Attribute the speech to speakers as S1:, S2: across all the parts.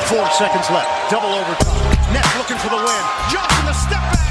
S1: 4 seconds left. Double overtime. Nets looking for the win. Johnson the step back.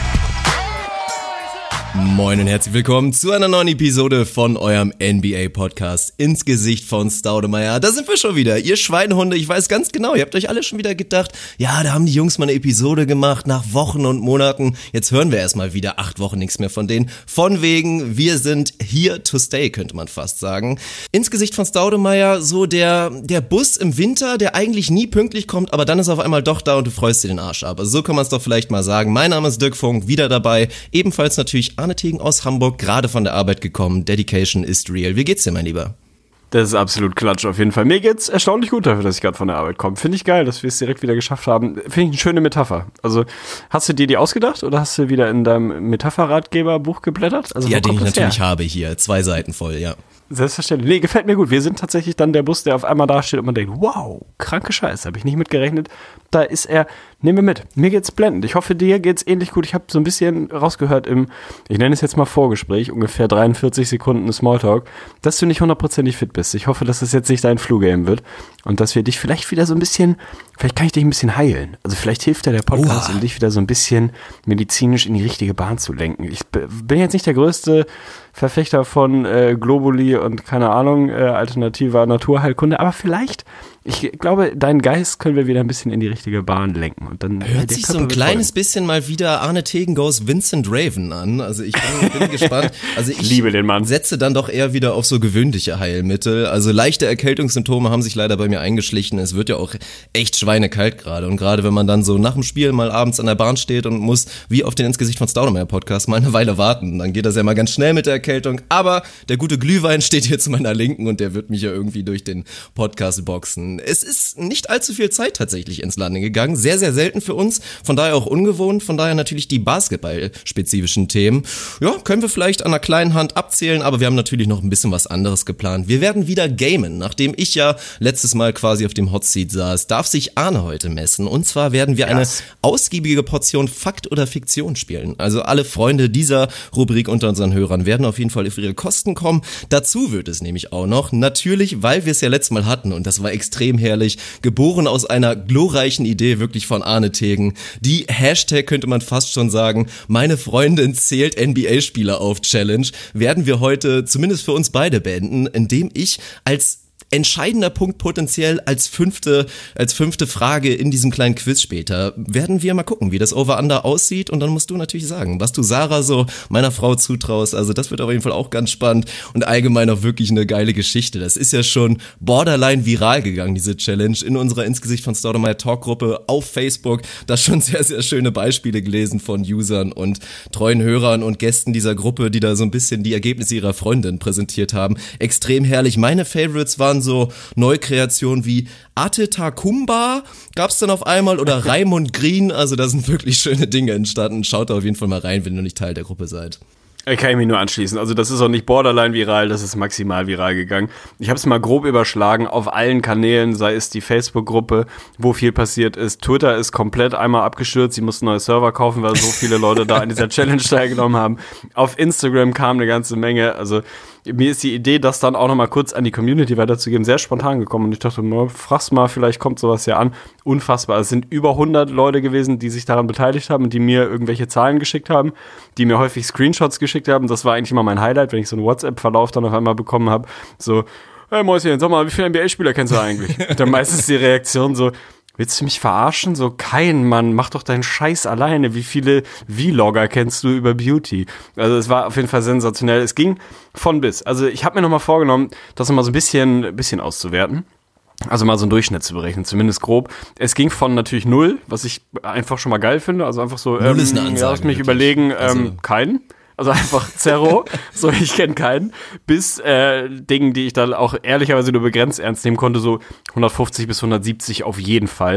S2: Moin und herzlich willkommen zu einer neuen Episode von eurem NBA-Podcast ins Gesicht von Staudemeyer. Da sind wir schon wieder, ihr Schweinehunde. Ich weiß ganz genau, ihr habt euch alle schon wieder gedacht, ja, da haben die Jungs mal eine Episode gemacht nach Wochen und Monaten. Jetzt hören wir erstmal wieder 8 Wochen nichts mehr von denen. Von wegen, wir sind here to stay, könnte man fast sagen. Ins Gesicht von Staudemeyer, so der Bus im Winter, der eigentlich nie pünktlich kommt, aber dann ist er auf einmal doch da und du freust dir den Arsch ab. Also so kann man es doch vielleicht mal sagen. Mein Name ist Dirk Funk, wieder dabei. Ebenfalls natürlich Arne Tegen aus Hamburg, gerade von der Arbeit gekommen. Dedication ist real. Wie geht's dir, mein Lieber?
S3: Das ist absolut Klatsch auf jeden Fall. Mir geht's erstaunlich gut dafür, dass ich gerade von der Arbeit komme. Finde ich geil, dass wir es direkt wieder geschafft haben. Finde ich eine schöne Metapher. Also, hast du dir die ausgedacht oder hast du wieder in deinem Metapher-Ratgeber-Buch geblättert? Also,
S2: ja, den ich natürlich habe hier. 2 Seiten voll, ja.
S3: Selbstverständlich. Nee, gefällt mir gut. Wir sind tatsächlich dann der Bus, der auf einmal da steht und man denkt, wow, kranke Scheiße, habe ich nicht mitgerechnet. Da ist er. Nehmen wir mit. Mir geht's blendend. Ich hoffe, dir geht's ähnlich gut. Ich habe so ein bisschen rausgehört ich nenne es jetzt mal Vorgespräch, ungefähr 43 Sekunden Smalltalk, dass du nicht 100%ig fit bist. Ich hoffe, dass es jetzt nicht dein Flu-Game wird und dass wir dich vielleicht wieder so ein bisschen, vielleicht kann ich dich ein bisschen heilen. Also vielleicht hilft dir der Podcast, um dich wieder so ein bisschen medizinisch in die richtige Bahn zu lenken. Ich bin jetzt nicht der größte Verfechter von Globuli und keine Ahnung, alternativer Naturheilkunde, aber vielleicht, ich glaube, deinen Geist können wir wieder ein bisschen in die richtige Bahn lenken. Und dann
S2: hört sich so ein kleines bisschen mal wieder Arne Tegen goes Vincent Raven an. Also ich bin gespannt. Also ich
S3: liebe den Mann.
S2: Setze dann doch eher wieder auf so gewöhnliche Heilmittel. Also leichte Erkältungssymptome haben sich leider bei mir eingeschlichen. Es wird ja auch echt schweinekalt gerade. Und gerade wenn man dann so nach dem Spiel mal abends an der Bahn steht und muss, wie auf den Ins Gesicht von Staudemeyer Podcast, mal eine Weile warten. Dann geht das ja mal ganz schnell mit der Erkältung. Aber der gute Glühwein steht hier zu meiner Linken und der wird mich ja irgendwie durch den Podcast boxen. Es ist nicht allzu viel Zeit tatsächlich ins Lande gegangen. Sehr, sehr selten für uns. Von daher auch ungewohnt. Von daher natürlich die basketballspezifischen Themen. Ja, können wir vielleicht an einer kleinen Hand abzählen, aber wir haben natürlich noch ein bisschen was anderes geplant. Wir werden wieder gamen. Nachdem ich ja letztes Mal quasi auf dem Hot Seat saß, darf sich Arne heute messen. Und zwar werden wir eine ausgiebige Portion Fakt oder Fiktion spielen. Also alle Freunde dieser Rubrik unter unseren Hörern werden auf jeden Fall auf ihre Kosten kommen. Dazu wird es nämlich auch noch, natürlich, weil wir es ja letztes Mal hatten und das war extrem herrlich, geboren aus einer glorreichen Idee wirklich von Arne Tegen, die Hashtag könnte man fast schon sagen, meine Freundin zählt NBA-Spieler auf Challenge, werden wir heute zumindest für uns beide beenden, indem ich als entscheidender Punkt potenziell als fünfte Frage in diesem kleinen Quiz später. Werden wir mal gucken, wie das Over-Under aussieht und dann musst du natürlich sagen, was du Sarah so meiner Frau zutraust. Also das wird auf jeden Fall auch ganz spannend und allgemein auch wirklich eine geile Geschichte. Das ist ja schon borderline viral gegangen, diese Challenge in unserer Ins Gesicht von Staudemeyer Talkgruppe auf Facebook. Da schon sehr, sehr schöne Beispiele gelesen von Usern und treuen Hörern und Gästen dieser Gruppe, die da so ein bisschen die Ergebnisse ihrer Freundin präsentiert haben. Extrem herrlich. Meine Favorites waren so Neukreationen wie Atetakumba gab's dann auf einmal oder Raimund Green, also da sind wirklich schöne Dinge entstanden. Schaut da auf jeden Fall mal rein, wenn ihr nicht Teil der Gruppe seid.
S3: Kann ich mich nur anschließen. Also das ist auch nicht borderline viral, das ist maximal viral gegangen. Ich habe es mal grob überschlagen auf allen Kanälen, sei es die Facebook-Gruppe, wo viel passiert ist. Twitter ist komplett einmal abgestürzt, sie mussten neue Server kaufen, weil so viele Leute da an dieser Challenge teilgenommen haben. Auf Instagram kam eine ganze Menge, also mir ist die Idee, das dann auch nochmal kurz an die Community weiterzugeben, sehr spontan gekommen und ich dachte, frag's mal, vielleicht kommt sowas ja an. Unfassbar. Es sind über 100 Leute gewesen, die sich daran beteiligt haben und die mir irgendwelche Zahlen geschickt haben, die mir häufig Screenshots geschickt haben. Das war eigentlich immer mein Highlight, wenn ich so einen WhatsApp-Verlauf dann auf einmal bekommen habe. So, hey Mäuschen, sag mal, wie viele NBA-Spieler kennst du eigentlich? Und dann meistens die Reaktion so, willst du mich verarschen? So, kein Mann, mach doch deinen Scheiß alleine. Wie viele Vlogger kennst du über Beauty? Also es war auf jeden Fall sensationell. Es ging von bis. Also ich habe mir nochmal vorgenommen, das nochmal so ein bisschen auszuwerten. Also mal so einen Durchschnitt zu berechnen, zumindest grob. Es ging von natürlich 0, was ich einfach schon mal geil finde. Also einfach so,
S2: Null ist eine Ansage,
S3: lass mich
S2: wirklich.
S3: überlegen,
S2: Also
S3: keinen. Also einfach Zero, so ich kenne keinen, bis Dingen, die ich dann auch ehrlicherweise nur begrenzt ernst nehmen konnte, so 150 bis 170 auf jeden Fall.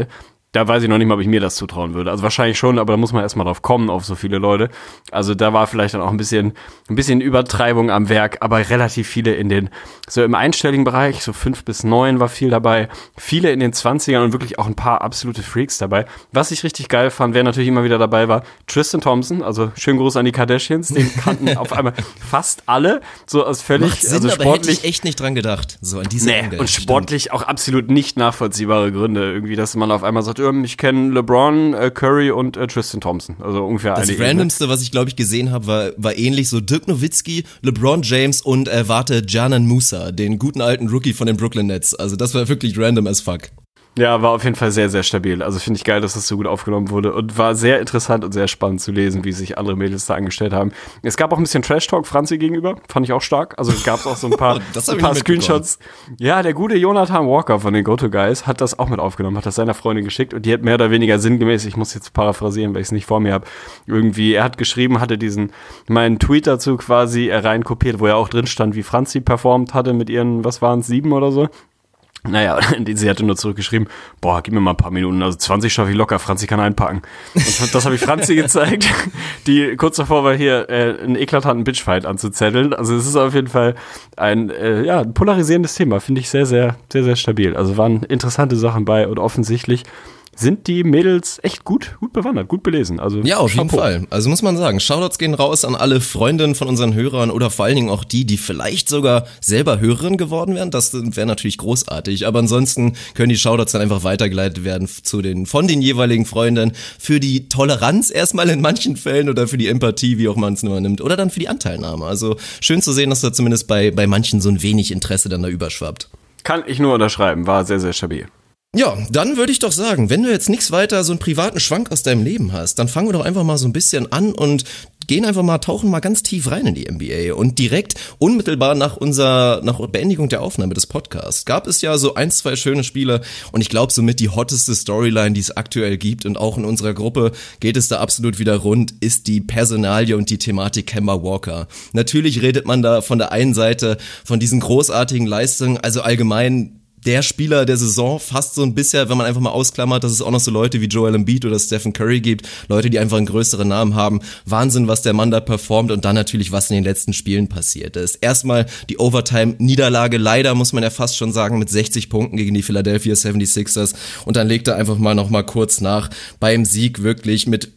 S3: Da weiß ich noch nicht mal, ob ich mir das zutrauen würde. Also wahrscheinlich schon, aber da muss man erstmal drauf kommen, auf so viele Leute. Also da war vielleicht dann auch ein bisschen Übertreibung am Werk, aber relativ viele so im einstelligen Bereich, so 5 bis 9 war viel dabei. Viele in den 20ern und wirklich auch ein paar absolute Freaks dabei. Was ich richtig geil fand, wer natürlich immer wieder dabei war, Tristan Thompson, also schönen Gruß an die Kardashians, den kannten auf einmal fast alle, so aus völlig,
S2: Macht Sinn,
S3: also
S2: aber
S3: sportlich.
S2: hätte ich echt nicht dran gedacht, so an diese Ende.
S3: Und sportlich auch absolut nicht nachvollziehbare Gründe, irgendwie, dass man auf einmal sagt, ich kenne LeBron, Curry und Tristan Thompson. Also ungefähr
S2: das
S3: eine
S2: Randomste, was ich glaube ich gesehen habe, war ähnlich so Dirk Nowitzki, LeBron James und Djanan Musa, den guten alten Rookie von den Brooklyn Nets. Also das war wirklich random as fuck.
S3: Ja, war auf jeden Fall sehr, sehr stabil. Also finde ich geil, dass das so gut aufgenommen wurde und war sehr interessant und sehr spannend zu lesen, wie sich andere Mädels da angestellt haben. Es gab auch ein bisschen Trash-Talk Franzi gegenüber, fand ich auch stark. Also gab es auch so ein paar, Screenshots. Ja, der gute Jonathan Walker von den Go-To-Guys hat das auch mit aufgenommen, hat das seiner Freundin geschickt und die hat mehr oder weniger sinngemäß, ich muss jetzt paraphrasieren, weil ich es nicht vor mir habe, irgendwie, er hat geschrieben, hatte meinen Tweet dazu quasi reinkopiert, wo ja auch drin stand, wie Franzi performt hatte mit ihren, was waren es, 7 oder so. Naja, sie hatte nur zurückgeschrieben, gib mir mal ein paar Minuten, also 20 schaffe ich locker, Franzi kann einpacken. Und das habe ich Franzi gezeigt, die kurz davor war, hier einen eklatanten Bitchfight anzuzetteln. Also es ist auf jeden Fall ein polarisierendes Thema, finde ich sehr, sehr, sehr, sehr stabil. Also waren interessante Sachen bei und offensichtlich sind die Mädels echt gut bewandert, gut belesen. Also
S2: ja, auf jeden
S3: Chapeau.
S2: Fall. Also muss man sagen, Shoutouts gehen raus an alle Freundinnen von unseren Hörern oder vor allen Dingen auch die vielleicht sogar selber Hörerinnen geworden wären. Das wäre natürlich großartig. Aber ansonsten können die Shoutouts dann einfach weitergeleitet werden von den jeweiligen Freundinnen für die Toleranz erstmal in manchen Fällen oder für die Empathie, wie auch man es immer nimmt, oder dann für die Anteilnahme. Also schön zu sehen, dass da zumindest bei manchen so ein wenig Interesse dann da überschwappt.
S3: Kann ich nur unterschreiben, war sehr, sehr stabil.
S2: Ja, dann würde ich doch sagen, wenn du jetzt nichts weiter so einen privaten Schwank aus deinem Leben hast, dann fangen wir doch einfach mal so ein bisschen an und tauchen mal ganz tief rein in die NBA. Und direkt unmittelbar nach Beendigung der Aufnahme des Podcasts gab es ja so 1, 2 schöne Spiele und ich glaube somit die hotteste Storyline, die es aktuell gibt und auch in unserer Gruppe geht es da absolut wieder rund, ist die Personalie und die Thematik Kemba Walker. Natürlich redet man da von der einen Seite von diesen großartigen Leistungen, also allgemein der Spieler der Saison fast so ein bisschen, wenn man einfach mal ausklammert, dass es auch noch so Leute wie Joel Embiid oder Stephen Curry gibt, Leute, die einfach einen größeren Namen haben. Wahnsinn, was der Mann da performt und dann natürlich, was in den letzten Spielen passiert ist. Erstmal die Overtime-Niederlage, leider muss man ja fast schon sagen, mit 60 Punkten gegen die Philadelphia 76ers und dann legt er einfach noch mal kurz nach beim Sieg wirklich mit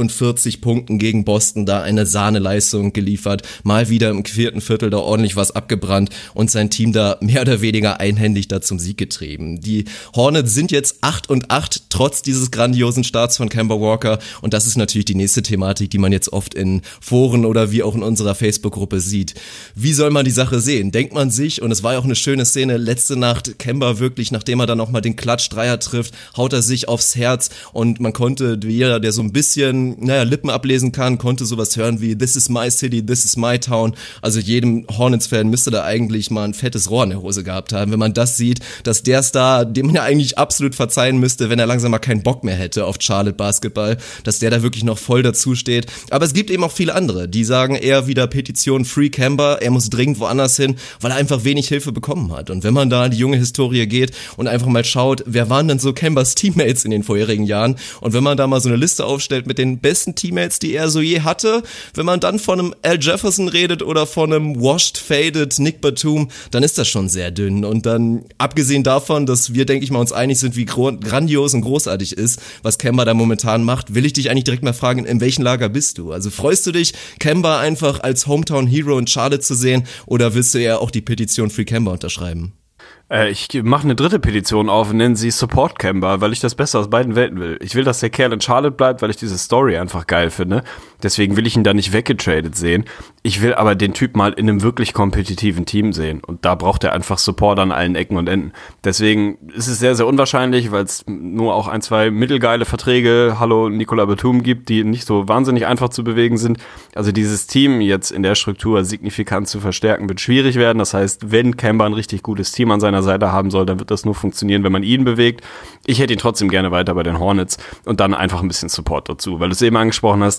S2: 43 Punkten gegen Boston da eine Sahneleistung geliefert, mal wieder im 4. Viertel da ordentlich was abgebrannt und sein Team da mehr oder weniger einhändig da zum Sieg getrieben. Die Hornets sind jetzt 8-8, trotz dieses grandiosen Starts von Kemba Walker und das ist natürlich die nächste Thematik, die man jetzt oft in Foren oder wie auch in unserer Facebook-Gruppe sieht. Wie soll man die Sache sehen? Denkt man sich, und es war ja auch eine schöne Szene, letzte Nacht Kemba wirklich, nachdem er dann auch mal den Klatsch-Dreier trifft, haut er sich aufs Herz und man konnte, jeder, der so ein bisschen Lippen ablesen kann, konnte sowas hören wie This is my city, this is my town. Also jedem Hornets-Fan müsste da eigentlich mal ein fettes Rohr in der Hose gehabt haben, wenn man das sieht, dass der Star, dem man ja eigentlich absolut verzeihen müsste, wenn er langsam mal keinen Bock mehr hätte auf Charlotte Basketball, dass der da wirklich noch voll dazu steht. Aber es gibt eben auch viele andere, die sagen eher wieder Petition Free Kemba, er muss dringend woanders hin, weil er einfach wenig Hilfe bekommen hat. Und wenn man da in die junge Historie geht und einfach mal schaut, wer waren denn so Kembas Teammates in den vorherigen Jahren und wenn man da mal so eine Liste aufstellt mit den besten Teammates, die er so je hatte, wenn man dann von einem Al Jefferson redet oder von einem washed, faded Nick Batum, dann ist das schon sehr dünn. Und dann, abgesehen davon, dass wir, denke ich mal, uns einig sind, wie grandios und großartig ist, was Kemba da momentan macht, will ich dich eigentlich direkt mal fragen, in welchem Lager bist du? Also freust du dich, Kemba einfach als Hometown Hero in Charlotte zu sehen oder willst du eher auch die Petition Free Kemba unterschreiben?
S3: Ich mache eine dritte Petition auf und nenne sie Support Kemba, weil ich das Beste aus beiden Welten will. Ich will, dass der Kerl in Charlotte bleibt, weil ich diese Story einfach geil finde. Deswegen will ich ihn da nicht weggetradet sehen. Ich will aber den Typ mal in einem wirklich kompetitiven Team sehen. Und da braucht er einfach Support an allen Ecken und Enden. Deswegen ist es sehr, sehr unwahrscheinlich, weil es nur auch 1, 2 mittelgeile Verträge, hallo Nicola Batum gibt, die nicht so wahnsinnig einfach zu bewegen sind. Also dieses Team jetzt in der Struktur signifikant zu verstärken, wird schwierig werden. Das heißt, wenn Kemba ein richtig gutes Team an seiner Seite haben soll, dann wird das nur funktionieren, wenn man ihn bewegt. Ich hätte ihn trotzdem gerne weiter bei den Hornets und dann einfach ein bisschen Support dazu, weil du es eben angesprochen hast,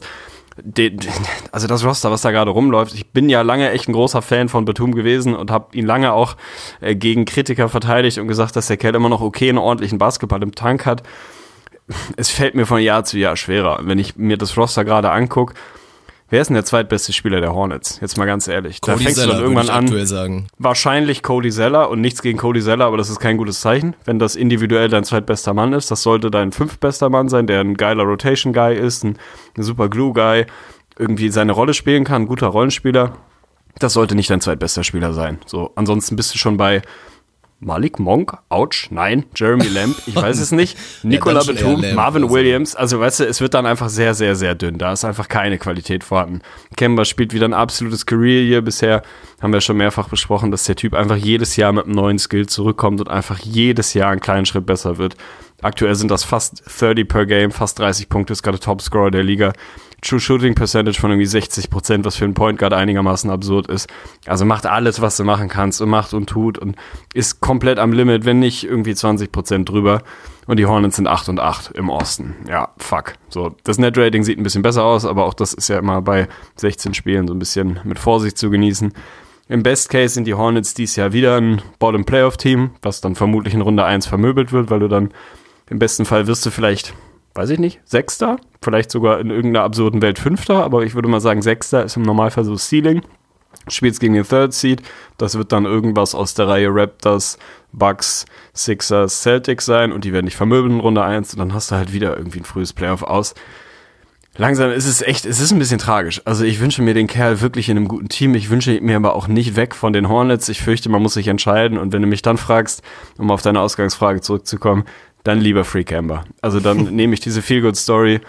S3: also das Roster, was da gerade rumläuft, ich bin ja lange echt ein großer Fan von Batum gewesen und habe ihn lange auch gegen Kritiker verteidigt und gesagt, dass der Kerl immer noch okay einen ordentlichen Basketball im Tank hat. es fällt mir von Jahr zu Jahr schwerer. Wenn ich mir das Roster gerade angucke, wer ist denn der zweitbeste Spieler der Hornets? Jetzt mal ganz ehrlich.
S2: Cody
S3: da fängst
S2: Zeller,
S3: du dann irgendwann an.
S2: aktuell sagen.
S3: Wahrscheinlich Cody Zeller und nichts gegen Cody Zeller, aber das ist kein gutes Zeichen, wenn das individuell dein zweitbester Mann ist. Das sollte dein fünftbester Mann sein, der ein geiler Rotation-Guy ist, ein super Glue-Guy, irgendwie seine Rolle spielen kann, ein guter Rollenspieler. Das sollte nicht dein zweitbester Spieler sein. So, ansonsten bist du schon bei Malik Monk, ouch, nein, Jeremy Lamb, ich weiß es nicht, Nicola Batum, Marvin Williams, also weißt du, es wird dann einfach sehr, sehr, sehr dünn, da ist einfach keine Qualität vorhanden. Kemba spielt wieder ein absolutes Career hier bisher, haben wir schon mehrfach besprochen, dass der Typ einfach jedes Jahr mit einem neuen Skill zurückkommt und einfach jedes Jahr einen kleinen Schritt besser wird. Aktuell sind das fast 30 per Game, fast 30 Punkte, ist gerade Topscorer der Liga. True Shooting Percentage von irgendwie 60%, was für einen Point Guard einigermaßen absurd ist. Also macht alles, was du machen kannst und macht und tut und ist komplett am Limit, wenn nicht irgendwie 20% drüber. Und die Hornets sind 8-8 im Osten. Ja, fuck. So, das Net-Rating sieht ein bisschen besser aus, aber auch das ist ja immer bei 16 Spielen so ein bisschen mit Vorsicht zu genießen. Im Best Case sind die Hornets dieses Jahr wieder ein Bottom-Playoff-Team, was dann vermutlich in Runde 1 vermöbelt wird, weil du dann im besten Fall wirst du vielleicht, weiß ich nicht, Sechster, vielleicht sogar in irgendeiner absurden Welt Fünfter, aber ich würde mal sagen, Sechster ist im Normalfall so Ceiling. Spielst gegen den Third Seed, das wird dann irgendwas aus der Reihe Raptors, Bucks, Sixers, Celtics sein und die werden dich vermöbeln in Runde 1 und dann hast du halt wieder irgendwie ein frühes Playoff aus. Langsam ist es echt, es ist ein bisschen tragisch. Also ich wünsche mir den Kerl wirklich in einem guten Team. Ich wünsche mir aber auch nicht weg von den Hornets. Ich fürchte, man muss sich entscheiden. Und wenn du mich dann fragst, um auf deine Ausgangsfrage zurückzukommen, dann lieber Free Kemba. Also dann nehme ich diese Feel-Good-Story,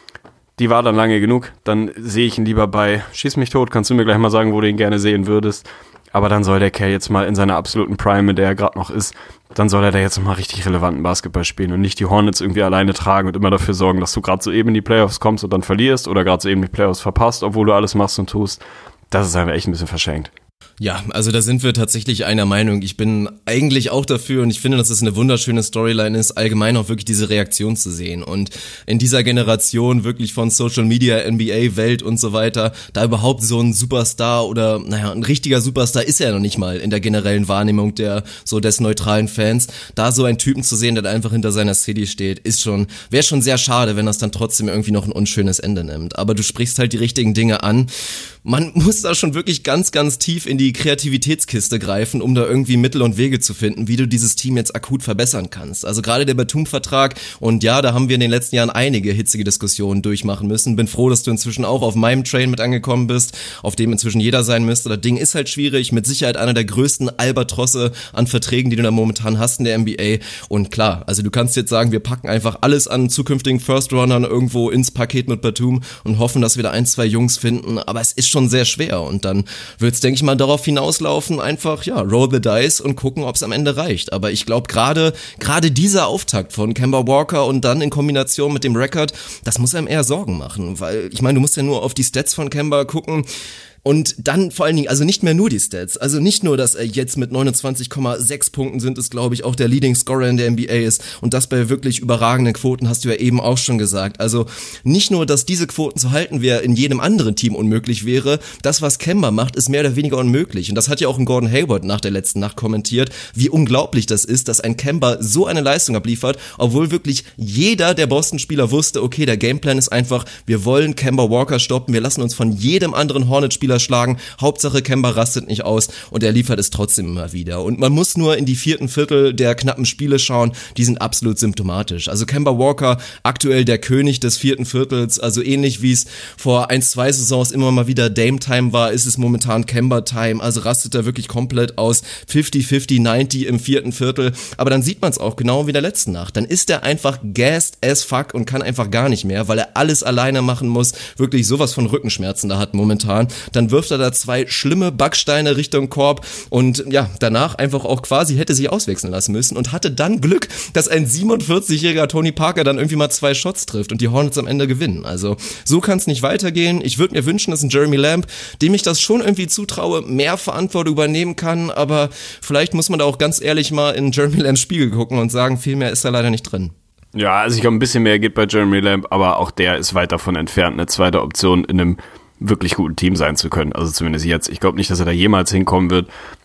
S3: die war dann lange genug. Dann sehe ich ihn lieber bei Schieß mich tot. Kannst du mir gleich mal sagen, wo du ihn gerne sehen würdest. Aber dann soll der Kerl jetzt mal in seiner absoluten Prime, in der er gerade noch ist, dann soll er da jetzt nochmal richtig relevanten Basketball spielen und nicht die Hornets irgendwie alleine tragen und immer dafür sorgen, dass du gerade so eben in die Playoffs kommst und dann verlierst oder gerade so eben die Playoffs verpasst, obwohl du alles machst und tust. Das ist einfach echt ein bisschen verschenkt.
S2: Ja, also da sind wir tatsächlich einer Meinung. Ich bin eigentlich auch dafür und ich finde, dass es eine wunderschöne Storyline ist, allgemein auch wirklich diese Reaktion zu sehen. Und in dieser Generation wirklich von Social Media, NBA-Welt und so weiter, da überhaupt so ein Superstar oder, ein richtiger Superstar ist er ja noch nicht mal in der generellen Wahrnehmung des neutralen Fans. Da so einen Typen zu sehen, der da einfach hinter seiner City steht, wäre schon sehr schade, wenn das dann trotzdem irgendwie noch ein unschönes Ende nimmt. Aber du sprichst halt die richtigen Dinge an. Man muss da schon wirklich ganz, ganz tief in die Kreativitätskiste greifen, um da irgendwie Mittel und Wege zu finden, wie du dieses Team jetzt akut verbessern kannst. Also gerade der Batum-Vertrag, und ja, da haben wir in den letzten Jahren einige hitzige Diskussionen durchmachen müssen. Bin froh, dass du inzwischen auch auf meinem Train mit angekommen bist, auf dem inzwischen jeder sein müsste. Das Ding ist halt schwierig, mit Sicherheit einer der größten Albatrosse an Verträgen, die du da momentan hast in der NBA. Und klar, also du kannst jetzt sagen, wir packen einfach alles an zukünftigen First-Runnern irgendwo ins Paket mit Batum und hoffen, dass wir da 1, 2 Jungs finden, aber es ist schon sehr schwer und dann wird's, denke ich mal, darauf hinauslaufen, einfach, roll the dice und gucken, ob es am Ende reicht. Aber ich glaube, gerade dieser Auftakt von Kemba Walker und dann in Kombination mit dem Rekord, das muss einem eher Sorgen machen, weil, ich meine, du musst ja nur auf die Stats von Kemba gucken. Und dann vor allen Dingen, also nicht mehr nur die Stats, also nicht nur, dass er jetzt mit 29,6 Punkten sind, ist glaube ich auch der Leading Scorer in der NBA ist und das bei wirklich überragenden Quoten, hast du ja eben auch schon gesagt. Also nicht nur, dass diese Quoten zu halten wäre in jedem anderen Team unmöglich wäre, das was Kemba macht, ist mehr oder weniger unmöglich. Und das hat ja auch ein Gordon Hayward nach der letzten Nacht kommentiert, wie unglaublich das ist, dass ein Kemba so eine Leistung abliefert, obwohl wirklich jeder der Boston-Spieler wusste, okay, der Gameplan ist einfach, wir wollen Kemba Walker stoppen, wir lassen uns von jedem anderen Hornet-Spieler schlagen, Hauptsache Kemba rastet nicht aus und er liefert es trotzdem immer wieder. Und man muss nur in die vierten Viertel der knappen Spiele schauen, die sind absolut symptomatisch. Also Kemba Walker, aktuell der König des vierten Viertels, also ähnlich wie es vor 1, 2 Saisons immer mal wieder Dame-Time war, ist es momentan Kemba-Time, also rastet er wirklich komplett aus, 50-50, 90 im vierten Viertel, aber dann sieht man es auch genau wie in der letzten Nacht, dann ist er einfach gassed as fuck und kann einfach gar nicht mehr, weil er alles alleine machen muss, wirklich sowas von Rückenschmerzen da hat momentan, dann wirft er da 2 schlimme Backsteine Richtung Korb und ja, danach einfach auch quasi hätte sich auswechseln lassen müssen und hatte dann Glück, dass ein 47-jähriger Tony Parker dann irgendwie mal 2 Shots trifft und die Hornets am Ende gewinnen. Also so kann es nicht weitergehen. Ich würde mir wünschen, dass ein Jeremy Lamb, dem ich das schon irgendwie zutraue, mehr Verantwortung übernehmen kann, aber vielleicht muss man da auch ganz ehrlich mal in Jeremy Lambs Spiegel gucken und sagen, viel mehr ist da leider nicht drin.
S3: Ja, also ich glaube, ein bisschen mehr geht bei Jeremy Lamb, aber auch der ist weit davon entfernt, eine zweite Option in einem wirklich guten Team sein zu können, also zumindest jetzt. Ich glaube nicht, dass er da jemals hinkommen wird,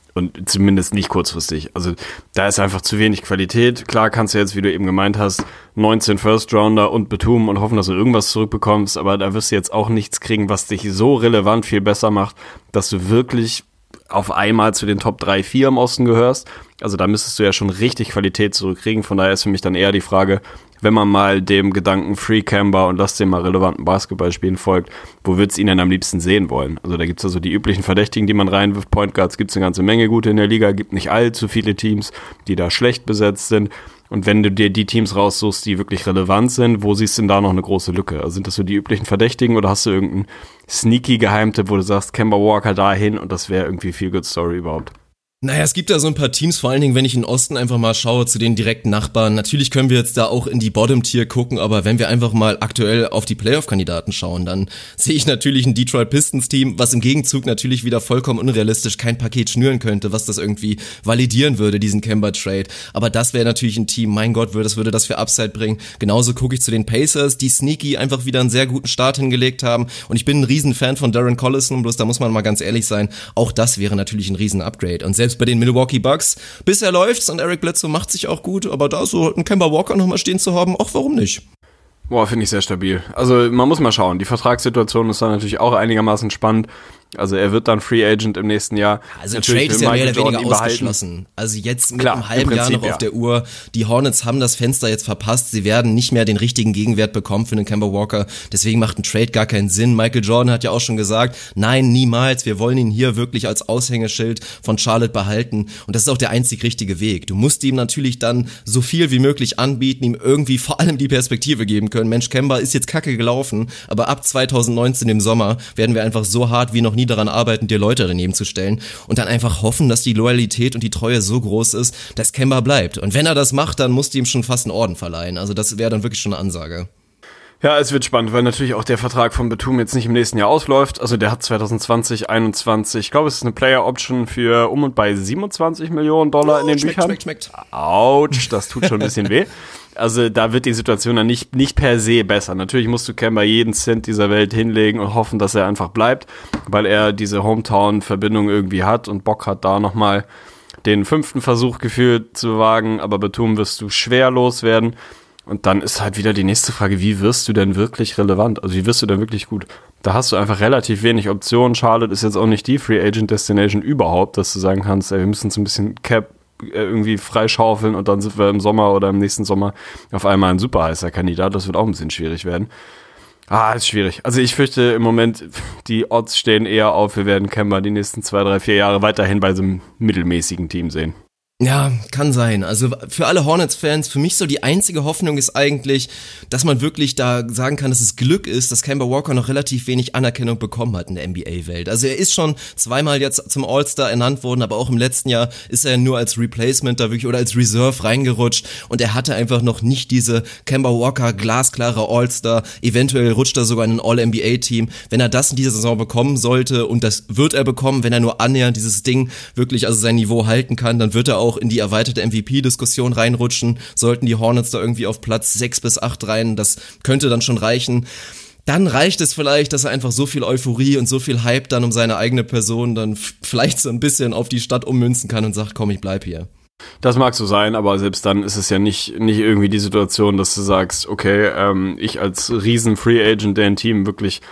S3: Und zumindest nicht kurzfristig. Also da ist einfach zu wenig Qualität. Klar kannst du jetzt, wie du eben gemeint hast, 19 First-Rounder und Batum und hoffen, dass du irgendwas zurückbekommst, aber da wirst du jetzt auch nichts kriegen, was dich so relevant viel besser macht, dass du wirklich auf einmal zu den Top 3, 4 im Osten gehörst. Also da müsstest du ja schon richtig Qualität zurückkriegen. Von daher ist für mich dann eher die Frage, wenn man mal dem Gedanken Free Kemba und lass den mal relevanten Basketballspielen folgt, wo würdest du ihn denn am liebsten sehen wollen? Also da gibt's also die üblichen Verdächtigen, die man reinwirft. Point Guards gibt's eine ganze Menge gute in der Liga, gibt nicht allzu viele Teams, die da schlecht besetzt sind. Und wenn du dir die Teams raussuchst, die wirklich relevant sind, wo siehst du denn da noch eine große Lücke? Also sind das so die üblichen Verdächtigen oder hast du irgendeinen sneaky Geheimtipp, wo du sagst, Kemba Walker dahin und das wäre irgendwie viel good story überhaupt?
S2: Naja, es gibt da so ein paar Teams, vor allen Dingen, wenn ich in den Osten einfach mal schaue zu den direkten Nachbarn. Natürlich können wir jetzt da auch in die Bottom-Tier gucken, aber wenn wir einfach mal aktuell auf die Playoff-Kandidaten schauen, dann sehe ich natürlich ein Detroit Pistons-Team, was im Gegenzug natürlich wieder vollkommen unrealistisch kein Paket schnüren könnte, was das irgendwie validieren würde, diesen Kemba-Trade. Aber das wäre natürlich ein Team, mein Gott, würde das für Upside bringen. Genauso gucke ich zu den Pacers, die sneaky einfach wieder einen sehr guten Start hingelegt haben. Und ich bin ein Riesenfan von Darren Collison, bloß da muss man mal ganz ehrlich sein, auch das wäre natürlich ein Riesen-Upgrade. Und selbst bei den Milwaukee Bucks, bisher läuft's und Eric Bledsoe macht sich auch gut, aber da so einen Kemba Walker nochmal stehen zu haben, auch warum nicht?
S3: Boah, finde ich sehr stabil. Also man muss mal schauen, die Vertragssituation ist dann natürlich auch einigermaßen spannend. Also er wird dann Free Agent im nächsten Jahr.
S2: Also ein Trade ist ja mehr oder weniger ausgeschlossen. Also jetzt mit einem halben Jahr noch auf der Uhr. Die Hornets haben das Fenster jetzt verpasst. Sie werden nicht mehr den richtigen Gegenwert bekommen für den Kemba Walker. Deswegen macht ein Trade gar keinen Sinn. Michael Jordan hat ja auch schon gesagt, nein, niemals. Wir wollen ihn hier wirklich als Aushängeschild von Charlotte behalten. Und das ist auch der einzig richtige Weg. Du musst ihm natürlich dann so viel wie möglich anbieten, ihm irgendwie vor allem die Perspektive geben können. Mensch, Kemba ist jetzt kacke gelaufen, aber ab 2019 im Sommer werden wir einfach so hart wie noch nie daran arbeiten, dir Leute daneben zu stellen und dann einfach hoffen, dass die Loyalität und die Treue so groß ist, dass Kemba bleibt. Und wenn er das macht, dann musst du ihm schon fast einen Orden verleihen. Also das wäre dann wirklich schon eine Ansage.
S3: Ja, es wird spannend, weil natürlich auch der Vertrag von Batum jetzt nicht im nächsten Jahr ausläuft. Also der hat 2020, 21, ich glaube, es ist eine Player Option für um und bei $27 Millionen in den Büchern.
S2: Schmeckt.
S3: Autsch, das tut schon ein bisschen weh. Also da wird die Situation dann nicht per se besser. Natürlich musst du Kemba jeden Cent dieser Welt hinlegen und hoffen, dass er einfach bleibt, weil er diese Hometown-Verbindung irgendwie hat und Bock hat, da nochmal den 5. Versuch gefühlt zu wagen. Aber Batum wirst du schwer loswerden. Und dann ist halt wieder die nächste Frage, wie wirst du denn wirklich relevant? Also wie wirst du denn wirklich gut? Da hast du einfach relativ wenig Optionen. Charlotte ist jetzt auch nicht die Free Agent Destination überhaupt, dass du sagen kannst, ey, wir müssen so ein bisschen Cap irgendwie freischaufeln und dann sind wir im Sommer oder im nächsten Sommer auf einmal ein super heißer Kandidat. Das wird auch ein bisschen schwierig werden. Ist schwierig. Also ich fürchte im Moment, die Odds stehen eher auf, wir werden Kemba die nächsten 2, 3, 4 Jahre weiterhin bei so einem mittelmäßigen Team sehen.
S2: Ja, kann sein. Also für alle Hornets-Fans, für mich so die einzige Hoffnung ist eigentlich, dass man wirklich da sagen kann, dass es Glück ist, dass Kemba Walker noch relativ wenig Anerkennung bekommen hat in der NBA-Welt. Also er ist schon zweimal jetzt zum All-Star ernannt worden, aber auch im letzten Jahr ist er nur als Replacement da wirklich oder als Reserve reingerutscht und er hatte einfach noch nicht diese Kemba Walker glasklare All-Star. Eventuell rutscht er sogar in ein All-NBA-Team. Wenn er das in dieser Saison bekommen sollte, und das wird er bekommen, wenn er nur annähernd dieses Ding wirklich, also sein Niveau halten kann, dann wird er auch in die erweiterte MVP-Diskussion reinrutschen, sollten die Hornets da irgendwie auf Platz 6 bis 8 rein, das könnte dann schon reichen. Dann reicht es vielleicht, dass er einfach so viel Euphorie und so viel Hype dann um seine eigene Person dann vielleicht so ein bisschen auf die Stadt ummünzen kann und sagt, komm, ich bleib hier.
S3: Das mag so sein, aber selbst dann ist es ja nicht irgendwie die Situation, dass du sagst, okay, ich als riesen Free Agent, der ein Team wirklich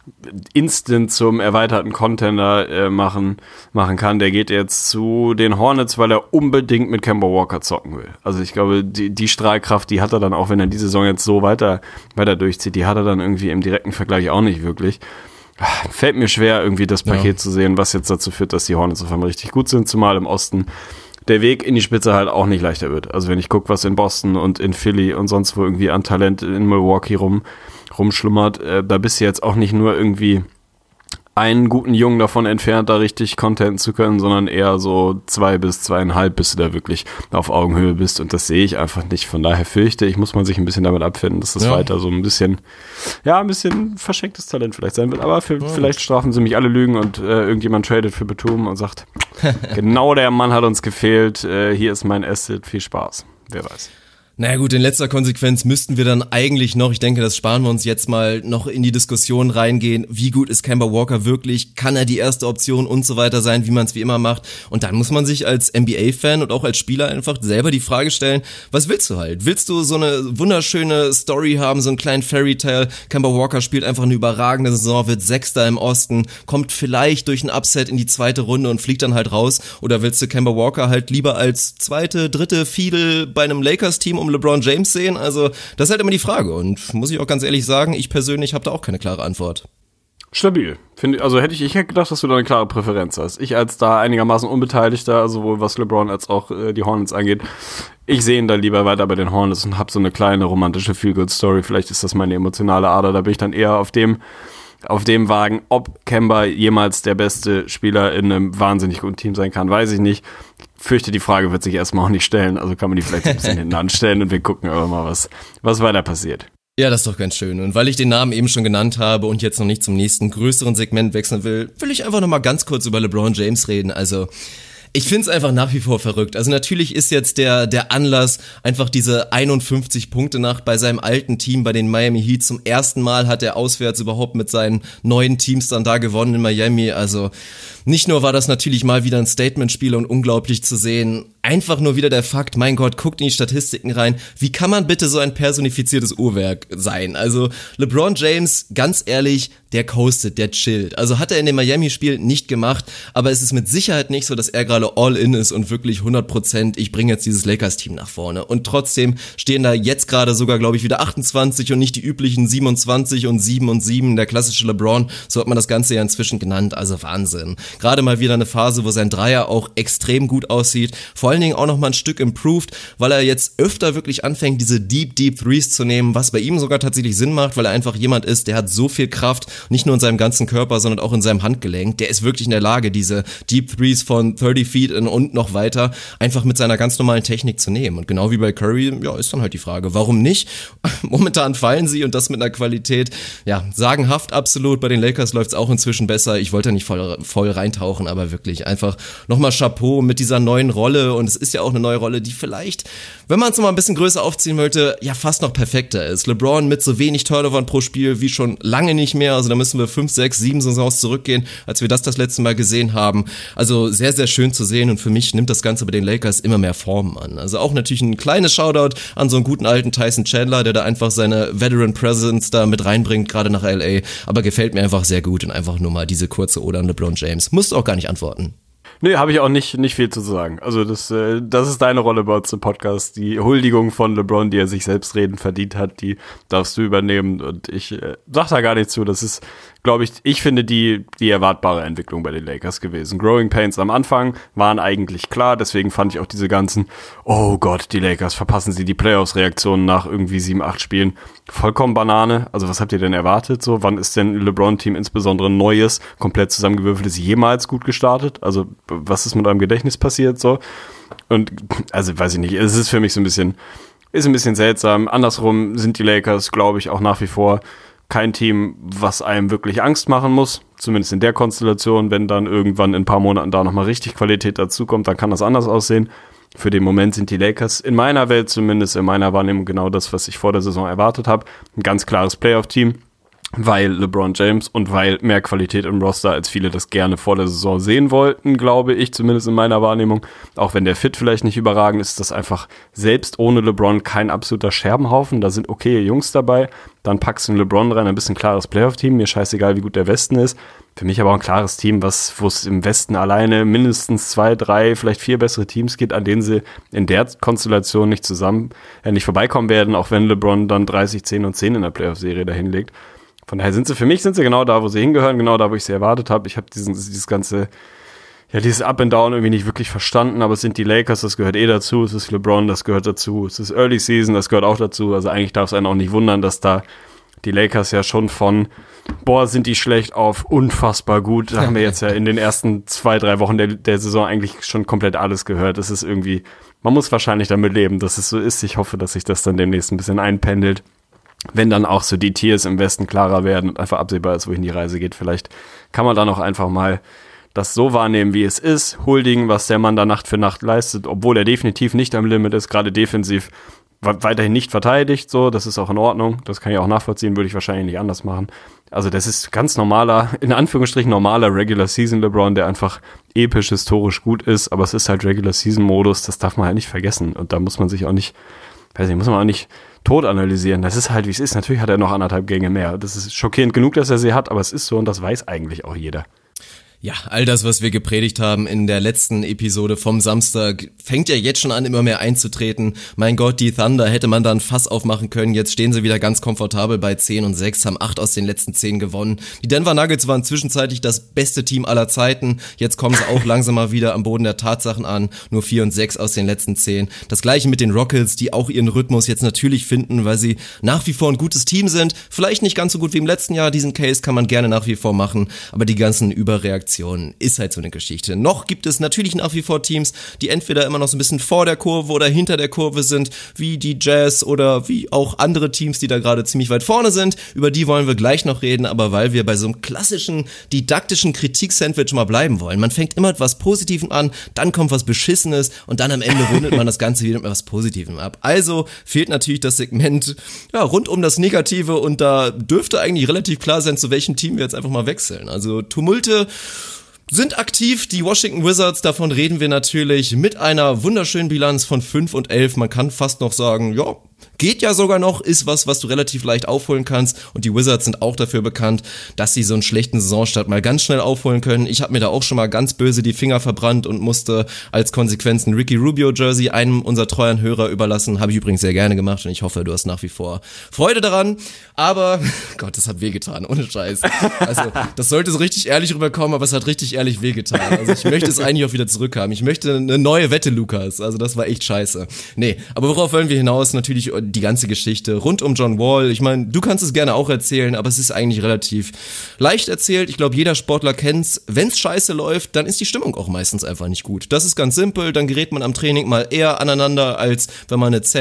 S3: instant zum erweiterten Contender machen kann, der geht jetzt zu den Hornets, weil er unbedingt mit Kemba Walker zocken will. Also ich glaube, die Strahlkraft, die hat er dann auch, wenn er die Saison jetzt so weiter durchzieht, die hat er dann irgendwie im direkten Vergleich auch nicht wirklich. Fällt mir schwer, irgendwie das Paket zu sehen, was jetzt dazu führt, dass die Hornets auf einmal richtig gut sind, zumal im Osten der Weg in die Spitze halt auch nicht leichter wird. Also wenn ich gucke, was in Boston und in Philly und sonst wo irgendwie an Talent in Milwaukee rumschlummert, da bist du jetzt auch nicht nur irgendwie einen guten Jungen davon entfernt, da richtig contenten zu können, sondern eher so 2 bis 2,5, bis du da wirklich auf Augenhöhe bist, und das sehe ich einfach nicht. Von daher fürchte ich, muss man sich ein bisschen damit abfinden, dass das weiter so ein bisschen verschenktes Talent vielleicht sein wird, aber vielleicht strafen sie mich alle Lügen und irgendjemand tradet für Batum und sagt, genau der Mann hat uns gefehlt, hier ist mein Asset, viel Spaß, wer weiß.
S2: Naja gut, in letzter Konsequenz müssten wir dann eigentlich noch, ich denke, das sparen wir uns jetzt mal, noch in die Diskussion reingehen, wie gut ist Kemba Walker wirklich, kann er die erste Option und so weiter sein, wie man es wie immer macht. Und dann muss man sich als NBA-Fan und auch als Spieler einfach selber die Frage stellen, was willst du halt? Willst du so eine wunderschöne Story haben, so einen kleinen Fairy-Tale, Kemba Walker spielt einfach eine überragende Saison, wird Sechster im Osten, kommt vielleicht durch ein Upset in die zweite Runde und fliegt dann halt raus? Oder willst du Kemba Walker halt lieber als zweite, dritte Fiedel bei einem Lakers-Team um LeBron James sehen? Also das ist halt immer die Frage und muss ich auch ganz ehrlich sagen, ich persönlich habe da auch keine klare Antwort.
S3: Stabil. Ich hätte gedacht, dass du da eine klare Präferenz hast. Ich als da einigermaßen Unbeteiligter, sowohl was LeBron als auch die Hornets angeht, ich sehe ihn da lieber weiter bei den Hornets und habe so eine kleine romantische Feel-Good-Story. Vielleicht ist das meine emotionale Ader, da bin ich dann eher auf dem Wagen. Ob Kemba jemals der beste Spieler in einem wahnsinnig guten Team sein kann, weiß ich nicht. Fürchte, die Frage wird sich erstmal auch nicht stellen, also kann man die vielleicht ein bisschen hinten anstellen und wir gucken aber mal, was weiter passiert.
S2: Ja, das ist doch ganz schön. Und weil ich den Namen eben schon genannt habe und jetzt noch nicht zum nächsten größeren Segment wechseln will ich einfach nochmal ganz kurz über LeBron James reden. Also ich find's einfach nach wie vor verrückt. Also natürlich ist jetzt der Anlass einfach diese 51-Punkte-Nacht bei seinem alten Team, bei den Miami Heat. Zum ersten Mal hat er auswärts überhaupt mit seinen neuen Teams dann da gewonnen in Miami. Also nicht nur war das natürlich mal wieder ein Statement-Spiel und unglaublich zu sehen, einfach nur wieder der Fakt, mein Gott, guckt in die Statistiken rein. Wie kann man bitte so ein personifiziertes Uhrwerk sein? Also LeBron James, ganz ehrlich, der coastet, der chillt. Also hat er in dem Miami-Spiel nicht gemacht, aber es ist mit Sicherheit nicht so, dass er gerade all in ist und wirklich 100%, ich bringe jetzt dieses Lakers-Team nach vorne. Und trotzdem stehen da jetzt gerade sogar, glaube ich, wieder 28 und nicht die üblichen 27 und 7 und 7, der klassische LeBron, so hat man das Ganze ja inzwischen genannt, also Wahnsinn. Gerade mal wieder eine Phase, wo sein Dreier auch extrem gut aussieht, vor allen Dingen auch noch mal ein Stück improved, weil er jetzt öfter wirklich anfängt, diese Deep Threes zu nehmen, was bei ihm sogar tatsächlich Sinn macht, weil er einfach jemand ist, der hat so viel Kraft, nicht nur in seinem ganzen Körper, sondern auch in seinem Handgelenk. Der ist wirklich in der Lage, diese Deep Threes von 30 Feet und noch weiter einfach mit seiner ganz normalen Technik zu nehmen. Und genau wie bei Curry, ja, ist dann halt die Frage, warum nicht? Momentan fallen sie und das mit einer Qualität, ja, sagenhaft absolut. Bei den Lakers läuft's auch inzwischen besser. Ich wollte nicht voll reintauchen, aber wirklich einfach nochmal Chapeau mit dieser neuen Rolle. Und es ist ja auch eine neue Rolle, die vielleicht, wenn man es nochmal ein bisschen größer aufziehen wollte, ja fast noch perfekter ist. LeBron mit so wenig Turnovern pro Spiel wie schon lange nicht mehr. Also da müssen wir 5, 6, 7 Saisons zurückgehen, als wir das letzte Mal gesehen haben. Also sehr, sehr schön zu sehen und für mich nimmt das Ganze bei den Lakers immer mehr Formen an. Also auch natürlich ein kleines Shoutout an so einen guten alten Tyson Chandler, der da einfach seine Veteran Presence da mit reinbringt, gerade nach LA. Aber gefällt mir einfach sehr gut und einfach nur mal diese kurze Ode an LeBron James. Musst auch gar nicht antworten.
S3: Nee, habe ich auch nicht viel zu sagen. Also das ist deine Rolle bei uns im Podcast. Die Huldigung von LeBron, die er sich selbst reden verdient hat, die darfst du übernehmen. Und ich sag da gar nichts zu. Das ist, glaube ich finde die erwartbare Entwicklung bei den Lakers gewesen. Growing Pains am Anfang waren eigentlich klar. Deswegen fand ich auch diese ganzen, oh Gott, die Lakers, verpassen sie die Playoffs-Reaktionen nach irgendwie 7, 8 Spielen. Vollkommen Banane. Also was habt ihr denn erwartet? So, wann ist denn LeBron-Team insbesondere ein neues, komplett zusammengewürfeltes jemals gut gestartet? Also was ist mit eurem Gedächtnis passiert? So. Und also weiß ich nicht, es ist für mich so ein bisschen seltsam. Andersrum sind die Lakers, glaube ich, auch nach wie vor kein Team, was einem wirklich Angst machen muss. Zumindest in der Konstellation. Wenn dann irgendwann in ein paar Monaten da nochmal richtig Qualität dazukommt, dann kann das anders aussehen. Für den Moment sind die Lakers in meiner Welt, zumindest in meiner Wahrnehmung, genau das, was ich vor der Saison erwartet habe. Ein ganz klares Playoff-Team, weil LeBron James und weil mehr Qualität im Roster, als viele das gerne vor der Saison sehen wollten, glaube ich, zumindest in meiner Wahrnehmung. Auch wenn der Fit vielleicht nicht überragend ist, ist das einfach selbst ohne LeBron kein absoluter Scherbenhaufen. Da sind okaye Jungs dabei. Dann packst du einen LeBron rein, ein bisschen klares Playoff-Team. Mir scheißegal, wie gut der Westen ist. Für mich aber auch ein klares Team, wo es im Westen alleine mindestens 2, 3, vielleicht 4 bessere Teams gibt, an denen sie in der Konstellation nicht vorbeikommen werden, auch wenn LeBron dann 30, 10 und 10 in der Playoff-Serie dahin legt. Von daher sind sie genau da, wo sie hingehören, genau da, wo ich sie erwartet habe. Ich habe dieses ganze, ja, dieses Up and Down irgendwie nicht wirklich verstanden, aber es sind die Lakers, das gehört dazu, es ist LeBron, das gehört dazu, es ist Early Season, das gehört auch dazu. Also eigentlich darf es einen auch nicht wundern, dass da die Lakers ja schon von, sind die schlecht auf unfassbar gut. Da haben wir jetzt ja in den ersten 2, 3 Wochen der Saison eigentlich schon komplett alles gehört. Das ist irgendwie, man muss wahrscheinlich damit leben, dass es so ist. Ich hoffe, dass sich das dann demnächst ein bisschen einpendelt. Wenn dann auch so die Tiers im Westen klarer werden und einfach absehbar ist, wohin die Reise geht. Vielleicht kann man dann auch einfach mal das so wahrnehmen, wie es ist. Huldigen, was der Mann da Nacht für Nacht leistet, obwohl er definitiv nicht am Limit ist, gerade defensiv. weiterhin nicht verteidigt, so, das ist auch in Ordnung, das kann ich auch nachvollziehen, würde ich wahrscheinlich nicht anders machen. Also das ist ganz normaler, in Anführungsstrichen normaler Regular Season LeBron, der einfach episch, historisch gut ist, aber es ist halt Regular Season Modus, das darf man halt nicht vergessen und da muss man sich auch nicht, muss man auch nicht tot analysieren. Das ist halt, wie es ist. Natürlich hat er noch 1,5 Gänge mehr. Das ist schockierend genug, dass er sie hat, aber es ist so und das weiß eigentlich auch jeder.
S2: Ja, all das, was wir gepredigt haben in der letzten Episode vom Samstag, fängt ja jetzt schon an, immer mehr einzutreten. Mein Gott, die Thunder hätte man dann Fass aufmachen können. Jetzt stehen sie wieder ganz komfortabel bei 10-6, haben 8 aus den letzten 10 gewonnen. Die Denver Nuggets waren zwischenzeitlich das beste Team aller Zeiten. Jetzt kommen sie auch langsam mal wieder am Boden der Tatsachen an. Nur 4-6 aus den letzten 10. Das gleiche mit den Rockets, die auch ihren Rhythmus jetzt natürlich finden, weil sie nach wie vor ein gutes Team sind. Vielleicht nicht ganz so gut wie im letzten Jahr. Diesen Case kann man gerne nach wie vor machen. Aber die ganzen Überreaktionen ist halt so eine Geschichte. Noch gibt es natürlich nach wie vor Teams, die entweder immer noch so ein bisschen vor der Kurve oder hinter der Kurve sind, wie die Jazz oder wie auch andere Teams, die da gerade ziemlich weit vorne sind. Über die wollen wir gleich noch reden, aber weil wir bei so einem klassischen didaktischen Kritik-Sandwich mal bleiben wollen. Man fängt immer mit was Positivem an, dann kommt was Beschissenes und dann am Ende rundet man das Ganze wieder mit was Positivem ab. Also fehlt natürlich das Segment rund um das Negative und da dürfte eigentlich relativ klar sein, zu welchem Team wir jetzt einfach mal wechseln. Also Tumulte sind aktiv, die Washington Wizards, davon reden wir natürlich, mit einer wunderschönen Bilanz von 5-11. Man kann fast noch sagen, ja, geht ja sogar noch, ist was du relativ leicht aufholen kannst und die Wizards sind auch dafür bekannt, dass sie so einen schlechten Saisonstart mal ganz schnell aufholen können. Ich habe mir da auch schon mal ganz böse die Finger verbrannt und musste als Konsequenz ein Ricky Rubio Jersey einem unserer treuen Hörer überlassen. Habe ich übrigens sehr gerne gemacht und ich hoffe, du hast nach wie vor Freude daran. Aber, Gott, das hat wehgetan, ohne Scheiß. Also, das sollte so richtig ehrlich rüberkommen, aber es hat richtig ehrlich wehgetan. Also ich möchte es eigentlich auch wieder zurückhaben. Ich möchte eine neue Wette, Lukas. Also das war echt scheiße. Nee, aber worauf wollen wir hinaus? Natürlich die ganze Geschichte rund um John Wall. Ich meine, du kannst es gerne auch erzählen, aber es ist eigentlich relativ leicht erzählt. Ich glaube, jeder Sportler kennt's. Wenn's scheiße läuft, dann ist die Stimmung auch meistens einfach nicht gut. Das ist ganz simpel. Dann gerät man am Training mal eher aneinander, als wenn man eine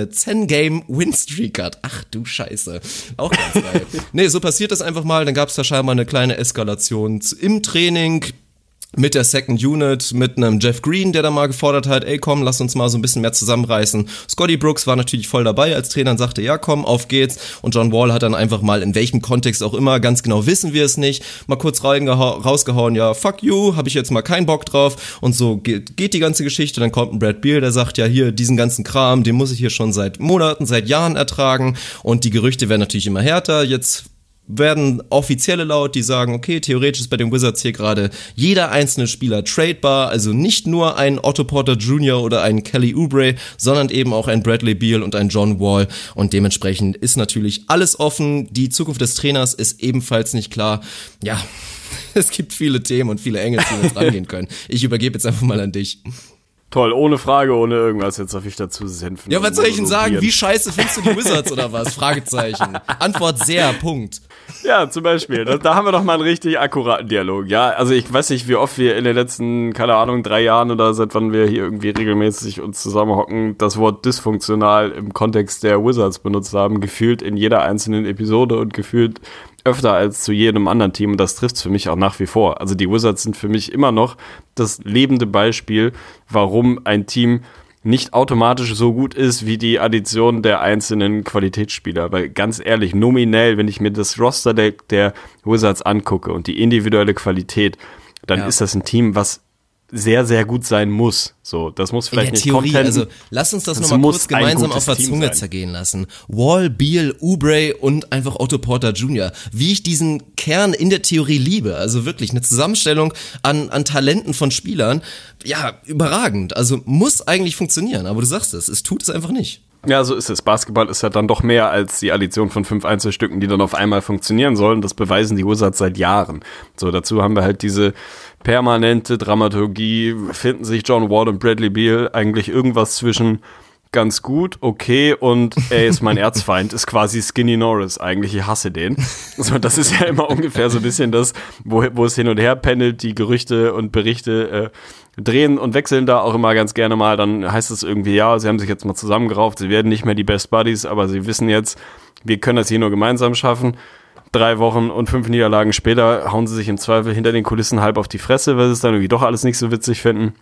S2: 10-Game-Win-Streak hat. Ach du Scheiße. Auch ganz geil. Nee, so passiert das einfach mal. Dann gab's da scheinbar eine kleine Eskalation im Training. Mit der Second Unit, mit einem Jeff Green, der da mal gefordert hat, ey komm, lass uns mal so ein bisschen mehr zusammenreißen. Scotty Brooks war natürlich voll dabei als Trainer und sagte, ja komm, auf geht's. Und John Wall hat dann einfach mal, in welchem Kontext auch immer, ganz genau wissen wir es nicht, mal kurz rausgehauen, ja fuck you, hab ich jetzt mal keinen Bock drauf. Und so geht die ganze Geschichte. Dann kommt ein Brad Beal, der sagt, ja hier, diesen ganzen Kram, den muss ich hier schon seit Monaten, seit Jahren ertragen. Und die Gerüchte werden natürlich immer härter. Jetzt werden Offizielle laut, die sagen, okay, theoretisch ist bei den Wizards hier gerade jeder einzelne Spieler tradebar, also nicht nur ein Otto Porter Jr. oder ein Kelly Oubre, sondern eben auch ein Bradley Beal und ein John Wall und dementsprechend ist natürlich alles offen, die Zukunft des Trainers ist ebenfalls nicht klar, ja, es gibt viele Themen und viele Engel, die wir jetzt rangehen können. Ich übergebe jetzt einfach mal an dich.
S3: Toll, ohne Frage, ohne irgendwas, jetzt darf ich dazu senfen.
S2: Ja, was soll ich denn sagen? Wie scheiße findest du die Wizards oder was? Fragezeichen. Antwort sehr, Punkt.
S3: Ja, zum Beispiel. Da haben wir doch mal einen richtig akkuraten Dialog. Ja, also ich weiß nicht, wie oft wir in den letzten, keine Ahnung, 3 Jahren oder seit wann wir hier irgendwie regelmäßig uns zusammenhocken, das Wort dysfunktional im Kontext der Wizards benutzt haben, gefühlt in jeder einzelnen Episode und gefühlt öfter als zu jedem anderen Team und das trifft's für mich auch nach wie vor. Also die Wizards sind für mich immer noch das lebende Beispiel, warum ein Team nicht automatisch so gut ist wie die Addition der einzelnen Qualitätsspieler. Weil ganz ehrlich, nominell, wenn ich mir das Roster der Wizards angucke und die individuelle Qualität, dann ist das ein Team, was sehr, sehr gut sein muss. So, das muss vielleicht nicht
S2: Theorie, also lass uns das nochmal kurz gemeinsam auf der Zunge zergehen lassen. Wall, Beal, Oubre und einfach Otto Porter Jr. Wie ich diesen Kern in der Theorie liebe. Also wirklich eine Zusammenstellung an Talenten von Spielern. Ja, überragend. Also muss eigentlich funktionieren. Aber du sagst es tut es einfach nicht.
S3: Ja, so ist es. Basketball ist ja dann doch mehr als die Addition von 5 Einzelstücken, die dann auf einmal funktionieren sollen. Das beweisen die Wizards seit Jahren. So, dazu haben wir halt diese permanente Dramaturgie. Finden sich John Wall und Bradley Beal eigentlich irgendwas zwischen ganz gut, okay und er ist mein Erzfeind, ist quasi Skinny Norris eigentlich, ich hasse den. So, das ist ja immer ungefähr so ein bisschen das, wo es hin und her pendelt, die Gerüchte und Berichte drehen und wechseln da auch immer ganz gerne mal, dann heißt es irgendwie, ja, sie haben sich jetzt mal zusammengerauft, sie werden nicht mehr die Best Buddies, aber sie wissen jetzt, wir können das hier nur gemeinsam schaffen. 3 Wochen und 5 Niederlagen später hauen sie sich im Zweifel hinter den Kulissen halb auf die Fresse, weil sie es dann irgendwie doch alles nicht so witzig finden.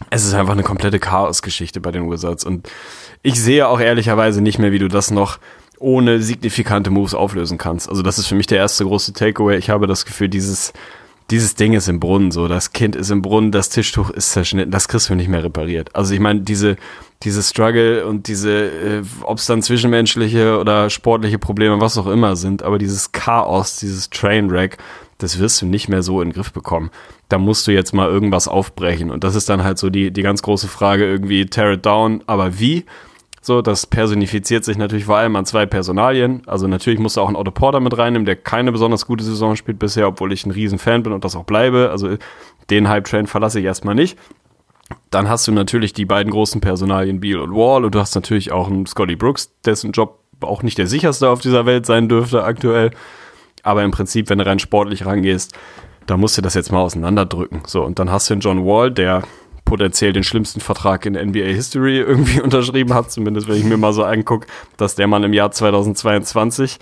S3: es ist einfach eine komplette Chaosgeschichte bei den Wizards und ich sehe auch ehrlicherweise nicht mehr, wie du das noch ohne signifikante Moves auflösen kannst. Also das ist für mich der erste große Takeaway. Ich habe das Gefühl, dieses Ding ist im Brunnen, so, das Kind ist im Brunnen, das Tischtuch ist zerschnitten, das kriegst du nicht mehr repariert. Also ich meine, diese Struggle und ob es dann zwischenmenschliche oder sportliche Probleme, was auch immer sind, aber dieses Chaos, dieses Trainwreck, das wirst du nicht mehr so in den Griff bekommen. Da musst du jetzt mal irgendwas aufbrechen und das ist dann halt so die ganz große Frage, irgendwie tear it down, aber wie? So, das personifiziert sich natürlich vor allem an 2 Personalien. Also natürlich musst du auch einen Otto Porter mit reinnehmen, der keine besonders gute Saison spielt bisher, obwohl ich ein Riesenfan bin und das auch bleibe. Also den Hype-Train verlasse ich erstmal nicht. Dann hast du natürlich die beiden großen Personalien Beal und Wall und du hast natürlich auch einen Scotty Brooks, dessen Job auch nicht der sicherste auf dieser Welt sein dürfte aktuell. Aber im Prinzip, wenn du rein sportlich rangehst, da musst du das jetzt mal auseinanderdrücken. So, und dann hast du den John Wall, der potenziell den schlimmsten Vertrag in NBA History irgendwie unterschrieben hat, zumindest wenn ich mir mal so angucke, dass der Mann im Jahr 2022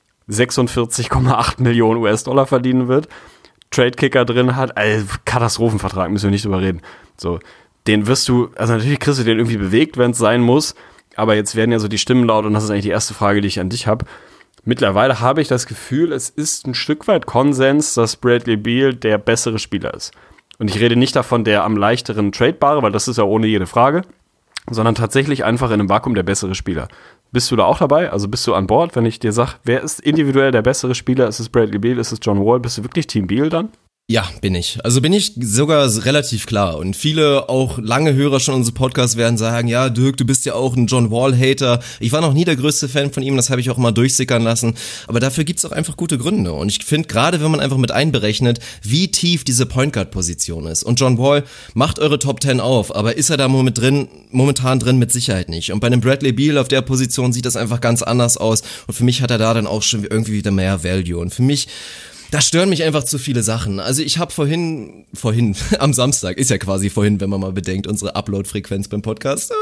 S3: 46,8 Millionen US-Dollar verdienen wird, Trade-Kicker drin hat, also Katastrophenvertrag, müssen wir nicht drüber reden. So, den wirst du, also natürlich kriegst du den irgendwie bewegt, wenn es sein muss, aber jetzt werden ja so die Stimmen laut und das ist eigentlich die erste Frage, die ich an dich habe. Mittlerweile habe ich das Gefühl, es ist ein Stück weit Konsens, dass Bradley Beal der bessere Spieler ist. Und ich rede nicht davon, der am leichteren tradebare, weil das ist ja ohne jede Frage, sondern tatsächlich einfach in einem Vakuum der bessere Spieler. Bist du da auch dabei? Also bist du an Bord, wenn ich dir sage, wer ist individuell der bessere Spieler? Ist es Bradley Beal? Ist es John Wall? Bist du wirklich Team Beal dann?
S2: Ja, bin ich. Also bin ich sogar relativ klar. Und viele, auch lange Hörer schon unseres Podcasts werden sagen, ja, Dirk, du bist ja auch ein John Wall-Hater. Ich war noch nie der größte Fan von ihm, das habe ich auch mal durchsickern lassen. Aber dafür gibt's auch einfach gute Gründe. Und ich finde, gerade wenn man einfach mit einberechnet, wie tief diese Point Guard-Position ist. Und John Wall macht eure Top 10 auf, aber ist er da momentan drin mit Sicherheit nicht. Und bei einem Bradley Beal auf der Position sieht das einfach ganz anders aus. Und für mich hat er da dann auch schon irgendwie wieder mehr Value. Und für mich, da stören mich einfach zu viele Sachen. Also ich habe vorhin, am Samstag, ist ja quasi vorhin, wenn man mal bedenkt, unsere Upload-Frequenz beim Podcast.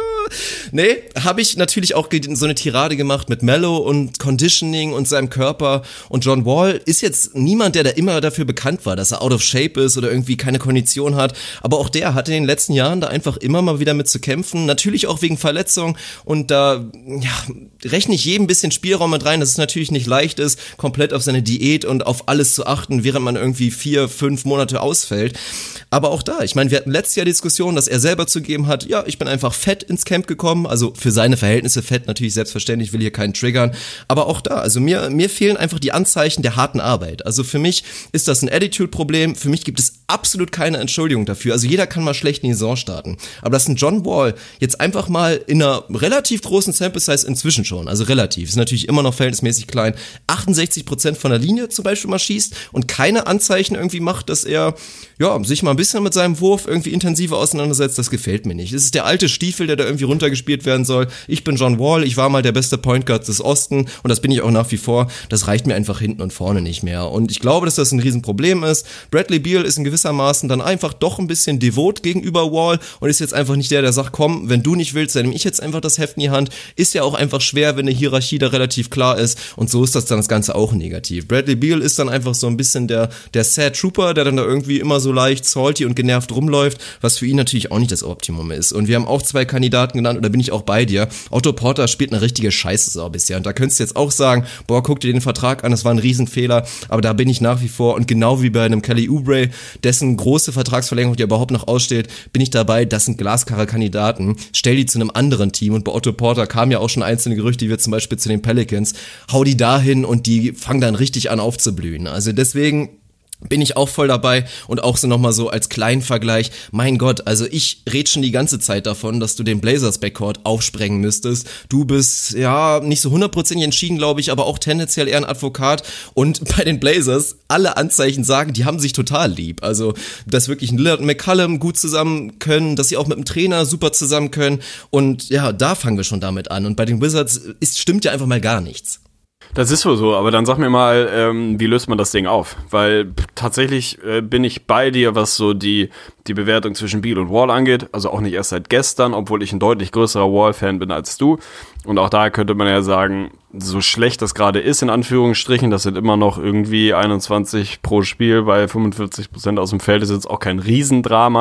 S2: Habe ich natürlich auch so eine Tirade gemacht mit Melo und Conditioning und seinem Körper. Und John Wall ist jetzt niemand, der da immer dafür bekannt war, dass er out of shape ist oder irgendwie keine Kondition hat. Aber auch der hat in den letzten Jahren da einfach immer mal wieder mit zu kämpfen. Natürlich auch wegen Verletzung. Und da rechne ich jedem ein bisschen Spielraum mit rein, dass es natürlich nicht leicht ist, komplett auf seine Diät und auf alles zu achten, während man irgendwie 4-5 Monate ausfällt. Aber auch da, ich meine, wir hatten letztes Jahr Diskussion, dass er selber zugegeben hat, ja, ich bin einfach fett ins Camp gekommen, also für seine Verhältnisse fett, natürlich selbstverständlich, will hier keinen triggern, aber auch da, also mir fehlen einfach die Anzeichen der harten Arbeit. Also für mich ist das ein Attitude-Problem, für mich gibt es absolut keine Entschuldigung dafür, also jeder kann mal schlecht in die Saison starten, aber dass ein John Wall jetzt einfach mal in einer relativ großen Sample-Size inzwischen schon, also relativ, ist natürlich immer noch verhältnismäßig klein, 68% von der Linie zum Beispiel mal schießt und keine Anzeichen irgendwie macht, dass er sich mal ein bisschen mit seinem Wurf irgendwie intensiver auseinandersetzt, das gefällt mir nicht. Es ist der alte Stiefel, der da irgendwie runtergespielt werden soll. Ich bin John Wall, ich war mal der beste Point Guard des Osten und das bin ich auch nach wie vor. Das reicht mir einfach hinten und vorne nicht mehr. Und ich glaube, dass das ein Riesenproblem ist. Bradley Beal ist in gewissermaßen dann einfach doch ein bisschen devot gegenüber Wall und ist jetzt einfach nicht der sagt, komm, wenn du nicht willst, dann nehme ich jetzt einfach das Heft in die Hand. Ist ja auch einfach schwer, wenn eine Hierarchie da relativ klar ist und so ist das Ganze auch negativ. Bradley Beal ist dann einfach so ein bisschen der Sad Trooper, der dann da irgendwie immer so leicht salty und genervt rumläuft, was für ihn natürlich auch nicht das Optimum ist. Und wir haben auch 2 Kandidaten genannt, oder bin ich auch bei dir. Otto Porter spielt eine richtige Scheißsaison bisher. Und da könntest du jetzt auch sagen, boah, guck dir den Vertrag an, das war ein Riesenfehler. Aber da bin ich nach wie vor, und genau wie bei einem Kelly Oubre, dessen große Vertragsverlängerung, die überhaupt noch aussteht, bin ich dabei, das sind glasklare Kandidaten. Stell die zu einem anderen Team. Und bei Otto Porter kamen ja auch schon einzelne Gerüchte, wie wir zum Beispiel zu den Pelicans. Hau die dahin und die fangen dann richtig an aufzublühen. Also deswegen bin ich auch voll dabei und auch so nochmal so als kleinen Vergleich, mein Gott, also ich red schon die ganze Zeit davon, dass du den Blazers Backcourt aufsprengen müsstest. Du bist, ja, nicht so 100% entschieden, glaube ich, aber auch tendenziell eher ein Advokat und bei den Blazers, alle Anzeichen sagen, die haben sich total lieb. Also, dass wirklich ein Lillard und McCollum gut zusammen können, dass sie auch mit dem Trainer super zusammen können und ja, da fangen wir schon damit an und bei den Wizards stimmt ja einfach mal gar nichts.
S3: Das ist wohl so, aber dann sag mir mal, wie löst man das Ding auf? Weil tatsächlich bin ich bei dir, was so die Bewertung zwischen Beal und Wall angeht. Also auch nicht erst seit gestern, obwohl ich ein deutlich größerer Wall-Fan bin als du. Und auch da könnte man ja sagen, so schlecht das gerade ist, in Anführungsstrichen, das sind immer noch irgendwie 21 pro Spiel, weil 45% aus dem Feld ist jetzt auch kein Riesendrama.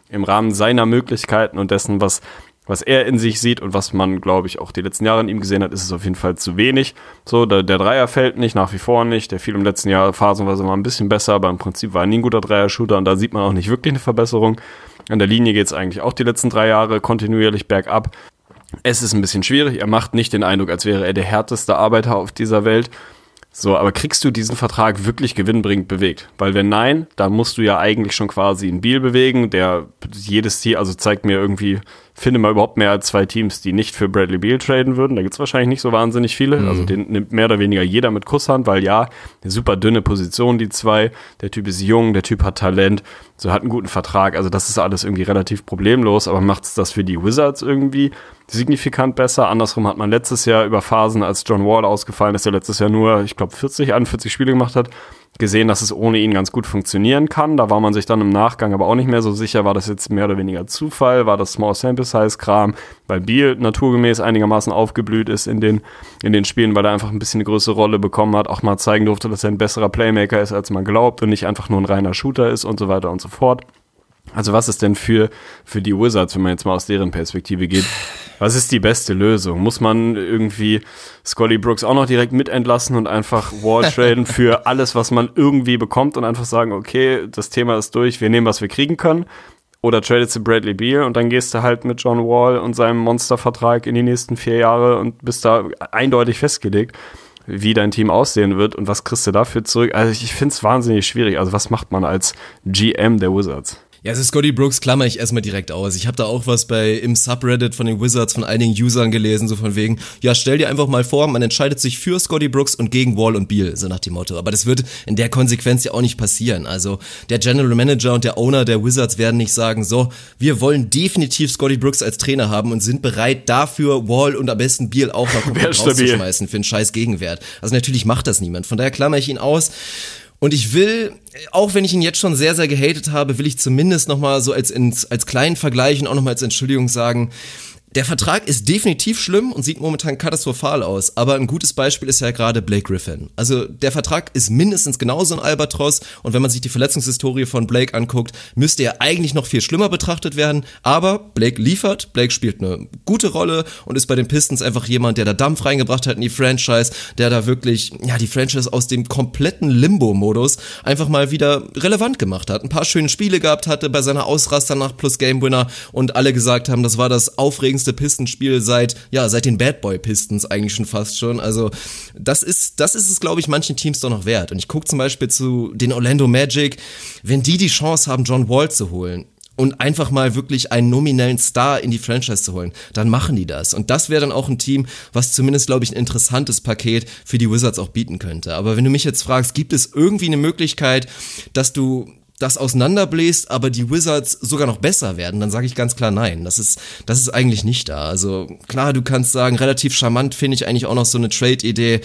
S3: im Rahmen seiner Möglichkeiten und dessen, was er in sich sieht und was man, glaube ich, auch die letzten Jahre in ihm gesehen hat, ist es auf jeden Fall zu wenig. So, der Dreier fällt nicht, nach wie vor nicht. Der fiel im letzten Jahr phasenweise mal ein bisschen besser, aber im Prinzip war er nie ein guter Dreier-Shooter und da sieht man auch nicht wirklich eine Verbesserung. An der Linie geht es eigentlich auch die letzten 3 Jahre kontinuierlich bergab. Es ist ein bisschen schwierig. Er macht nicht den Eindruck, als wäre er der härteste Arbeiter auf dieser Welt. So, aber kriegst du diesen Vertrag wirklich gewinnbringend bewegt? Weil wenn nein, dann musst du ja eigentlich schon quasi einen Beal bewegen, der jedes Team, also zeigt mir irgendwie, finde mal überhaupt mehr als 2 Teams, die nicht für Bradley Beal traden würden. Da gibt's wahrscheinlich nicht so wahnsinnig viele. Also den nimmt mehr oder weniger jeder mit Kusshand, weil ja, eine super dünne Position, die 2. Der Typ ist jung, der Typ hat Talent, so hat einen guten Vertrag. Also das ist alles irgendwie relativ problemlos, aber macht's das für die Wizards irgendwie signifikant besser? Andersrum hat man letztes Jahr über Phasen, als John Wall ausgefallen ist, der letztes Jahr nur, ich glaube, 41 Spiele gemacht hat, gesehen, dass es ohne ihn ganz gut funktionieren kann. Da war man sich dann im Nachgang aber auch nicht mehr so sicher, war das jetzt mehr oder weniger Zufall, war das Small Sample Size Kram, weil Beal naturgemäß einigermaßen aufgeblüht ist in den Spielen, weil er einfach ein bisschen eine größere Rolle bekommen hat, auch mal zeigen durfte, dass er ein besserer Playmaker ist, als man glaubt und nicht einfach nur ein reiner Shooter ist und so weiter und so fort. Also was ist denn für die Wizards, wenn man jetzt mal aus deren Perspektive geht, was ist die beste Lösung? Muss man irgendwie Scotty Brooks auch noch direkt mitentlassen und einfach Wall traden für alles, was man irgendwie bekommt und einfach sagen, okay, das Thema ist durch, wir nehmen, was wir kriegen können? Oder tradest du Bradley Beal und dann gehst du halt mit John Wall und seinem Monstervertrag in die nächsten 4 Jahre und bist da eindeutig festgelegt, wie dein Team aussehen wird und was kriegst du dafür zurück? Also ich finde es wahnsinnig schwierig. Also was macht man als GM der Wizards?
S2: Ja, also Scotty Brooks klammer ich erstmal direkt aus. Ich habe da auch was im Subreddit von den Wizards von einigen Usern gelesen, so von wegen, ja, stell dir einfach mal vor, man entscheidet sich für Scotty Brooks und gegen Wall und Beal, so nach dem Motto. Aber das wird in der Konsequenz ja auch nicht passieren. Also der General Manager und der Owner der Wizards werden nicht sagen, so, wir wollen definitiv Scotty Brooks als Trainer haben und sind bereit dafür, Wall und am besten Beal auch noch komplett rauszuschmeißen für einen scheiß Gegenwert. Also natürlich macht das niemand. Von daher klammer ich ihn aus. Und ich will, auch wenn ich ihn jetzt schon sehr, sehr gehatet habe, will ich zumindest nochmal so als kleinen Vergleich und auch nochmal als Entschuldigung sagen, der Vertrag ist definitiv schlimm und sieht momentan katastrophal aus, aber ein gutes Beispiel ist ja gerade Blake Griffin. Also der Vertrag ist mindestens genauso ein Albatros und wenn man sich die Verletzungshistorie von Blake anguckt, müsste er eigentlich noch viel schlimmer betrachtet werden, aber Blake liefert, Blake spielt eine gute Rolle und ist bei den Pistons einfach jemand, der da Dampf reingebracht hat in die Franchise, der da wirklich, ja, die Franchise aus dem kompletten Limbo-Modus einfach mal wieder relevant gemacht hat. Ein paar schöne Spiele gehabt hatte bei seiner Ausraster nach plus Game Winner und alle gesagt haben, das war das aufregendste Pistons-Spiel seit den Bad Boy Pistons eigentlich schon fast schon. Also das ist es, glaube ich, manchen Teams doch noch wert. Und ich gucke zum Beispiel zu den Orlando Magic, wenn die Chance haben, John Wall zu holen und einfach mal wirklich einen nominellen Star in die Franchise zu holen, dann machen die das. Und das wäre dann auch ein Team, was zumindest, glaube ich, ein interessantes Paket für die Wizards auch bieten könnte. Aber wenn du mich jetzt fragst, gibt es irgendwie eine Möglichkeit, dass du das auseinanderbläst, aber die Wizards sogar noch besser werden, dann sage ich ganz klar nein. Das ist eigentlich nicht da. Also klar, du kannst sagen, relativ charmant finde ich eigentlich auch noch so eine Trade-Idee.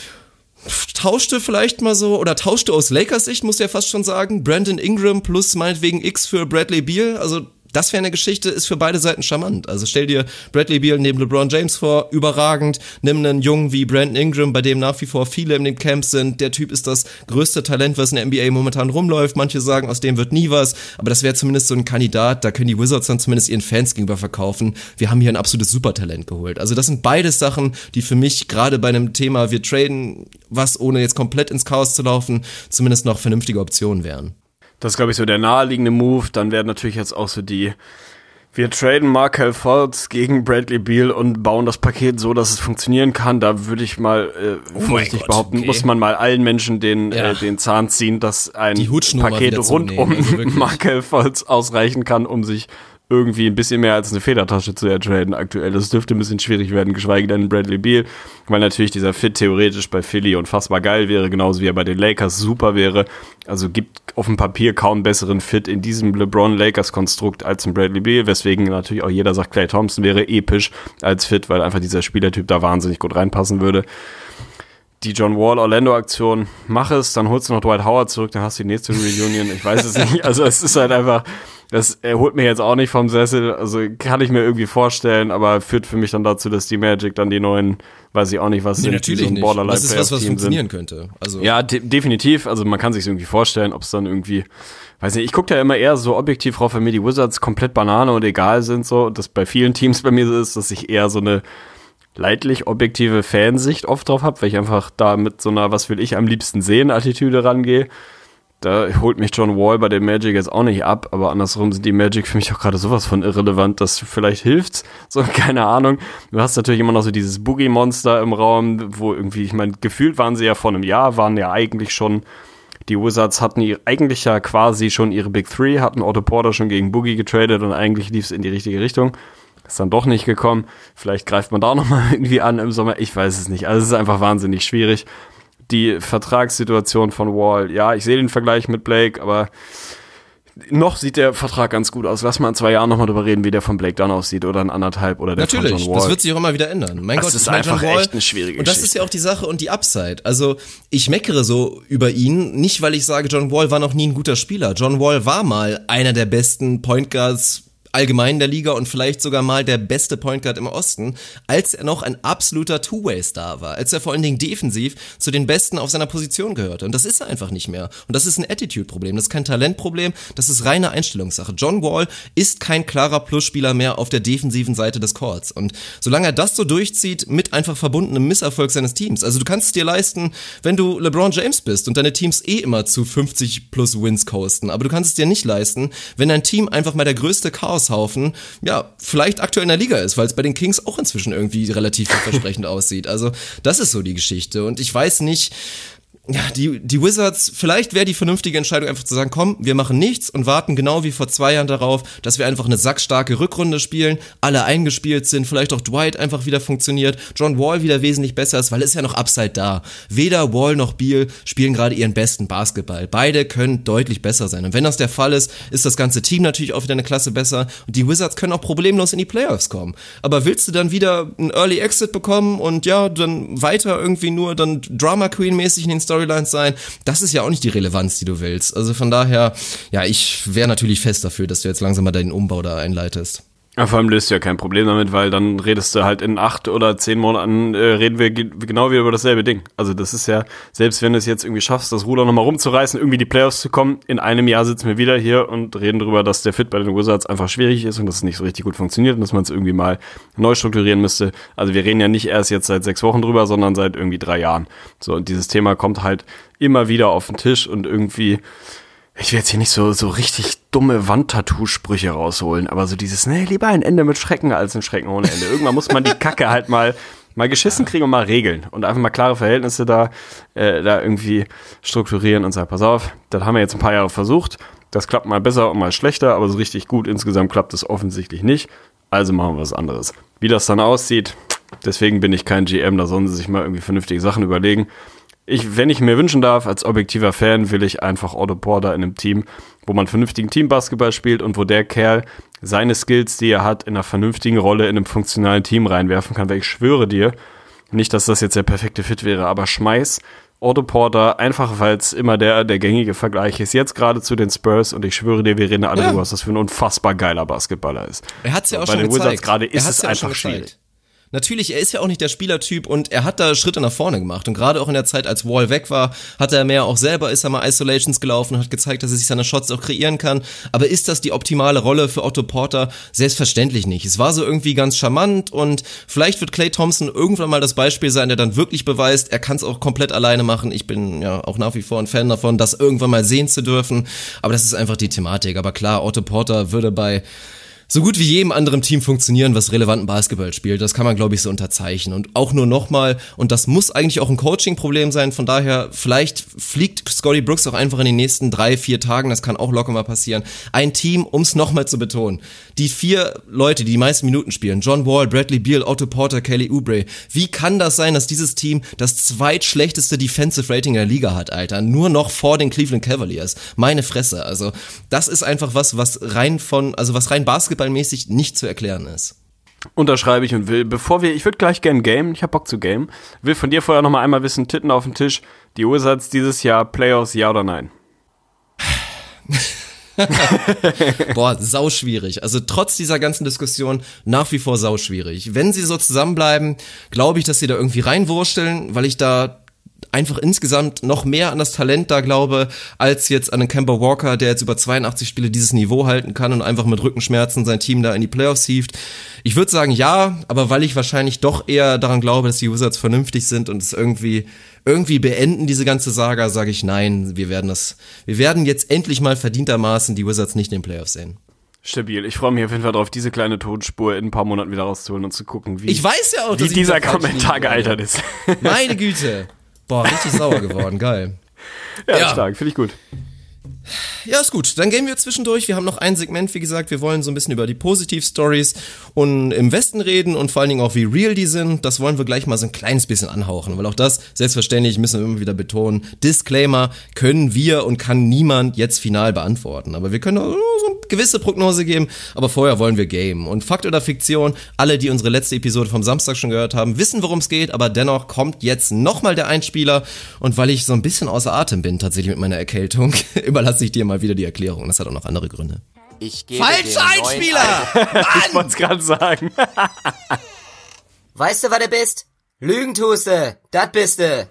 S2: Tauschte vielleicht mal so, oder tauschte aus Lakers Sicht, musst du ja fast schon sagen, Brandon Ingram plus meinetwegen X für Bradley Beal, also das wäre eine Geschichte, ist für beide Seiten charmant. Also stell dir Bradley Beal neben LeBron James vor, überragend. Nimm einen Jungen wie Brandon Ingram, bei dem nach wie vor viele in dem Camp sind. Der Typ ist das größte Talent, was in der NBA momentan rumläuft. Manche sagen, aus dem wird nie was. Aber das wäre zumindest so ein Kandidat, da können die Wizards dann zumindest ihren Fans gegenüber verkaufen. Wir haben hier ein absolutes Supertalent geholt. Also das sind beides Sachen, die für mich gerade bei einem Thema, wir traden was, ohne jetzt komplett ins Chaos zu laufen, zumindest noch vernünftige Optionen wären.
S3: Das ist, glaube ich, so der naheliegende Move. Dann werden natürlich jetzt auch so wir traden Markelle Fultz gegen Bradley Beal und bauen das Paket so, dass es funktionieren kann. Da würde ich mal vorsichtig behaupten, okay, muss man mal allen Menschen den Zahn ziehen, dass ein Paket rund um Markelle Fultz ausreichen kann, um sich irgendwie ein bisschen mehr als eine Federtasche zu ertraden aktuell. Das dürfte ein bisschen schwierig werden, geschweige denn Bradley Beal, weil natürlich dieser Fit theoretisch bei Philly unfassbar geil wäre, genauso wie er bei den Lakers super wäre. Also gibt auf dem Papier kaum besseren Fit in diesem LeBron-Lakers-Konstrukt als ein Bradley Beal, weswegen natürlich auch jeder sagt, Klay Thompson wäre episch als Fit, weil einfach dieser Spielertyp da wahnsinnig gut reinpassen würde. die John Wall-Orlando-Aktion, mach es, dann holst du noch Dwight Howard zurück, dann hast du die nächste Reunion, ich weiß es nicht. Also es ist halt einfach, das holt mir jetzt auch nicht vom Sessel, also kann ich mir irgendwie vorstellen, aber führt für mich dann dazu, dass die Magic dann die neuen, weiß ich auch nicht, was sind,
S2: natürlich so ein Borderline-Playoff-Team was funktionieren könnte. Also
S3: ja, definitiv, also man kann sich irgendwie vorstellen, ob es dann irgendwie, weiß nicht, ich gucke da immer eher so objektiv drauf, wenn mir die Wizards komplett Banane und egal sind, so, das bei vielen Teams bei mir so ist, dass ich eher so eine leidlich objektive Fansicht oft drauf habe, weil ich einfach da mit so einer was will ich am liebsten sehen Attitüde rangehe. Da holt mich John Wall bei den Magic jetzt auch nicht ab, aber andersrum sind die Magic für mich auch gerade sowas von irrelevant, dass vielleicht hilft's, so keine Ahnung. Du hast natürlich immer noch so dieses Boogie-Monster im Raum, wo irgendwie, ich meine, gefühlt waren sie ja vor einem Jahr, waren ja eigentlich schon, die Wizards hatten eigentlich ja quasi schon ihre Big Three, hatten Otto Porter schon gegen Boogie getradet und eigentlich lief's in die richtige Richtung. Ist dann doch nicht gekommen. Vielleicht greift man da nochmal irgendwie an im Sommer. Ich weiß es nicht. Also es ist einfach wahnsinnig schwierig. Die Vertragssituation von Wall, ja, ich sehe den Vergleich mit Blake, aber noch sieht der Vertrag ganz gut aus. Lass mal in 2 Jahren nochmal drüber reden, wie der von Blake dann aussieht oder in 1,5 oder der
S2: natürlich,
S3: von John Wall.
S2: Das wird sich auch immer wieder ändern. Mein
S3: das
S2: Gott,
S3: ist einfach
S2: John Wall,
S3: echt eine schwierige
S2: und das
S3: Geschichte.
S2: ist ja auch die Sache und die Upside. Also ich meckere so über ihn, nicht weil ich sage, John Wall war noch nie ein guter Spieler. John Wall war mal einer der besten Point Guards allgemein der Liga und vielleicht sogar mal der beste Point Guard im Osten, als er noch ein absoluter Two-Way-Star war, als er vor allen Dingen defensiv zu den Besten auf seiner Position gehörte. Und das ist er einfach nicht mehr. Und das ist ein Attitude-Problem, das ist kein Talentproblem, das ist reine Einstellungssache. John Wall ist kein klarer Plusspieler mehr auf der defensiven Seite des Courts. Und solange er das so durchzieht, mit einfach verbundenem Misserfolg seines Teams, also du kannst es dir leisten, wenn du LeBron James bist und deine Teams immer zu 50 plus Wins coasten, aber du kannst es dir nicht leisten, wenn dein Team einfach mal der größte Chaoshaufen, ja, vielleicht aktuell in der Liga ist, weil es bei den Kings auch inzwischen irgendwie relativ vielversprechend aussieht. Also das ist so die Geschichte und ich weiß nicht, ja, die Wizards, vielleicht wäre die vernünftige Entscheidung einfach zu sagen, komm, wir machen nichts und warten genau wie vor 2 Jahren darauf, dass wir einfach eine sackstarke Rückrunde spielen, alle eingespielt sind, vielleicht auch Dwight einfach wieder funktioniert, John Wall wieder wesentlich besser ist, weil es ist ja noch Upside da. Weder Wall noch Beal spielen gerade ihren besten Basketball. Beide können deutlich besser sein. Und wenn das der Fall ist, ist das ganze Team natürlich auch wieder eine Klasse besser und die Wizards können auch problemlos in die Playoffs kommen. Aber willst du dann wieder einen Early Exit bekommen und ja, dann weiter irgendwie nur dann Drama Queen mäßig in den Storylines sein, das ist ja auch nicht die Relevanz, die du willst. Also von daher, ja, ich wäre natürlich fest dafür, dass du jetzt langsam mal deinen Umbau da einleitest.
S3: Ja, vor allem löst du ja kein Problem damit, weil dann redest du halt in 8 oder 10 Monaten, reden wir genau wieder über dasselbe Ding. Also das ist ja, selbst wenn du es jetzt irgendwie schaffst, das Ruder nochmal rumzureißen, irgendwie die Playoffs zu kommen, in einem Jahr sitzen wir wieder hier und reden darüber, dass der Fit bei den Wizards einfach schwierig ist und dass es nicht so richtig gut funktioniert und dass man es irgendwie mal neu strukturieren müsste. Also wir reden ja nicht erst jetzt seit 6 Wochen drüber, sondern seit irgendwie 3 Jahren. So, und dieses Thema kommt halt immer wieder auf den Tisch und irgendwie, ich will jetzt hier nicht so richtig dumme Wandtattoo-Sprüche rausholen, aber so dieses, ne, lieber ein Ende mit Schrecken als ein Schrecken ohne Ende. Irgendwann muss man die Kacke halt mal geschissen kriegen und mal regeln und einfach mal klare Verhältnisse da irgendwie strukturieren und sagen, pass auf, das haben wir jetzt ein paar Jahre versucht, das klappt mal besser und mal schlechter, aber so richtig gut insgesamt klappt es offensichtlich nicht, also machen wir was anderes. Wie das dann aussieht, deswegen bin ich kein GM, da sollen sie sich mal irgendwie vernünftige Sachen überlegen. Wenn ich mir wünschen darf, als objektiver Fan, will ich einfach Otto Porter in einem Team, wo man vernünftigen Teambasketball spielt und wo der Kerl seine Skills, die er hat, in einer vernünftigen Rolle in einem funktionalen Team reinwerfen kann, weil ich schwöre dir, nicht, dass das jetzt der perfekte Fit wäre, aber schmeiß Otto Porter, einfach weil es immer der gängige Vergleich ist, jetzt gerade zu den Spurs und ich schwöre dir, wir reden alle drüber, was das für ein unfassbar geiler Basketballer ist.
S2: Er hat's ja auch
S3: bei
S2: schon
S3: den
S2: gezeigt.
S3: Wizards gerade ist es einfach schwierig.
S2: Natürlich, er ist ja auch nicht der Spielertyp und er hat da Schritte nach vorne gemacht und gerade auch in der Zeit, als Wall weg war, hat er mehr auch selber, ist er mal Isolations gelaufen und hat gezeigt, dass er sich seine Shots auch kreieren kann, aber ist das die optimale Rolle für Otto Porter? Selbstverständlich nicht. Es war so irgendwie ganz charmant und vielleicht wird Klay Thompson irgendwann mal das Beispiel sein, der dann wirklich beweist, er kann es auch komplett alleine machen. Ich bin ja auch nach wie vor ein Fan davon, das irgendwann mal sehen zu dürfen, aber das ist einfach die Thematik. Aber klar, Otto Porter würde bei so gut wie jedem anderen Team funktionieren, was relevanten Basketball spielt. Das kann man, glaube ich, so unterzeichnen. Und auch nur nochmal, und das muss eigentlich auch ein Coaching-Problem sein, von daher, vielleicht fliegt Scotty Brooks auch einfach in den nächsten 3-4 Tagen, das kann auch locker mal passieren, ein Team, um es nochmal zu betonen. Die 4 Leute, die die meisten Minuten spielen, John Wall, Bradley Beal, Otto Porter, Kelly Oubre, wie kann das sein, dass dieses Team das zweitschlechteste Defensive Rating in der Liga hat, Alter? Nur noch vor den Cleveland Cavaliers. Meine Fresse. Also, das ist einfach was rein Basketballmäßig nicht zu erklären ist.
S3: Unterschreibe ich und ich würde gleich gern gamen, ich hab Bock zu gamen, will von dir vorher nochmal einmal wissen, Titten auf den Tisch, die Wizards dieses Jahr, Playoffs, ja oder nein?
S2: Boah, sauschwierig. Also trotz dieser ganzen Diskussion nach wie vor sauschwierig. Wenn sie so zusammenbleiben, glaube ich, dass sie da irgendwie reinwursteln, weil ich da einfach insgesamt noch mehr an das Talent da glaube, als jetzt an den Kemba Walker, der jetzt über 82 Spiele dieses Niveau halten kann und einfach mit Rückenschmerzen sein Team da in die Playoffs hieft. Ich würde sagen ja, aber weil ich wahrscheinlich doch eher daran glaube, dass die Wizards vernünftig sind und es irgendwie beenden, diese ganze Saga, sage ich nein, wir werden jetzt endlich mal verdientermaßen die Wizards nicht in den Playoffs sehen.
S3: Stabil. Ich freue mich auf jeden Fall drauf, diese kleine Tonspur in ein paar Monaten wieder rauszuholen und zu gucken, wie,
S2: ich weiß ja auch,
S3: wie dieser Kommentar gealtert ist.
S2: Meine Güte. Boah, richtig sauer geworden, geil.
S3: Ja, stark, finde ich gut.
S2: Ja, ist gut. Dann gehen wir zwischendurch. Wir haben noch ein Segment, wie gesagt. Wir wollen so ein bisschen über die Positiv-Stories und im Westen reden und vor allen Dingen auch, wie real die sind. Das wollen wir gleich mal so ein kleines bisschen anhauchen, weil auch das, selbstverständlich, müssen wir immer wieder betonen, Disclaimer, können wir und kann niemand jetzt final beantworten. Aber wir können auch so eine gewisse Prognose geben, aber vorher wollen wir gamen. Und Fakt oder Fiktion, alle, die unsere letzte Episode vom Samstag schon gehört haben, wissen, worum es geht, aber dennoch kommt jetzt nochmal der Einspieler. Und weil ich so ein bisschen außer Atem bin, tatsächlich mit meiner Erkältung, überlasse ich dir mal wieder die Erklärung. Das hat auch noch andere Gründe.
S4: Ich gebe
S2: Falscher Einspieler!
S3: Ich wollte es gerade sagen.
S4: Weißt du, was du bist? Lügen tust du. Das bist du.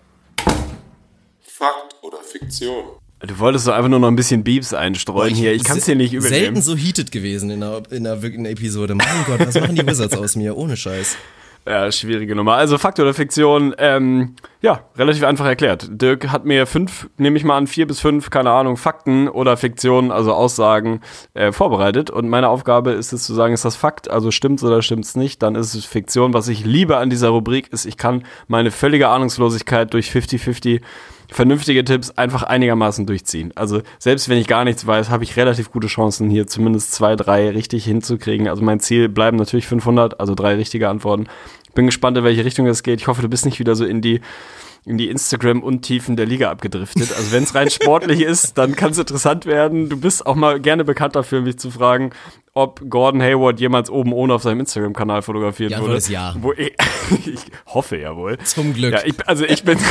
S5: Fakt oder Fiktion?
S3: Du wolltest doch einfach nur noch ein bisschen Beeps einstreuen hier. Ich kann es dir nicht übel
S2: selten
S3: nehmen.
S2: so heated gewesen in einer Episode. Mein Gott, was machen die Wizards aus mir? Ohne Scheiß.
S3: Ja, schwierige Nummer. Also Fakt oder Fiktion, ja, relativ einfach erklärt. Dirk hat mir 5, nehme ich mal an, 4 bis 5, keine Ahnung, Fakten oder Fiktionen, also Aussagen, vorbereitet. Und meine Aufgabe ist es zu sagen, ist das Fakt, also stimmt's oder stimmt's nicht, dann ist es Fiktion. Was ich liebe an dieser Rubrik ist, ich kann meine völlige Ahnungslosigkeit durch 50-50 vernünftige Tipps einfach einigermaßen durchziehen. Also selbst wenn ich gar nichts weiß, habe ich relativ gute Chancen, hier zumindest 2, 3 richtig hinzukriegen. Also mein Ziel bleiben natürlich 500, also 3 richtige Antworten. Bin gespannt, in welche Richtung es geht. Ich hoffe, du bist nicht wieder so in die Instagram-Untiefen der Liga abgedriftet. Also wenn es rein sportlich ist, dann kann es interessant werden. Du bist auch mal gerne bekannt dafür, mich zu fragen, ob Gordon Hayward jemals oben ohne auf seinem Instagram-Kanal fotografieren wurde.
S2: Ja.
S3: Ich hoffe ja wohl.
S2: Zum Glück.
S3: Ja, ich bin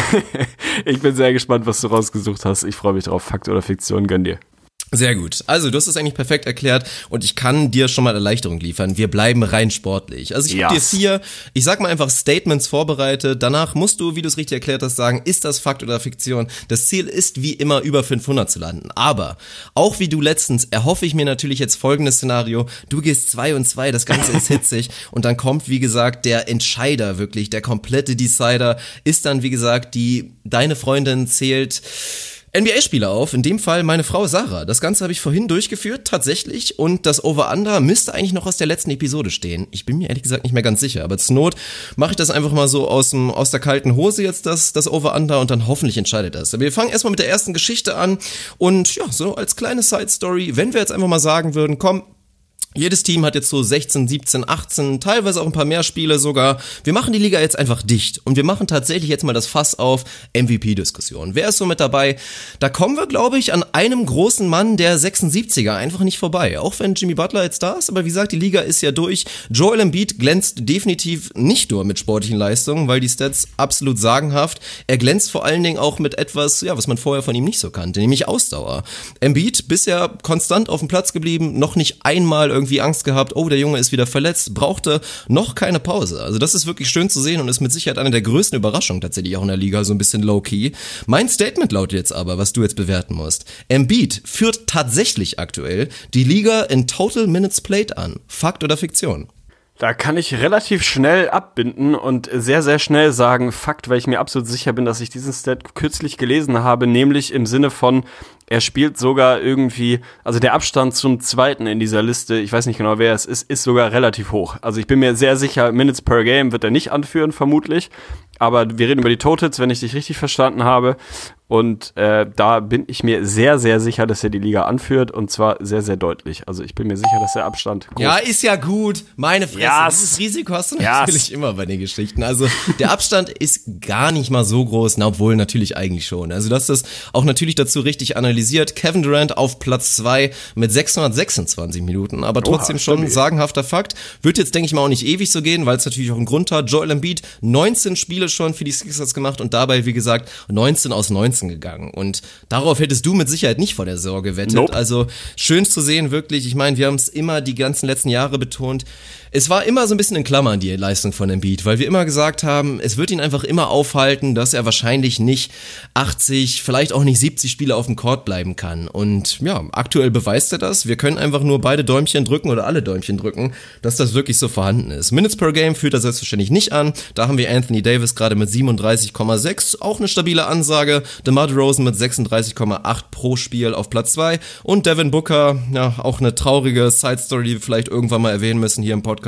S3: sehr gespannt, was du rausgesucht hast. Ich freue mich drauf. Fakt oder Fiktion, gönn dir.
S2: Sehr gut. Also, du hast es eigentlich perfekt erklärt und ich kann dir schon mal Erleichterung liefern. Wir bleiben rein sportlich. Also, ich habe dir 4, ich sag mal einfach Statements vorbereitet. Danach musst du, wie du es richtig erklärt hast, sagen, ist das Fakt oder Fiktion? Das Ziel ist, wie immer, über 500 zu landen. Aber, auch wie du letztens, erhoffe ich mir natürlich jetzt folgendes Szenario. Du gehst 2 und 2, das Ganze ist hitzig und dann kommt, wie gesagt, der Entscheider wirklich, der komplette Decider ist dann, wie gesagt, deine Freundin zählt NBA-Spieler auf, in dem Fall meine Frau Sarah. Das Ganze habe ich vorhin durchgeführt, tatsächlich, und das Over-Under müsste eigentlich noch aus der letzten Episode stehen. Ich bin mir ehrlich gesagt nicht mehr ganz sicher, aber zur Not mache ich das einfach mal so aus der kalten Hose jetzt, das Over-Under, und dann hoffentlich entscheidet das. Aber wir fangen erstmal mit der ersten Geschichte an und ja, so als kleine Side-Story, wenn wir jetzt einfach mal sagen würden, komm, jedes Team hat jetzt so 16, 17, 18, teilweise auch ein paar mehr Spiele sogar. Wir machen die Liga jetzt einfach dicht und wir machen tatsächlich jetzt mal das Fass auf MVP-Diskussion. Wer ist so mit dabei? Da kommen wir, glaube ich, an einem großen Mann der 76er einfach nicht vorbei. Auch wenn Jimmy Butler jetzt da ist, aber wie gesagt, die Liga ist ja durch. Joel Embiid glänzt definitiv nicht nur mit sportlichen Leistungen, weil die Stats absolut sagenhaft. Er glänzt vor allen Dingen auch mit etwas, ja, was man vorher von ihm nicht so kannte, nämlich Ausdauer. Embiid bisher konstant auf dem Platz geblieben, noch nicht einmal irgendwie Angst gehabt, oh, der Junge ist wieder verletzt, brauchte noch keine Pause. Also das ist wirklich schön zu sehen und ist mit Sicherheit eine der größten Überraschungen tatsächlich auch in der Liga, so ein bisschen low-key. Mein Statement lautet jetzt aber, was du jetzt bewerten musst. Embiid führt tatsächlich aktuell die Liga in Total Minutes Played an. Fakt oder Fiktion?
S3: Da kann ich relativ schnell abbinden und sehr, sehr schnell sagen Fakt, weil ich mir absolut sicher bin, dass ich diesen Stat kürzlich gelesen habe, nämlich im Sinne von, er spielt sogar irgendwie, also der Abstand zum Zweiten in dieser Liste, ich weiß nicht genau, wer es ist sogar relativ hoch. Also ich bin mir sehr sicher, Minutes per Game wird er nicht anführen, vermutlich. Aber wir reden über die Totals, wenn ich dich richtig verstanden habe. Und da bin ich mir sehr, sehr sicher, dass er die Liga anführt. Und zwar sehr, sehr deutlich. Also ich bin mir sicher, dass der Abstand groß ist.
S2: Ja, ist ja gut. Meine Fresse.
S3: Yes.
S2: Dieses Risiko hast du natürlich immer bei den Geschichten. Also der Abstand ist gar nicht mal so groß. Na, obwohl natürlich eigentlich schon. Also du hast das auch natürlich dazu richtig analysiert. analysiert. Kevin Durant auf Platz 2 mit 626 Minuten, aber trotzdem schon ein sagenhafter Fakt. Wird jetzt, denke ich mal, auch nicht ewig so gehen, weil es natürlich auch einen Grund hat. Joel Embiid, 19 Spiele schon für die Sixers gemacht und dabei, wie gesagt, 19 aus 19 gegangen. Und darauf hättest du mit Sicherheit nicht vor der Saison gewettet.
S3: Nope.
S2: Also schön zu sehen, wirklich. Ich meine, wir haben es immer die ganzen letzten Jahre betont. Es war immer so ein bisschen in Klammern, die Leistung von Embiid, weil wir immer gesagt haben, es wird ihn einfach immer aufhalten, dass er wahrscheinlich nicht 80, vielleicht auch nicht 70 Spiele auf dem Court bleiben kann. Und ja, aktuell beweist er das. Wir können einfach nur beide Däumchen drücken oder alle Däumchen drücken, dass das wirklich so vorhanden ist. Minutes per Game führt er selbstverständlich nicht an. Da haben wir Anthony Davis gerade mit 37,6, auch eine stabile Ansage. DeMar DeRozan mit 36,8 pro Spiel auf Platz 2 und Devin Booker, ja, auch eine traurige Side-Story, die wir vielleicht irgendwann mal erwähnen müssen hier im Podcast,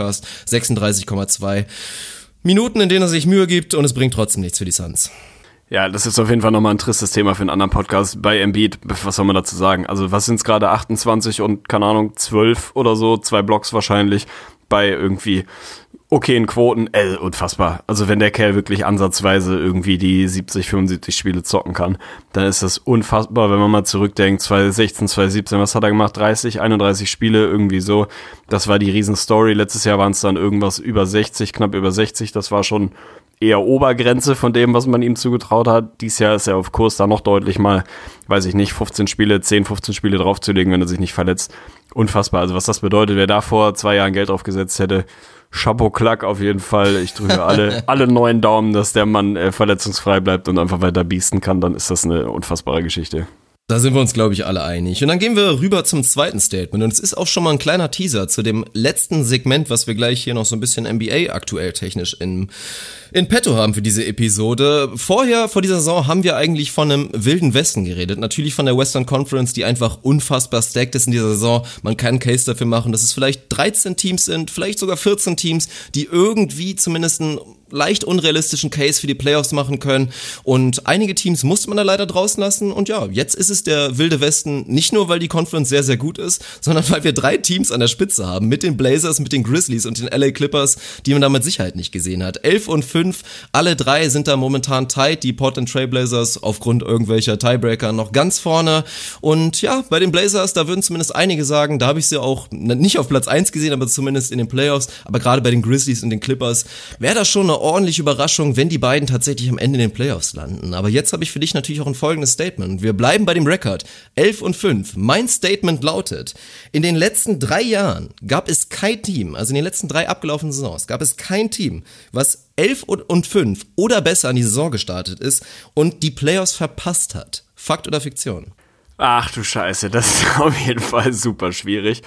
S2: 36,2 Minuten, in denen er sich Mühe gibt und es bringt trotzdem nichts für die Suns.
S3: Ja, das ist auf jeden Fall nochmal ein tristes Thema für einen anderen Podcast. Bei Embiid, was soll man dazu sagen? Also was sind es gerade, 28 und, keine Ahnung, 12 oder so, 2 Blocks wahrscheinlich, bei irgendwie okayen Quoten, unfassbar. Also wenn der Kerl wirklich ansatzweise irgendwie die 70, 75 Spiele zocken kann, dann ist das unfassbar, wenn man mal zurückdenkt, 2016, 2017, was hat er gemacht? 30, 31 Spiele, irgendwie so. Das war die Riesenstory. Letztes Jahr waren es dann irgendwas über 60, knapp über 60. Das war schon eher Obergrenze von dem, was man ihm zugetraut hat. Dieses Jahr ist er auf Kurs, da noch deutlich mal, weiß ich nicht, 15 Spiele draufzulegen, wenn er sich nicht verletzt. Unfassbar. Also was das bedeutet, wer da vor 2 Jahren Geld draufgesetzt hätte, Chapeau Klack auf jeden Fall. Ich drücke alle 9 Daumen, dass der Mann verletzungsfrei bleibt und einfach weiter biesten kann. Dann ist das eine unfassbare Geschichte.
S2: Da sind wir uns, glaube ich, alle einig. Und dann gehen wir rüber zum zweiten Statement. Und es ist auch schon mal ein kleiner Teaser zu dem letzten Segment, was wir gleich hier noch so ein bisschen NBA aktuell technisch in petto haben für diese Episode. Vor dieser Saison haben wir eigentlich von einem wilden Westen geredet. Natürlich von der Western Conference, die einfach unfassbar stacked ist in dieser Saison. Man kann einen Case dafür machen, dass es vielleicht 13 Teams sind, vielleicht sogar 14 Teams, die irgendwie zumindest einen leicht unrealistischen Case für die Playoffs machen können. Und einige Teams musste man da leider draußen lassen. Und ja, jetzt ist es der wilde Westen, nicht nur, weil die Conference sehr, sehr gut ist, sondern weil wir 3 Teams an der Spitze haben, mit den Blazers, mit den Grizzlies und den LA Clippers, die man da mit Sicherheit nicht gesehen hat. 11 und 5, alle 3 sind da momentan tight, die Portland Trail Blazers aufgrund irgendwelcher Tiebreaker noch ganz vorne. Und ja, bei den Blazers, da würden zumindest einige sagen, da habe ich sie auch nicht auf Platz 1 gesehen, aber zumindest in den Playoffs, aber gerade bei den Grizzlies und den Clippers wäre das schon eine ordentliche Überraschung, wenn die beiden tatsächlich am Ende in den Playoffs landen. Aber jetzt habe ich für dich natürlich auch ein folgendes Statement. Wir bleiben bei dem Rekord. 11 und 5. Mein Statement lautet, in den letzten 3 Jahren gab es kein Team, also in den letzten 3 abgelaufenen Saisons, gab es kein Team, was 11 und 5 oder besser an die Saison gestartet ist und die Playoffs verpasst hat. Fakt oder Fiktion?
S3: Ach du Scheiße, das ist auf jeden Fall super schwierig.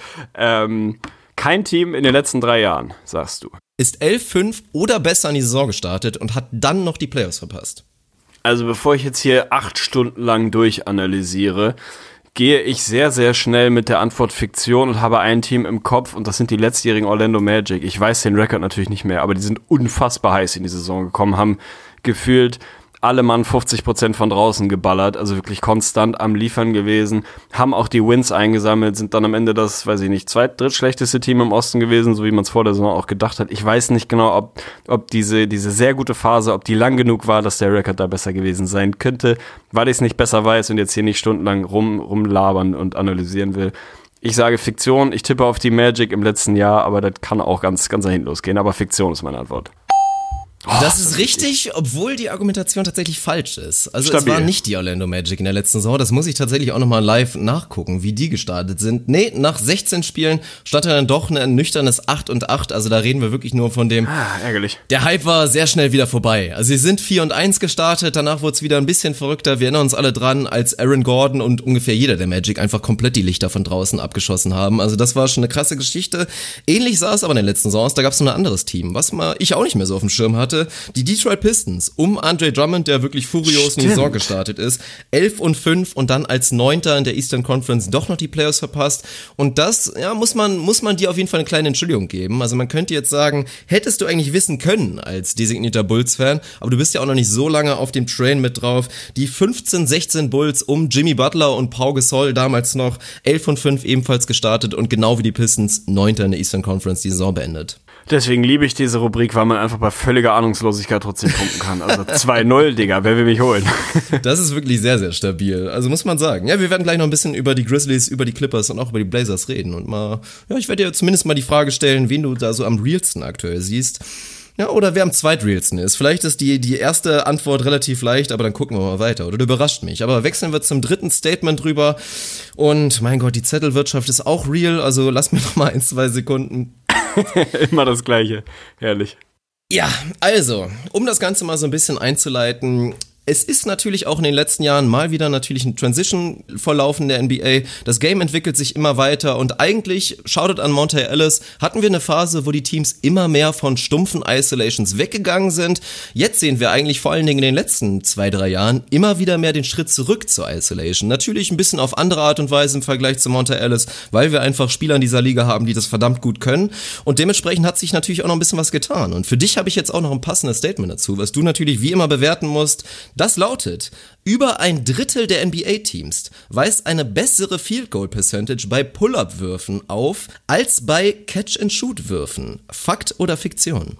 S3: Kein Team in den letzten 3 Jahren, sagst du.
S2: Ist 11-5 oder besser an die Saison gestartet und hat dann noch die Playoffs verpasst.
S3: Also bevor ich jetzt hier 8 Stunden lang durchanalysiere, gehe ich sehr, sehr schnell mit der Antwort Fiktion und habe ein Team im Kopf und das sind die letztjährigen Orlando Magic. Ich weiß den Rekord natürlich nicht mehr, aber die sind unfassbar heiß in die Saison gekommen, haben gefühlt alle Mann 50% von draußen geballert, also wirklich konstant am Liefern gewesen, haben auch die Wins eingesammelt, sind dann am Ende das, weiß ich nicht, drittschlechteste Team im Osten gewesen, so wie man es vor der Saison auch gedacht hat. Ich weiß nicht genau, ob diese sehr gute Phase, ob die lang genug war, dass der Rekord da besser gewesen sein könnte, weil ich es nicht besser weiß und jetzt hier nicht stundenlang rumlabern und analysieren will. Ich sage Fiktion, ich tippe auf die Magic im letzten Jahr, aber das kann auch ganz nach hinten losgehen, aber Fiktion ist meine Antwort.
S2: Das ist richtig, obwohl die Argumentation tatsächlich falsch ist. Also
S3: Stabil.
S2: Es waren nicht die Orlando Magic in der letzten Saison, das muss ich tatsächlich auch nochmal live nachgucken, wie die gestartet sind. Nee, nach 16 Spielen stand er dann doch ein nüchternes 8-8, also da reden wir wirklich nur von dem...
S3: Ärgerlich.
S2: Der Hype war sehr schnell wieder vorbei. Also sie sind 4-1 gestartet, danach wurde es wieder ein bisschen verrückter. Wir erinnern uns alle dran, als Aaron Gordon und ungefähr jeder der Magic einfach komplett die Lichter von draußen abgeschossen haben. Also das war schon eine krasse Geschichte. Ähnlich sah es aber in den letzten Saisons, da gab es noch ein anderes Team, was ich auch nicht mehr so auf dem Schirm hatte. Die Detroit Pistons um Andre Drummond, der wirklich furios in die Saison gestartet ist. 11-5 und dann als 9. in der Eastern Conference doch noch die Playoffs verpasst. Und das, ja, muss man dir auf jeden Fall eine kleine Entschuldigung geben. Also man könnte jetzt sagen, hättest du eigentlich wissen können als designierter Bulls-Fan, aber du bist ja auch noch nicht so lange auf dem Train mit drauf. Die 15-16 Bulls um Jimmy Butler und Pau Gasol damals noch 11-5 ebenfalls gestartet und genau wie die Pistons 9. in der Eastern Conference die Saison beendet.
S3: Deswegen liebe ich diese Rubrik, weil man einfach bei völliger Ahnungslosigkeit trotzdem punkten kann. Also 2-0, Digga, wer will mich holen?
S2: Das ist wirklich sehr, sehr stabil. Also muss man sagen. Ja, wir werden gleich noch ein bisschen über die Grizzlies, über die Clippers und auch über die Blazers reden. Und mal, ja, ich werde dir zumindest mal die Frage stellen, wen du da so am realsten aktuell siehst. Ja, oder wer am zweitrealsten ist. Vielleicht ist die erste Antwort relativ leicht, aber dann gucken wir mal weiter. Oder du überrascht mich. Aber wechseln wir zum dritten Statement drüber. Und mein Gott, die Zettelwirtschaft ist auch real. Also lass mir noch mal 1-2 Sekunden.
S3: Immer das Gleiche. Herrlich.
S2: Ja, also, um das Ganze mal so ein bisschen einzuleiten. Es ist natürlich auch in den letzten Jahren mal wieder natürlich ein Transition-Verlauf in der NBA. Das Game entwickelt sich immer weiter und eigentlich, Shoutout an Monte Ellis, hatten wir eine Phase, wo die Teams immer mehr von stumpfen Isolations weggegangen sind. Jetzt sehen wir eigentlich vor allen Dingen in den letzten 2-3 Jahren immer wieder mehr den Schritt zurück zur Isolation. Natürlich ein bisschen auf andere Art und Weise im Vergleich zu Monte Ellis, weil wir einfach Spieler in dieser Liga haben, die das verdammt gut können. Und dementsprechend hat sich natürlich auch noch ein bisschen was getan. Und für dich habe ich jetzt auch noch ein passendes Statement dazu, was du natürlich wie immer bewerten musst. Das lautet, über ein Drittel der NBA-Teams weist eine bessere Field-Goal-Percentage bei Pull-Up-Würfen auf, als bei Catch-and-Shoot-Würfen. Fakt oder Fiktion?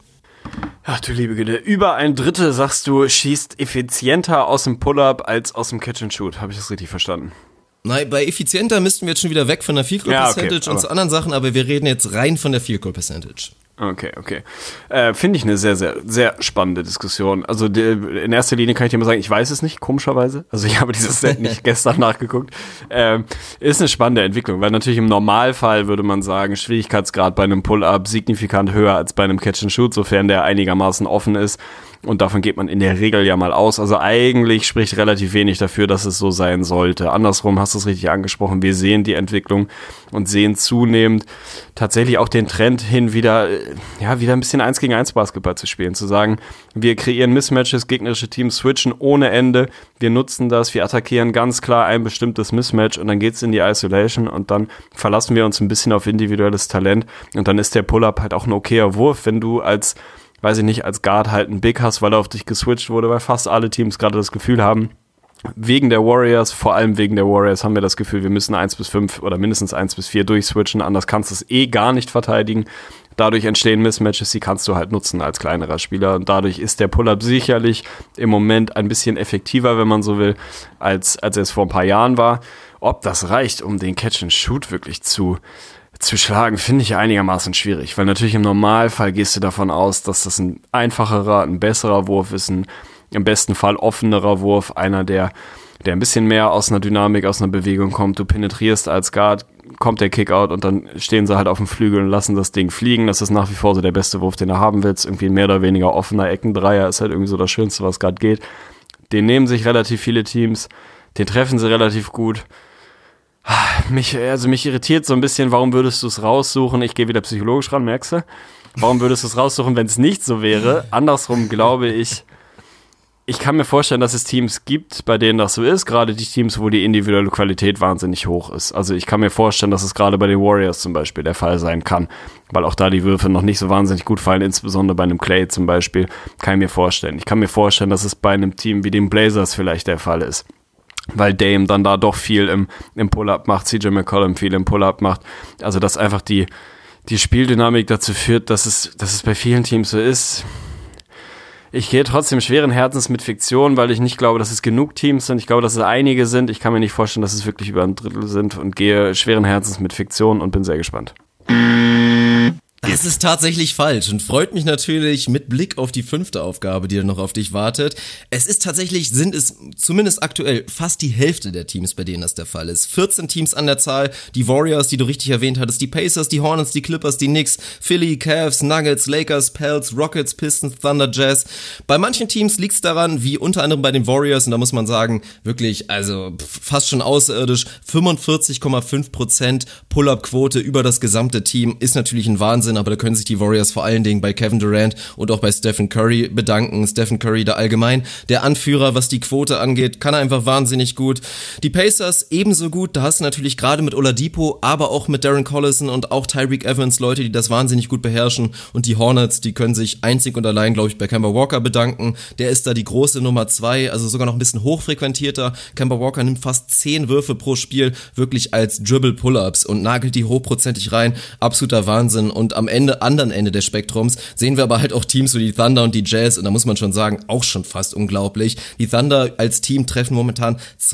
S3: Ach du liebe Güte, über ein Drittel, sagst du, schießt effizienter aus dem Pull-Up als aus dem Catch-and-Shoot. Habe ich das richtig verstanden?
S2: Nein, bei effizienter müssten wir jetzt schon wieder weg von der Field-Goal-Percentage und zu anderen Sachen, aber wir reden jetzt rein von der Field-Goal-Percentage.
S3: Okay. Finde ich eine sehr, sehr, sehr spannende Diskussion. Also in erster Linie kann ich dir mal sagen, ich weiß es nicht, komischerweise. Also ich habe dieses Set nicht gestern nachgeguckt. Ist eine spannende Entwicklung, weil natürlich im Normalfall würde man sagen, Schwierigkeitsgrad bei einem Pull-Up signifikant höher als bei einem Catch-and-Shoot, sofern der einigermaßen offen ist. Und davon geht man in der Regel ja mal aus. Also eigentlich spricht relativ wenig dafür, dass es so sein sollte. Andersrum hast du es richtig angesprochen. Wir sehen die Entwicklung und sehen zunehmend tatsächlich auch den Trend hin, wieder ein bisschen 1-gegen-1 Basketball zu spielen. Zu sagen, wir kreieren Mismatches, gegnerische Teams switchen ohne Ende. Wir nutzen das, wir attackieren ganz klar ein bestimmtes Mismatch und dann geht's in die Isolation und dann verlassen wir uns ein bisschen auf individuelles Talent. Und dann ist der Pull-Up halt auch ein okayer Wurf, wenn du als Guard halt einen Big hast, weil er auf dich geswitcht wurde, weil fast alle Teams gerade das Gefühl haben, vor allem wegen der Warriors haben wir das Gefühl, wir müssen 1-5 oder mindestens 1-4 durchswitchen, anders kannst du es gar nicht verteidigen. Dadurch entstehen Mismatches, die kannst du halt nutzen als kleinerer Spieler und dadurch ist der Pull-Up sicherlich im Moment ein bisschen effektiver, wenn man so will, als es vor ein paar Jahren war. Ob das reicht, um den Catch-and-Shoot wirklich zu schlagen, finde ich einigermaßen schwierig, weil natürlich im Normalfall gehst du davon aus, dass das ein einfacherer, ein besserer Wurf ist, ein im besten Fall offenerer Wurf, einer, der ein bisschen mehr aus einer Dynamik, aus einer Bewegung kommt. Du penetrierst als Guard, kommt der Kickout und dann stehen sie halt auf dem Flügel und lassen das Ding fliegen. Das ist nach wie vor so der beste Wurf, den du haben willst. Irgendwie ein mehr oder weniger offener Eckendreier ist halt irgendwie so das Schönste, was gerade geht. Den nehmen sich relativ viele Teams, den treffen sie relativ gut. Mich irritiert so ein bisschen, warum würdest du es raussuchen? Ich gehe wieder psychologisch ran, merkst du? Warum würdest du es raussuchen, wenn es nicht so wäre? Andersrum glaube ich kann mir vorstellen, dass es Teams gibt, bei denen das so ist, gerade die Teams, wo die individuelle Qualität wahnsinnig hoch ist. Also ich kann mir vorstellen, dass es gerade bei den Warriors zum Beispiel der Fall sein kann, weil auch da die Würfe noch nicht so wahnsinnig gut fallen, insbesondere bei einem Clay zum Beispiel, kann ich mir vorstellen. Ich kann mir vorstellen, dass es bei einem Team wie den Blazers vielleicht der Fall ist, weil Dame dann da doch viel im Pull-Up macht, CJ McCollum viel im Pull-Up macht. Also dass einfach die Spieldynamik dazu führt, dass es bei vielen Teams so ist. Ich gehe trotzdem schweren Herzens mit Fiktion, weil ich nicht glaube, dass es genug Teams sind. Ich glaube, dass es einige sind. Ich kann mir nicht vorstellen, dass es wirklich über ein Drittel sind und gehe schweren Herzens mit Fiktion und bin sehr gespannt.
S2: Das ist tatsächlich falsch und freut mich natürlich mit Blick auf die 5. Aufgabe, die dann noch auf dich wartet. Sind es zumindest aktuell fast die Hälfte der Teams, bei denen das der Fall ist. 14 Teams an der Zahl, die Warriors, die du richtig erwähnt hattest, die Pacers, die Hornets, die Clippers, die Knicks, Philly, Cavs, Nuggets, Lakers, Pels, Rockets, Pistons, Thunder, Jazz. Bei manchen Teams liegt's daran, wie unter anderem bei den Warriors, und da muss man sagen, wirklich, also fast schon außerirdisch, 45,5% Pull-Up-Quote über das gesamte Team ist natürlich ein Wahnsinn, aber da können sich die Warriors vor allen Dingen bei Kevin Durant und auch bei Stephen Curry bedanken. Stephen Curry da allgemein der Anführer, was die Quote angeht, kann er einfach wahnsinnig gut. Die Pacers ebenso gut, da hast du natürlich gerade mit Oladipo, aber auch mit Darren Collison und auch Tyreek Evans Leute, die das wahnsinnig gut beherrschen, und die Hornets, die können sich einzig und allein, glaube ich, bei Kemba Walker bedanken. Der ist da die große Nummer 2, also sogar noch ein bisschen hochfrequentierter. Kemba Walker nimmt fast 10 Würfe pro Spiel wirklich als Dribble-Pull-Ups und nagelt die hochprozentig rein. Absoluter Wahnsinn, und am anderen Ende des Spektrums sehen wir aber halt auch Teams wie die Thunder und die Jazz und da muss man schon sagen, auch schon fast unglaublich. Die Thunder als Team treffen momentan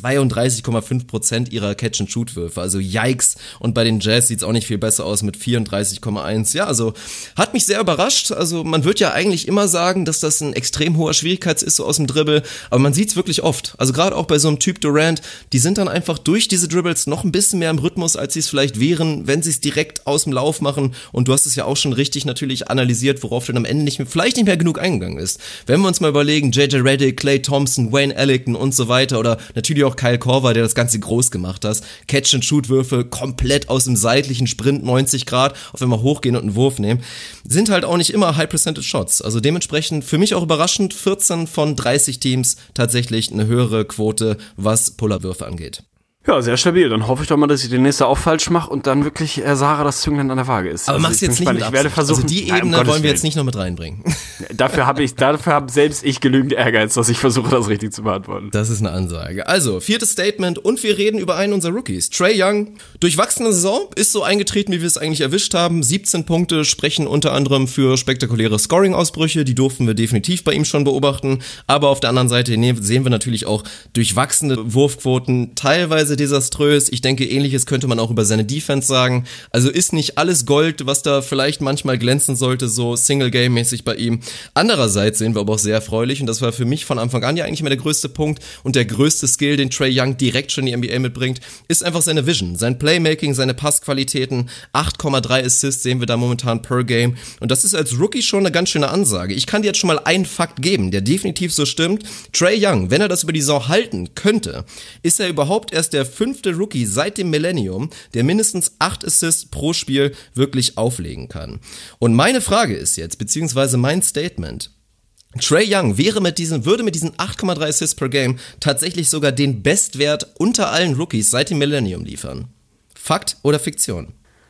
S2: 32,5% ihrer Catch-and-Shoot-Würfe, also yikes. Und bei den Jazz sieht's auch nicht viel besser aus mit 34,1. Ja, also hat mich sehr überrascht. Also man wird ja eigentlich immer sagen, dass das ein extrem hoher Schwierigkeits ist so aus dem Dribble, aber man sieht's wirklich oft. Also gerade auch bei so einem Typ Durant, die sind dann einfach durch diese Dribbles noch ein bisschen mehr im Rhythmus, als sie es vielleicht wären, wenn sie es direkt aus dem Lauf machen. Und du hast es ja auch schon richtig natürlich analysiert, worauf dann am Ende vielleicht nicht mehr genug eingegangen ist. Wenn wir uns mal überlegen, J.J. Redick, Klay Thompson, Wayne Ellington und so weiter oder natürlich auch Kyle Korver, der das Ganze groß gemacht hat. Catch-and-Shoot-Würfe komplett aus dem seitlichen Sprint 90 Grad, auf einmal hochgehen und einen Wurf nehmen, sind halt auch nicht immer High-Percentage-Shots. Also dementsprechend für mich auch überraschend 14 von 30 Teams tatsächlich eine höhere Quote, was Pull-Up-Würfe angeht.
S3: Ja, sehr stabil. Dann hoffe ich doch mal, dass ich den nächsten auch falsch mache und dann wirklich Sarah das Zünglein an der Waage ist.
S2: Aber mach's jetzt nicht mit
S3: ich werde versuchen,
S2: also die Ebene wollen wir jetzt nicht noch mit reinbringen.
S3: Dafür habe selbst ich genügend Ehrgeiz, dass ich versuche, das richtig zu beantworten.
S2: Das ist eine Ansage. Also, 4. Statement und wir reden über einen unserer Rookies. Trae Young, durchwachsene Saison, ist so eingetreten, wie wir es eigentlich erwischt haben. 17 Punkte sprechen unter anderem für spektakuläre Scoring-Ausbrüche, die durften wir definitiv bei ihm schon beobachten. Aber auf der anderen Seite sehen wir natürlich auch durchwachsene Wurfquoten, teilweise desaströs. Ich denke, Ähnliches könnte man auch über seine Defense sagen. Also ist nicht alles Gold, was da vielleicht manchmal glänzen sollte, so Single-Game-mäßig bei ihm. Andererseits sehen wir aber auch sehr erfreulich, und das war für mich von Anfang an ja eigentlich immer der größte Punkt und der größte Skill, den Trae Young direkt schon in die NBA mitbringt, ist einfach seine Vision, sein Playmaking, seine Passqualitäten. 8,3 Assists sehen wir da momentan per Game. Und das ist als Rookie schon eine ganz schöne Ansage. Ich kann dir jetzt schon mal einen Fakt geben, der definitiv so stimmt. Trae Young, wenn er das über die Saison halten könnte, ist er überhaupt erst der 5. Rookie seit dem Millennium, der mindestens 8 Assists pro Spiel wirklich auflegen kann. Und meine Frage ist jetzt, beziehungsweise mein Statement: Trae Young würde mit diesen 8,3 Assists per Game tatsächlich sogar den Bestwert unter allen Rookies seit dem Millennium liefern. Fakt oder Fiktion?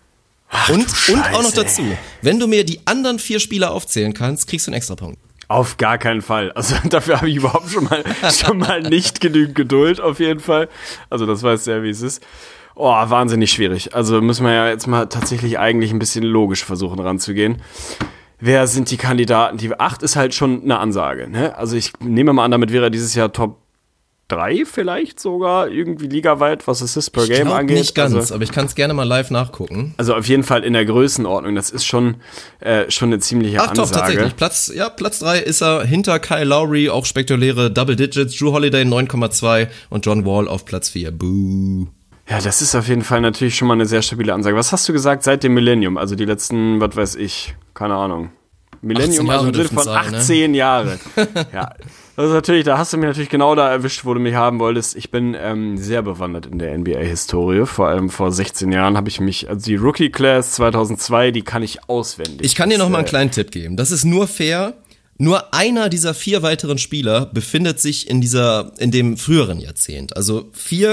S2: Und auch noch dazu, wenn du mir die anderen 4 Spieler aufzählen kannst, kriegst du einen Extrapunkt.
S3: Auf gar keinen Fall. Also dafür habe ich überhaupt schon mal nicht genügend Geduld, auf jeden Fall. Also das weiß ja, wie es ist. Oh, wahnsinnig schwierig. Also müssen wir ja jetzt mal tatsächlich eigentlich ein bisschen logisch versuchen ranzugehen. Wer sind die Kandidaten? Die 8 ist halt schon eine Ansage, ne? Also ich nehme mal an, damit wäre er dieses Jahr Top 3 vielleicht sogar, irgendwie ligaweit, was Assists per Game angeht.
S2: Nicht ganz, aber ich kann es gerne mal live nachgucken.
S3: Also auf jeden Fall in der Größenordnung, das ist schon eine ziemliche Ansage.
S2: Ach doch, tatsächlich, Platz 3 ist er hinter Kyle Lowry, auch spektakuläre Double Digits, Drew Holiday 9,2 und John Wall auf Platz 4. Boo.
S3: Ja, das ist auf jeden Fall natürlich schon mal eine sehr stabile Ansage. Was hast du gesagt seit dem Millennium? Also die letzten, was weiß ich, keine Ahnung. Millennium, also im Sinne von 18 Jahre. Ja, das ist natürlich, da hast du mich natürlich genau da erwischt, wo du mich haben wolltest. Ich bin sehr bewandert in der NBA-Historie. Vor allem vor 16 Jahren habe ich mich, also die Rookie-Class 2002, die kann ich auswendig.
S2: Ich kann dir noch mal einen kleinen Tipp geben. Das ist nur fair. Nur einer dieser 4 weiteren Spieler befindet sich in dem früheren Jahrzehnt. Also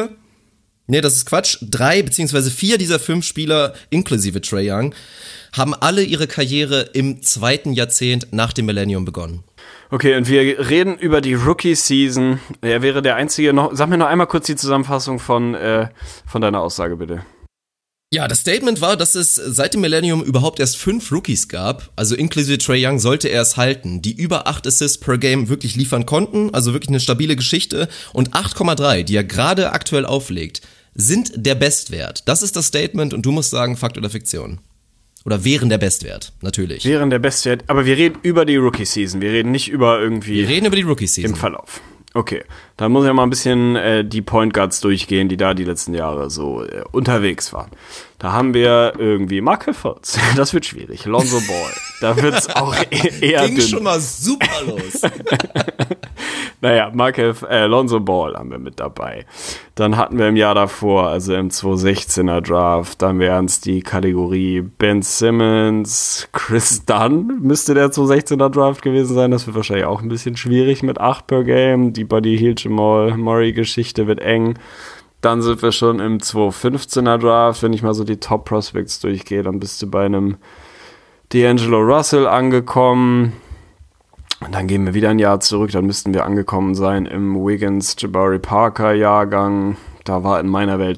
S2: 3 beziehungsweise 4 dieser 5 Spieler, inklusive Trae Young, haben alle ihre Karriere im 2. Jahrzehnt nach dem Millennium begonnen.
S3: Okay, und wir reden über die Rookie-Season. Er wäre der einzige noch. Sag mir noch einmal kurz die Zusammenfassung von deiner Aussage, bitte.
S2: Ja, das Statement war, dass es seit dem Millennium überhaupt erst 5 Rookies gab, also inklusive Trae Young sollte er es halten, die über 8 Assists per Game wirklich liefern konnten, also wirklich eine stabile Geschichte, und 8,3, die er gerade aktuell auflegt, sind der Bestwert. Das ist das Statement und du musst sagen, Fakt oder Fiktion. Oder wären der Bestwert, natürlich.
S3: Wären der Bestwert, aber wir reden über die Rookie-Season, wir reden nicht über irgendwie...
S2: Wir reden über die Rookie-Season.
S3: Im Verlauf. Okay, dann muss ich mal ein bisschen die Point Guards durchgehen, die da die letzten Jahre so unterwegs waren. Da haben wir irgendwie Markelle Fultz, das wird schwierig. Lonzo Ball, da wird's auch eher
S2: Ging
S3: dünn.
S2: schon mal super los.
S3: Naja, Lonzo Ball haben wir mit dabei. Dann hatten wir im Jahr davor, also im 2016er Draft, dann wären es die Kategorie Ben Simmons, Chris Dunn müsste der 2016er Draft gewesen sein. Das wird wahrscheinlich auch ein bisschen schwierig mit 8 per Game. Die Buddy Hield, Jamal Murray-Geschichte wird eng. Dann sind wir schon im 2015er Draft. Wenn ich mal so die Top Prospects durchgehe, dann bist du bei einem D'Angelo Russell angekommen. Und dann gehen wir wieder ein Jahr zurück, dann müssten wir angekommen sein im Wiggins, Jabari Parker Jahrgang. Da war in meiner Welt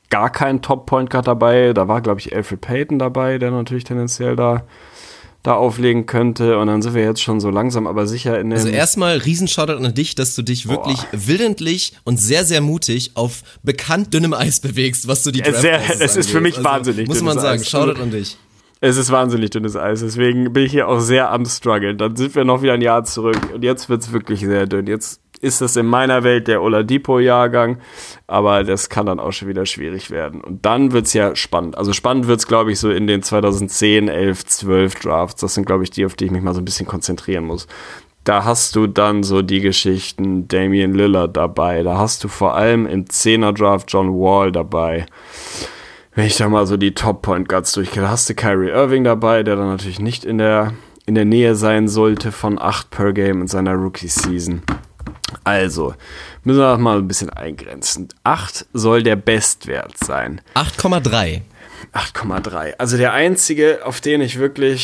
S3: gar keinen Top-Point Guard dabei. Da war, glaube ich, Elfrid Payton dabei, der natürlich tendenziell da auflegen könnte. Und dann sind wir jetzt schon so langsam, aber sicher in dem...
S2: Also erstmal Riesenshoutout an dich, dass du dich wirklich willentlich und sehr, sehr mutig auf bekannt dünnem Eis bewegst, was du die Draft
S3: Es ist für mich wahnsinnig
S2: muss man sagen,
S3: Eis.
S2: Shoutout an dich.
S3: Es ist wahnsinnig dünnes Eis, deswegen bin ich hier auch sehr am Struggeln. Dann sind wir noch wieder ein Jahr zurück und jetzt wird's wirklich sehr dünn. Jetzt ist es in meiner Welt der Oladipo-Jahrgang, aber das kann dann auch schon wieder schwierig werden. Und dann wird's ja spannend. Also spannend wird's, glaube ich, so in den 2010, 11, 12 Drafts. Das sind, glaube ich, die, auf die ich mich mal so ein bisschen konzentrieren muss. Da hast du dann so die Geschichten Damian Lillard dabei. Da hast du vor allem im 10er Draft John Wall dabei. Wenn ich da mal so die Top-Point-Guards durchgehe, da hast du Kyrie Irving dabei, der dann natürlich nicht in der Nähe sein sollte von 8 per Game in seiner Rookie-Season. Also, müssen wir das mal ein bisschen eingrenzen. 8 soll der Bestwert sein.
S2: 8,3.
S3: 8,3. Also der einzige, auf den ich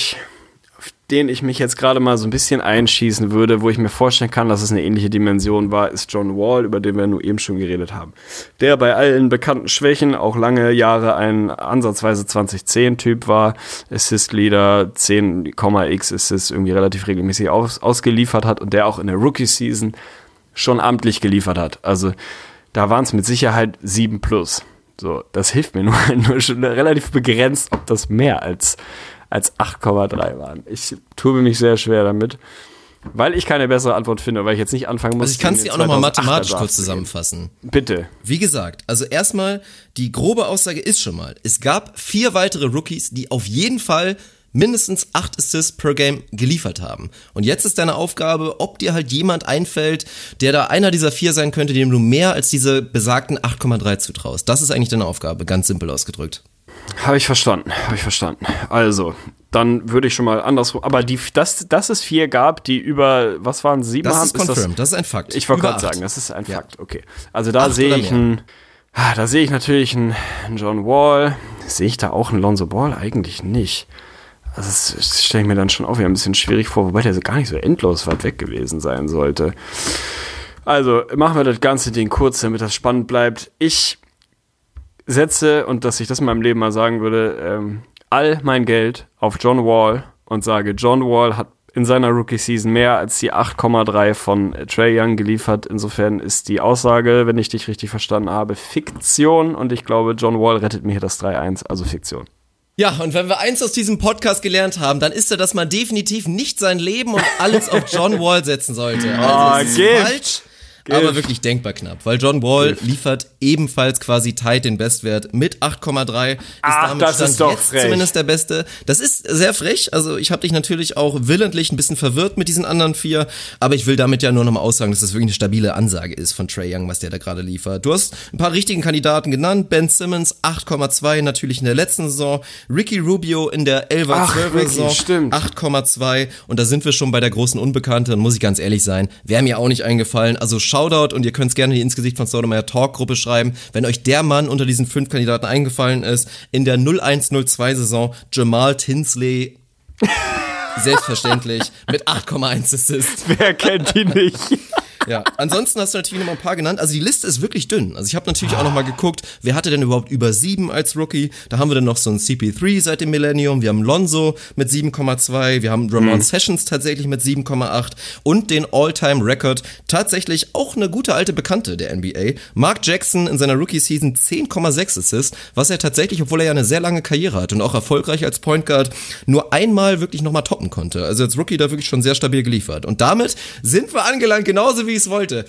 S3: mich jetzt gerade mal so ein bisschen einschießen würde, wo ich mir vorstellen kann, dass es eine ähnliche Dimension war, ist John Wall, über den wir nur eben schon geredet haben. Der bei allen bekannten Schwächen auch lange Jahre ein ansatzweise 2010-Typ war, Assist-Leader, 10,x Assists irgendwie relativ regelmäßig ausgeliefert hat und der auch in der Rookie-Season schon amtlich geliefert hat. Also da waren es mit Sicherheit 7+. So, das hilft mir nur schon relativ begrenzt, ob das mehr als 8,3 waren. Ich tue mich sehr schwer damit, weil ich keine bessere Antwort finde, weil ich jetzt nicht anfangen muss.
S2: Also ich kann es dir auch nochmal mathematisch kurz zusammenfassen.
S3: Bitte.
S2: Wie gesagt, also erstmal, die grobe Aussage ist schon mal, es gab 4 weitere Rookies, die auf jeden Fall mindestens 8 Assists per Game geliefert haben. Und jetzt ist deine Aufgabe, ob dir halt jemand einfällt, der da einer dieser 4 sein könnte, dem du mehr als diese besagten 8,3 zutraust. Das ist eigentlich deine Aufgabe, ganz simpel ausgedrückt.
S3: Habe ich verstanden. Also, dann würde ich schon mal andersrum, aber dass es 4 gab, die über, was waren 7 haben?
S2: Das ist confirmed, das ist ein Fakt.
S3: Ich wollte gerade sagen, das ist ein Fakt, okay. Also da sehe ich natürlich einen John Wall, sehe ich da auch einen Lonzo Ball? Eigentlich nicht. Also das stelle ich mir dann schon auch wieder ein bisschen schwierig vor, wobei der gar nicht so endlos weit weg gewesen sein sollte. Also machen wir das ganze Ding kurz, damit das spannend bleibt. Ich setze, und dass ich das in meinem Leben mal sagen würde, all mein Geld auf John Wall und sage, John Wall hat in seiner Rookie-Season mehr als die 8,3 von Trae Young geliefert. Insofern ist die Aussage, wenn ich dich richtig verstanden habe, Fiktion und ich glaube, John Wall rettet mir hier das 3-1, also Fiktion.
S2: Ja, und wenn wir eins aus diesem Podcast gelernt haben, dann ist dass man definitiv nicht sein Leben und alles auf John Wall setzen sollte. Also es ist falsch, aber wirklich denkbar knapp, weil John Wall liefert ebenfalls quasi tight den Bestwert mit 8,3.
S3: Das ist doch
S2: jetzt
S3: frech.
S2: Zumindest der Beste. Das ist sehr frech, also ich habe dich natürlich auch willentlich ein bisschen verwirrt mit diesen anderen 4, aber ich will damit ja nur nochmal aussagen, dass das wirklich eine stabile Ansage ist von Trae Young, was der da gerade liefert. Du hast ein paar richtigen Kandidaten genannt, Ben Simmons 8,2 natürlich in der letzten Saison, Ricky Rubio in der 11er-12er Saison 8,2 und da sind wir schon bei der großen Unbekannte und muss ich ganz ehrlich sein, wäre mir auch nicht eingefallen, also Shoutout und ihr könnt es gerne ins Gesicht von Sotomayor Talk-Gruppe schreiben, wenn euch der Mann unter diesen 5 Kandidaten eingefallen ist. In der 01-02-Saison Jamal Tinsley, selbstverständlich, mit 8,1 Assists.
S3: Wer kennt ihn nicht?
S2: Ja, ansonsten hast du natürlich noch mal ein paar genannt. Also die Liste ist wirklich dünn. Also ich habe natürlich auch noch mal geguckt, wer hatte denn überhaupt über 7 als Rookie? Da haben wir dann noch so einen CP3 seit dem Millennium. Wir haben Lonzo mit 7,2. Wir haben Ramon Sessions tatsächlich mit 7,8. Und den All-Time-Record tatsächlich auch eine gute alte Bekannte der NBA. Mark Jackson in seiner Rookie-Season 10,6 Assists, was er tatsächlich, obwohl er ja eine sehr lange Karriere hat und auch erfolgreich als Point Guard, nur einmal wirklich noch mal toppen konnte. Also als Rookie da wirklich schon sehr stabil geliefert. Und damit sind wir angelangt, genauso wie ich es wollte.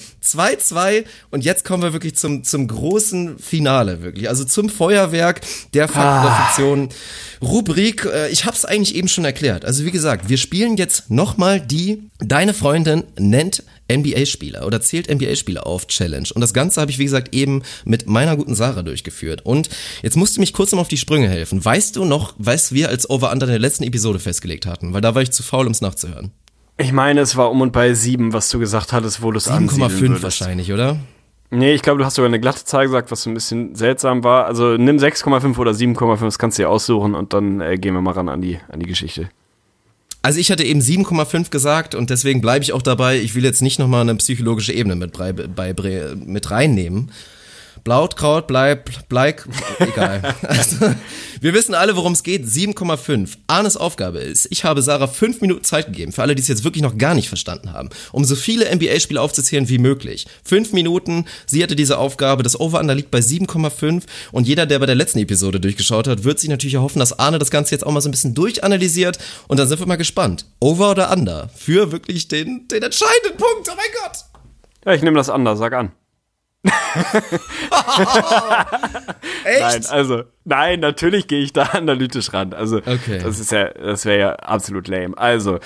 S2: 2-2 und jetzt kommen wir wirklich zum großen Finale, wirklich. Also zum Feuerwerk der Fakten der Fiktion Rubrik. Ich hab's eigentlich eben schon erklärt. Also wie gesagt, wir spielen jetzt nochmal die Deine Freundin nennt NBA-Spieler oder zählt NBA-Spieler auf Challenge. Und das Ganze habe ich, wie gesagt, eben mit meiner guten Sarah durchgeführt. Und jetzt musst du mich kurz noch auf die Sprünge helfen. Weißt du noch, was wir als Over-Under in der letzten Episode festgelegt hatten? Weil da war ich zu faul, um es nachzuhören.
S3: Ich meine, es war um und bei 7, was du gesagt hattest, wo du es ansiedeln
S2: 7,5 wahrscheinlich, oder?
S3: Nee, ich glaube, du hast sogar eine glatte Zahl gesagt, was so ein bisschen seltsam war. Also nimm 6,5 oder 7,5, das kannst du dir aussuchen und dann gehen wir mal ran an die Geschichte.
S2: Also ich hatte eben 7,5 gesagt und deswegen bleibe ich auch dabei. Ich will jetzt nicht nochmal eine psychologische Ebene mit reinnehmen. Blautkraut, Bleik, egal. Also, wir wissen alle, worum es geht. 7,5. Arnes Aufgabe ist, ich habe Sarah 5 Minuten Zeit gegeben, für alle, die es jetzt wirklich noch gar nicht verstanden haben, um so viele NBA-Spiele aufzuzählen wie möglich. 5 Minuten, sie hatte diese Aufgabe, das Over-Under liegt bei 7,5 und jeder, der bei der letzten Episode durchgeschaut hat, wird sich natürlich erhoffen, dass Arne das Ganze jetzt auch mal so ein bisschen durchanalysiert und dann sind wir mal gespannt. Over oder Under? Für wirklich den entscheidenden Punkt, oh mein Gott!
S3: Ja, ich nehme das Under, sag an.
S2: Echt?
S3: Nein, natürlich gehe ich da analytisch ran. Also,
S2: okay.
S3: Das wäre ja absolut lame. Also,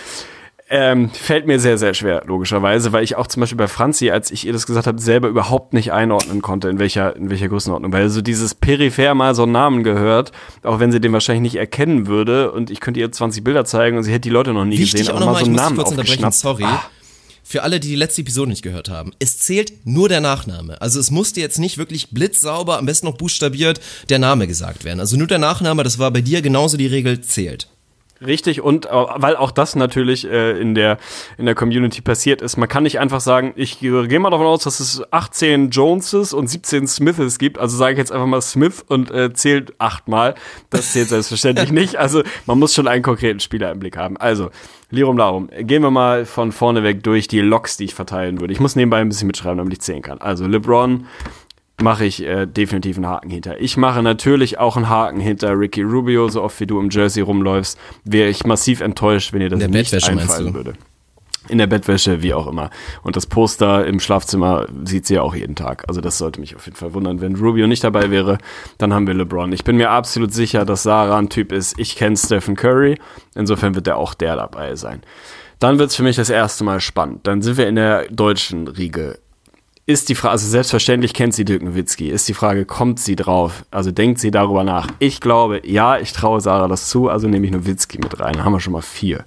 S3: fällt mir sehr, sehr schwer, logischerweise, weil ich auch zum Beispiel bei Franzi, als ich ihr das gesagt habe, selber überhaupt nicht einordnen konnte, in welcher Größenordnung, weil so dieses peripher mal so einen Namen gehört, auch wenn sie den wahrscheinlich nicht erkennen würde und ich könnte ihr 20 Bilder zeigen und sie hätte die Leute noch nie gesehen, aber mal so einen Namen aufgeschnappt.
S2: Sorry. Für alle, die letzte Episode nicht gehört haben, es zählt nur der Nachname. Also es musste jetzt nicht wirklich blitzsauber, am besten noch buchstabiert, der Name gesagt werden. Also nur der Nachname, das war bei dir genauso die Regel, zählt.
S3: Richtig, und weil auch das natürlich in der Community passiert ist, man kann nicht einfach sagen, ich gehe mal davon aus, dass es 18 Joneses und 17 Smiths gibt, also sage ich jetzt einfach mal Smith und zählt 8-mal, das zählt selbstverständlich nicht, also man muss schon einen konkreten Spieler im Blick haben. Also, Lirum Larum, gehen wir mal von vorne weg durch die Logs, die ich verteilen würde. Ich muss nebenbei ein bisschen mitschreiben, damit ich zählen kann. Also LeBron mache ich definitiv einen Haken hinter. Ich mache natürlich auch einen Haken hinter Ricky Rubio, so oft wie du im Jersey rumläufst, wäre ich massiv enttäuscht, wenn dir das nicht einfallen würde. In der Bettwäsche, wie auch immer. Und das Poster im Schlafzimmer sieht sie ja auch jeden Tag. Also das sollte mich auf jeden Fall wundern. Wenn Rubio nicht dabei wäre, dann haben wir LeBron. Ich bin mir absolut sicher, dass Sarah ein Typ ist. Ich kenne Stephen Curry. Insofern wird auch der dabei sein. Dann wird es für mich das erste Mal spannend. Dann sind wir in der deutschen Riege. Ist die Frage, also selbstverständlich kennt sie Dirk Nowitzki, ist die Frage, kommt sie drauf? Also denkt sie darüber nach? Ich glaube, ja, ich traue Sarah das zu, also nehme ich Nowitzki mit rein. Dann haben wir schon mal 4.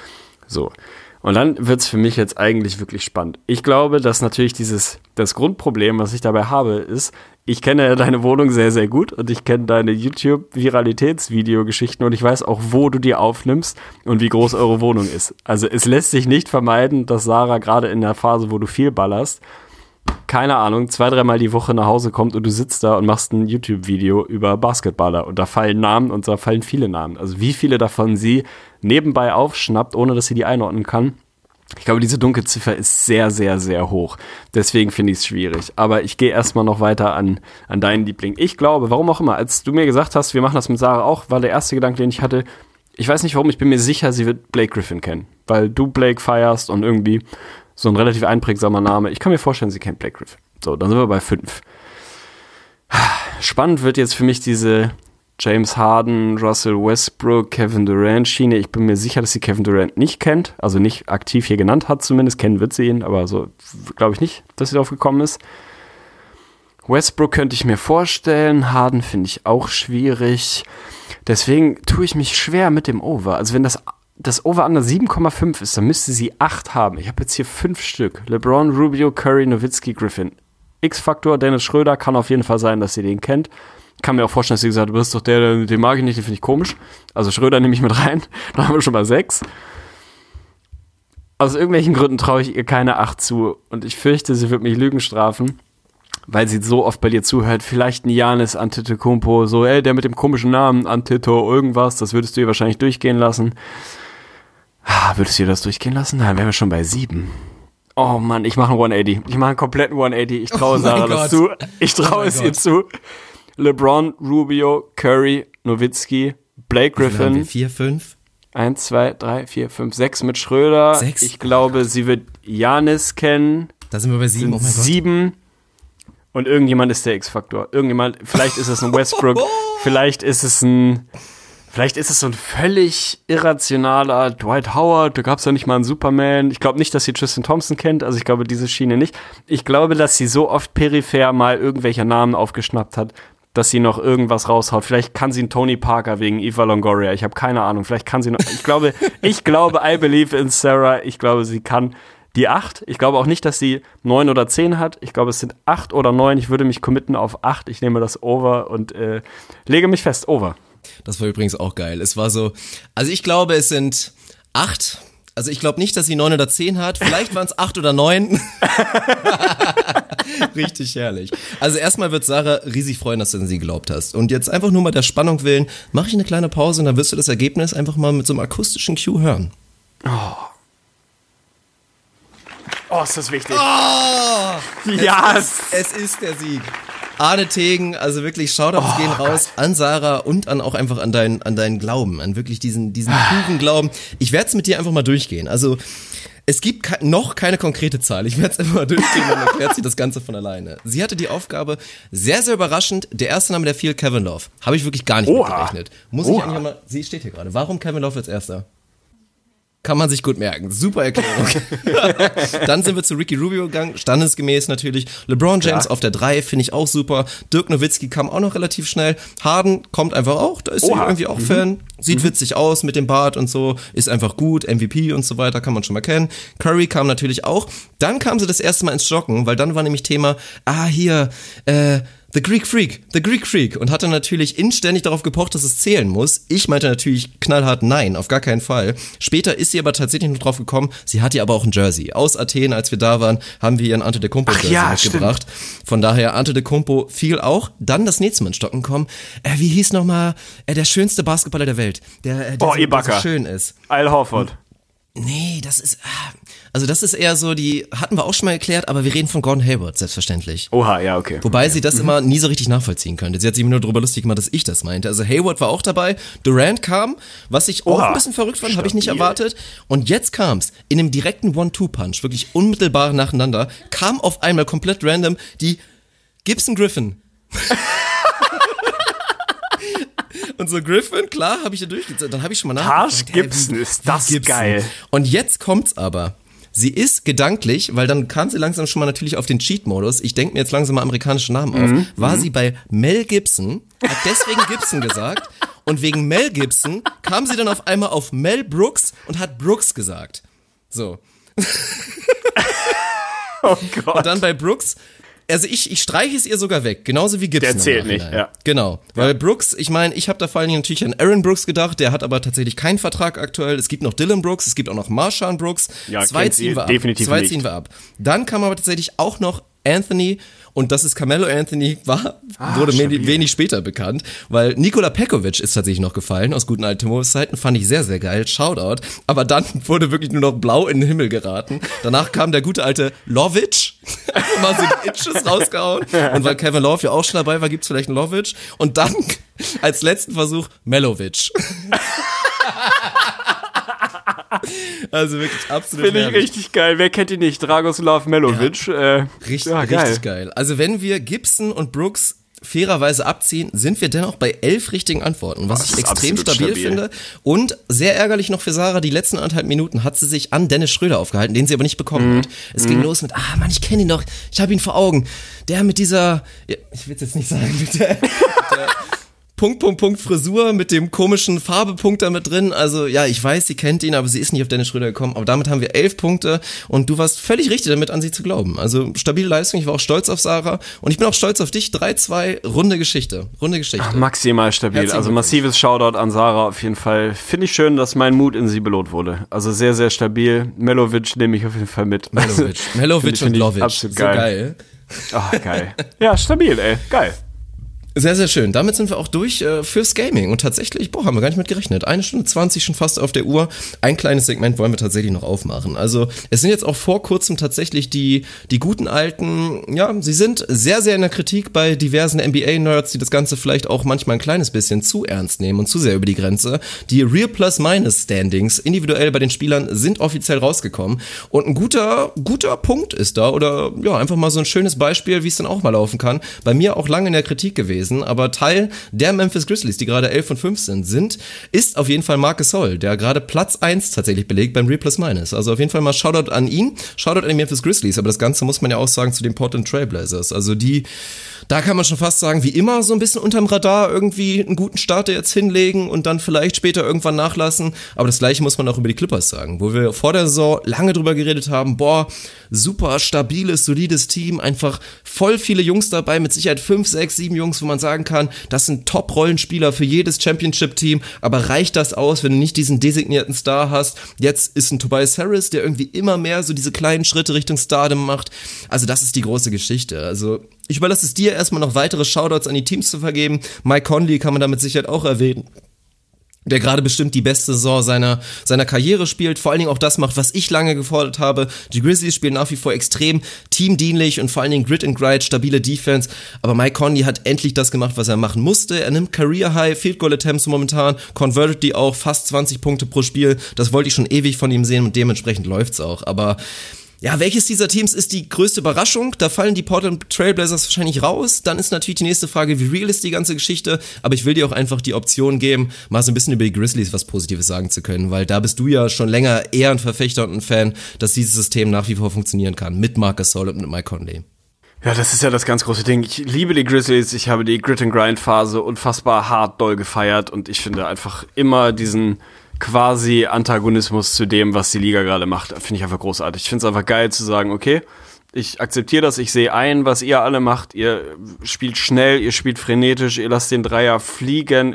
S3: So. Und dann wird's für mich jetzt eigentlich wirklich spannend. Ich glaube, dass natürlich das Grundproblem, was ich dabei habe, ist, ich kenne deine Wohnung sehr, sehr gut und ich kenne deine YouTube-Viralitätsvideogeschichten und ich weiß auch, wo du die aufnimmst und wie groß eure Wohnung ist. Also es lässt sich nicht vermeiden, dass Sarah gerade in der Phase, wo du viel ballerst, keine Ahnung, 2-3 Mal die Woche nach Hause kommt und du sitzt da und machst ein YouTube-Video über Basketballer und da fallen Namen und da fallen viele Namen. Also wie viele davon sie nebenbei aufschnappt, ohne dass sie die einordnen kann. Ich glaube, diese Dunkelziffer ist sehr, sehr, sehr hoch. Deswegen finde ich es schwierig. Aber ich gehe erstmal noch weiter an deinen Liebling. Ich glaube, warum auch immer, als du mir gesagt hast, wir machen das mit Sarah auch, war der erste Gedanke, den ich hatte, ich weiß nicht warum, ich bin mir sicher, sie wird Blake Griffin kennen. Weil du Blake feierst und irgendwie so ein relativ einprägsamer Name. Ich kann mir vorstellen, sie kennt Blake Griffin. So, dann sind wir bei 5. Spannend wird jetzt für mich diese James Harden, Russell Westbrook, Kevin Durant Schiene. Ich bin mir sicher, dass sie Kevin Durant nicht kennt. Also nicht aktiv hier genannt hat zumindest. Kennen wird sie ihn, aber so glaube ich nicht, dass sie darauf gekommen ist. Westbrook könnte ich mir vorstellen. Harden finde ich auch schwierig. Deswegen tue ich mich schwer mit dem Over. Also wenn das Over-Under 7,5 ist, dann müsste sie 8 haben. Ich habe jetzt hier 5 Stück. LeBron, Rubio, Curry, Nowitzki, Griffin. X-Faktor, Dennis Schröder, kann auf jeden Fall sein, dass sie den kennt. Kann mir auch vorstellen, dass sie gesagt hat, du bist doch den mag ich nicht, den finde ich komisch. Also Schröder nehme ich mit rein. Da haben wir schon mal 6. Aus irgendwelchen Gründen traue ich ihr keine 8 zu. Und ich fürchte, sie wird mich Lügen strafen, weil sie so oft bei dir zuhört. Vielleicht ein Giannis Antetokounmpo, so, der mit dem komischen Namen, Antito, irgendwas, das würdest du ihr wahrscheinlich durchgehen lassen. Würdest du ihr das durchgehen lassen? Dann wären wir schon bei 7. Oh Mann, ich mache einen 180. Ich mache einen kompletten 180. Ich traue Sarah das zu. Ich traue es ihr zu. LeBron, Rubio, Curry, Nowitzki, Blake Griffin.
S2: 4, 5?
S3: 1, 2, 3, 4, 5, 6 mit Schröder.
S2: 6?
S3: Ich glaube, sie wird Giannis kennen.
S2: Da sind wir bei 7. Oh mein Gott.
S3: 7. Und irgendjemand ist der X-Faktor. Irgendjemand, vielleicht ist es ein Westbrook, vielleicht ist es so ein völlig irrationaler Dwight Howard, da gab es ja nicht mal einen Superman. Ich glaube nicht, dass sie Tristan Thompson kennt, also ich glaube diese Schiene nicht. Ich glaube, dass sie so oft peripher mal irgendwelche Namen aufgeschnappt hat, dass sie noch irgendwas raushaut. Vielleicht kann sie einen Tony Parker wegen Eva Longoria, ich habe keine Ahnung. Vielleicht kann sie noch, ich glaube, I believe in Sarah, ich glaube, sie kann die 8. Ich glaube auch nicht, dass sie 9 oder 10 hat. Ich glaube, es sind 8 oder 9. Ich würde mich committen auf 8. Ich nehme das Over und lege mich fest, Over.
S2: Das war übrigens auch geil. Es war so, also ich glaube, es sind 8. Also ich glaube nicht, dass sie 9 oder 10 hat. Vielleicht waren es 8 oder 9. Richtig herrlich. Also erstmal wird Sarah riesig freuen, dass du an sie geglaubt hast. Und jetzt einfach nur mal der Spannung willen, mache ich eine kleine Pause und dann wirst du das Ergebnis einfach mal mit so einem akustischen Cue hören.
S3: Oh, ist das wichtig.
S2: Ja, es ist der Sieg. Arne Tegen, also wirklich Shoutouts gehen raus an Sarah und auch einfach an deinen Glauben, an wirklich diesen puren Glauben. Ich werde es mit dir einfach mal durchgehen. Also es gibt noch keine konkrete Zahl. Ich werde es einfach mal durchgehen, dann erklärt sich das Ganze von alleine. Sie hatte die Aufgabe, sehr, sehr überraschend, der erste Name, der fiel, Kevin Love. Habe ich wirklich gar nicht mitgerechnet. Muss ich eigentlich mal, sie steht hier gerade. Warum Kevin Love als erster? Kann man sich gut merken. Super Erklärung. Dann sind wir zu Ricky Rubio gegangen, standesgemäß natürlich. LeBron James auf der 3, finde ich auch super. Dirk Nowitzki kam auch noch relativ schnell. Harden kommt einfach auch, da ist sie irgendwie auch Fan. Sieht witzig aus mit dem Bart und so, ist einfach gut, MVP und so weiter, kann man schon mal kennen. Curry kam natürlich auch. Dann kam sie das erste Mal ins Stocken, weil dann war nämlich Thema, The Greek Freak und hatte natürlich inständig darauf gepocht, dass es zählen muss. Ich meinte natürlich knallhart nein, auf gar keinen Fall. Später ist sie aber tatsächlich noch drauf gekommen, sie hatte aber auch ein Jersey. Aus Athen, als wir da waren, haben wir ihren Antetokounmpo-Jersey mitgebracht. Von daher, Antetokounmpo fiel auch. Dann das nächste Mal ins Stocken kommen. Wie hieß nochmal der schönste Basketballer der Welt? Der so schön ist.
S3: Al Horford.
S2: Nee, das ist eher so, die hatten wir auch schon mal erklärt, aber wir reden von Gordon Hayward, selbstverständlich.
S3: Oha, ja, okay.
S2: Wobei sie das immer nie so richtig nachvollziehen könnte. Sie hat sich immer nur darüber lustig gemacht, dass ich das meinte. Also Hayward war auch dabei, Durant kam, was ich auch ein bisschen verrückt fand, habe ich nicht erwartet. Und jetzt kam's, in einem direkten One-Two-Punch, wirklich unmittelbar nacheinander, kam auf einmal komplett random die Gibson Griffin. Und so Griffin, klar, habe ich da durchgezählt. Dann habe ich schon mal nachgefragt.
S3: Harsh Gibson, ist das
S2: Gibson?
S3: Geil.
S2: Und jetzt kommt's aber. Sie ist gedanklich, weil dann kam sie langsam schon mal natürlich auf den Cheat-Modus. Ich denke mir jetzt langsam mal amerikanische Namen auf. War sie bei Mel Gibson, hat deswegen Gibson gesagt. Und wegen Mel Gibson kam sie dann auf einmal auf Mel Brooks und hat Brooks gesagt. So.
S3: Oh Gott.
S2: Und dann bei Brooks, also ich streiche es ihr sogar weg, genauso wie Gibson.
S3: Der zählt nicht, ja.
S2: Genau, weil Brooks, ich meine, ich habe da vor allen Dingen natürlich an Aaron Brooks gedacht, der hat aber tatsächlich keinen Vertrag aktuell. Es gibt noch Dylan Brooks, es gibt auch noch Marshawn Brooks.
S3: Ja,
S2: Zwei ziehen wir ab.
S3: Definitiv
S2: Zwei
S3: nicht.
S2: ziehen wir ab. Dann kam aber tatsächlich auch noch Anthony, und das ist Carmelo Anthony, wurde mir wenig später bekannt, weil Nikola Pekovic ist tatsächlich noch gefallen, aus guten alten Timos-Zeiten, fand ich sehr, sehr geil, Shoutout, aber dann wurde wirklich nur noch blau in den Himmel geraten. Danach kam der gute alte Lovic, einfach mal so die Itches rausgehauen, und weil Kevin Love ja auch schon dabei war, gibt's vielleicht einen Lovic, und dann als letzten Versuch Melovic. Also wirklich absolut
S3: Finde ich richtig geil. Wer kennt ihn nicht? Dragoslav Melovic.
S2: Ja, richtig geil. Also wenn wir Gibson und Brooks fairerweise abziehen, sind wir dennoch bei 11 richtigen Antworten, was ich extrem stabil finde. Und sehr ärgerlich noch für Sarah, die letzten 1,5 Minuten hat sie sich an Dennis Schröder aufgehalten, den sie aber nicht bekommen hat. Es ging los mit, Mann, ich kenne ihn doch, ich habe ihn vor Augen. Der mit dieser, ich will es jetzt nicht sagen, mit der Punkt, Frisur mit dem komischen Farbepunkt da mit drin. Also ja, ich weiß, sie kennt ihn, aber sie ist nicht auf Dennis Schröder gekommen. Aber damit haben wir 11 Punkte und du warst völlig richtig damit, an sie zu glauben. Also stabile Leistung, ich war auch stolz auf Sarah und ich bin auch stolz auf dich. 3-2, runde Geschichte.
S3: Maximal stabil.
S2: Herzlichen
S3: Also massives Shoutout an Sarah auf jeden Fall. Finde ich schön, dass mein Mut in sie belohnt wurde. Also sehr, sehr stabil. Melovic nehme ich auf jeden Fall mit.
S2: Melovic und Lovic.
S3: Absolut
S2: so geil.
S3: Geil. Ja, stabil, ey. Geil.
S2: Sehr, sehr schön. Damit sind wir auch durch fürs Gaming. Und tatsächlich, haben wir gar nicht mit gerechnet. 1 Stunde 20 schon fast auf der Uhr. Ein kleines Segment wollen wir tatsächlich noch aufmachen. Also es sind jetzt auch vor kurzem tatsächlich die guten alten, ja, sie sind sehr, sehr in der Kritik bei diversen NBA-Nerds, die das Ganze vielleicht auch manchmal ein kleines bisschen zu ernst nehmen und zu sehr über die Grenze. Die Real Plus-Minus-Standings individuell bei den Spielern sind offiziell rausgekommen. Und ein guter Punkt ist da, oder ja, einfach mal so ein schönes Beispiel, wie es dann auch mal laufen kann. Bei mir auch lange in der Kritik gewesen. Aber Teil der Memphis Grizzlies, die gerade 11 von 5 sind, ist auf jeden Fall Marc Gasol, der gerade Platz 1 tatsächlich belegt beim Real Plus Minus. Also auf jeden Fall mal Shoutout an ihn, Shoutout an die Memphis Grizzlies, aber das Ganze muss man ja auch sagen zu den Portland Trail Blazers. Also da kann man schon fast sagen, wie immer so ein bisschen unterm Radar irgendwie einen guten Start jetzt hinlegen und dann vielleicht später irgendwann nachlassen. Aber das Gleiche muss man auch über die Clippers sagen, wo wir vor der Saison lange drüber geredet haben, super stabiles, solides Team, einfach voll viele Jungs dabei, mit Sicherheit 5, 6, 7 Jungs, wo man man sagen kann, das sind Top-Rollenspieler für jedes Championship-Team, aber reicht das aus, wenn du nicht diesen designierten Star hast? Jetzt ist ein Tobias Harris, der irgendwie immer mehr so diese kleinen Schritte Richtung Stardom macht. Also das ist die große Geschichte. Also ich überlasse es dir erstmal noch weitere Shoutouts an die Teams zu vergeben. Mike Conley kann man da mit Sicherheit auch erwähnen, der gerade bestimmt die beste Saison seiner Karriere spielt, vor allen Dingen auch das macht, was ich lange gefordert habe. Die Grizzlies spielen nach wie vor extrem teamdienlich und vor allen Dingen Grit and Grind, stabile Defense, aber Mike Conley hat endlich das gemacht, was er machen musste. Er nimmt Career-High Field Goal Attempts momentan, converted die auch, fast 20 Punkte pro Spiel. Das wollte ich schon ewig von ihm sehen und dementsprechend läuft's auch, aber ja, welches dieser Teams ist die größte Überraschung? Da fallen die Portland Trailblazers wahrscheinlich raus. Dann ist natürlich die nächste Frage, wie real ist die ganze Geschichte? Aber ich will dir auch einfach die Option geben, mal so ein bisschen über die Grizzlies was Positives sagen zu können, weil da bist du ja schon länger eher ein Verfechter und ein Fan, dass dieses System nach wie vor funktionieren kann, mit Marc Gasol und mit Mike Conley.
S3: Ja, das ist ja das ganz große Ding. Ich liebe die Grizzlies, ich habe die Grit-and-Grind-Phase unfassbar hart doll gefeiert und ich finde einfach immer diesen quasi Antagonismus zu dem, was die Liga gerade macht, finde ich einfach großartig. Ich finde es einfach geil zu sagen, okay, ich akzeptiere das, ich sehe ein, was ihr alle macht, ihr spielt schnell, ihr spielt frenetisch, ihr lasst den Dreier fliegen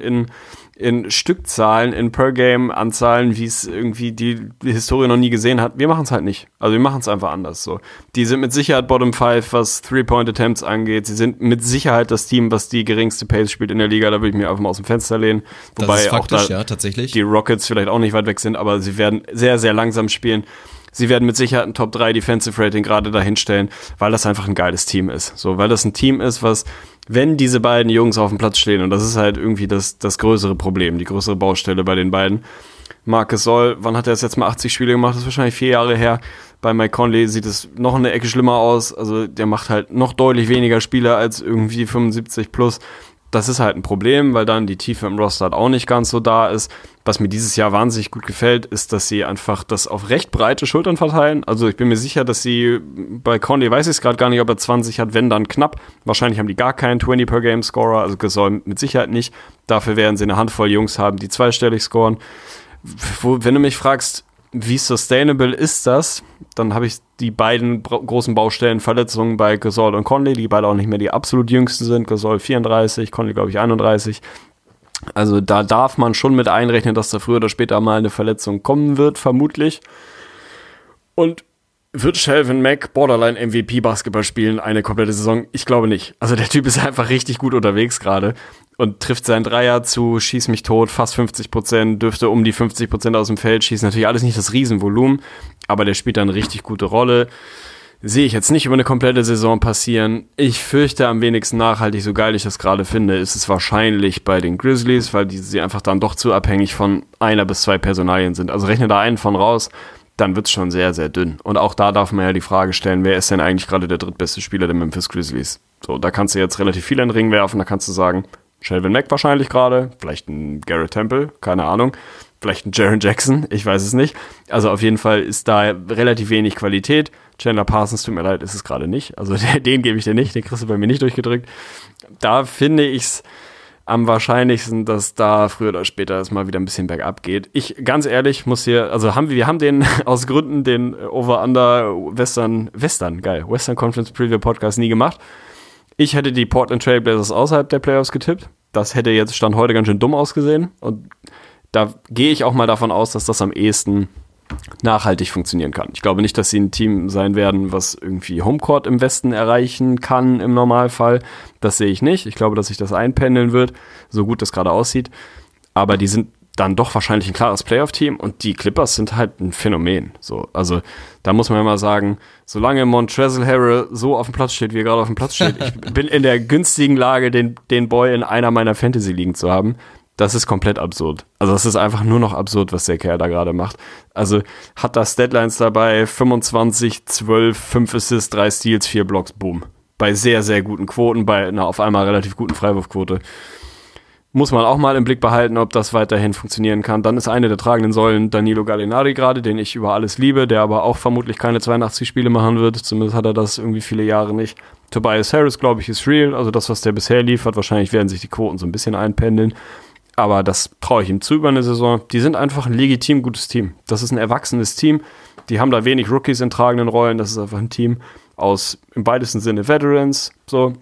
S3: in Stückzahlen, in Per-Game-Anzahlen, wie es irgendwie die Historie noch nie gesehen hat. Wir machen es halt nicht. Also wir machen es einfach anders. So. Die sind mit Sicherheit Bottom 5, was Three-Point-Attempts angeht. Sie sind mit Sicherheit das Team, was die geringste Pace spielt in der Liga. Da würde ich mir einfach mal aus dem Fenster lehnen. Wobei
S2: das ist faktisch,
S3: auch da
S2: ja, tatsächlich.
S3: Die Rockets vielleicht auch nicht weit weg sind, aber sie werden sehr, sehr langsam spielen. Sie werden mit Sicherheit ein Top 3 Defensive Rating gerade dahinstellen, weil das einfach ein geiles Team ist. So, weil das ein Team ist, was, wenn diese beiden Jungs auf dem Platz stehen, und das ist halt irgendwie das größere Problem, die größere Baustelle bei den beiden. Marc Gasol, wann hat er jetzt mal 80 Spiele gemacht? Das ist wahrscheinlich 4 Jahre her. Bei Mike Conley sieht es noch eine Ecke schlimmer aus. Also der macht halt noch deutlich weniger Spiele als irgendwie 75 plus. Das ist halt ein Problem, weil dann die Tiefe im Roster halt auch nicht ganz so da ist. Was mir dieses Jahr wahnsinnig gut gefällt, ist, dass sie einfach das auf recht breite Schultern verteilen. Also ich bin mir sicher, dass sie bei Conley, weiß ich es gerade gar nicht, ob er 20 hat, wenn dann knapp. Wahrscheinlich haben die gar keinen 20-per-Game-Scorer, also Gasol mit Sicherheit nicht. Dafür werden sie eine Handvoll Jungs haben, die zweistellig scoren. Wenn du mich fragst, wie sustainable ist das, dann habe ich die beiden großen Baustellen Verletzungen bei Gasol und Conley, die beide auch nicht mehr die absolut jüngsten sind. Gasol 34, Conley glaube ich 31. Also da darf man schon mit einrechnen, dass da früher oder später mal eine Verletzung kommen wird, vermutlich. Und wird Shelvin Mack Borderline MVP Basketball spielen eine komplette Saison? Ich glaube nicht. Also der Typ ist einfach richtig gut unterwegs gerade und trifft seinen Dreier zu, schießt mich tot, fast 50%, dürfte um die 50% aus dem Feld schießen. Natürlich alles nicht das Riesenvolumen, aber der spielt da eine richtig gute Rolle. Sehe ich jetzt nicht über eine komplette Saison passieren. Ich fürchte am wenigsten nachhaltig, so geil ich das gerade finde, ist es wahrscheinlich bei den Grizzlies, weil sie einfach dann doch zu abhängig von 1 bis 2 Personalien sind. Also rechne da einen von raus, dann wird's schon sehr, sehr dünn. Und auch da darf man ja die Frage stellen, wer ist denn eigentlich gerade der drittbeste Spieler der Memphis Grizzlies? So, da kannst du jetzt relativ viel in den Ring werfen, da kannst du sagen, Shelvin Mack wahrscheinlich gerade, vielleicht ein Garrett Temple, keine Ahnung, vielleicht ein Jaren Jackson, ich weiß es nicht. Also auf jeden Fall ist da relativ wenig Qualität. Chandler Parsons, tut mir leid, ist es gerade nicht. Also den gebe ich dir nicht, den kriegst du bei mir nicht durchgedrückt. Da finde ich's am wahrscheinlichsten, dass da früher oder später es mal wieder ein bisschen bergab geht. Ich, ganz ehrlich, muss hier, also wir haben den aus Gründen den Over-Under Western Conference Preview Podcast nie gemacht. Ich hätte die Portland Trail Blazers außerhalb der Playoffs getippt. Das hätte jetzt Stand heute ganz schön dumm ausgesehen. Und da gehe ich auch mal davon aus, dass das am ehesten nachhaltig funktionieren kann. Ich glaube nicht, dass sie ein Team sein werden, was irgendwie Homecourt im Westen erreichen kann im Normalfall. Das sehe ich nicht. Ich glaube, dass sich das einpendeln wird, so gut das gerade aussieht. Aber die sind dann doch wahrscheinlich ein klares Playoff-Team und die Clippers sind halt ein Phänomen. So, also da muss man ja mal sagen, solange Montrezl Harrell so auf dem Platz steht, wie er gerade auf dem Platz steht, ich bin in der günstigen Lage, den Boy in einer meiner Fantasy-Ligen zu haben. Das ist komplett absurd. Also das ist einfach nur noch absurd, was der Kerl da gerade macht. Also hat das Deadlines dabei, 25, 12, 5 Assists, 3 Steals, 4 Blocks, boom. Bei sehr, sehr guten Quoten, bei einer auf einmal relativ guten Freiwurfquote. Muss man auch mal im Blick behalten, ob das weiterhin funktionieren kann. Dann ist eine der tragenden Säulen Danilo Gallinari gerade, den ich über alles liebe, der aber auch vermutlich keine 82 Spiele machen wird. Zumindest hat er das irgendwie viele Jahre nicht. Tobias Harris, glaube ich, ist real. Also das, was der bisher liefert, wahrscheinlich werden sich die Quoten so ein bisschen einpendeln. Aber das traue ich ihm zu über eine Saison. Die sind einfach ein legitim gutes Team. Das ist ein erwachsenes Team. Die haben da wenig Rookies in tragenden Rollen. Das ist einfach ein Team aus im weitesten Sinne Veterans. So.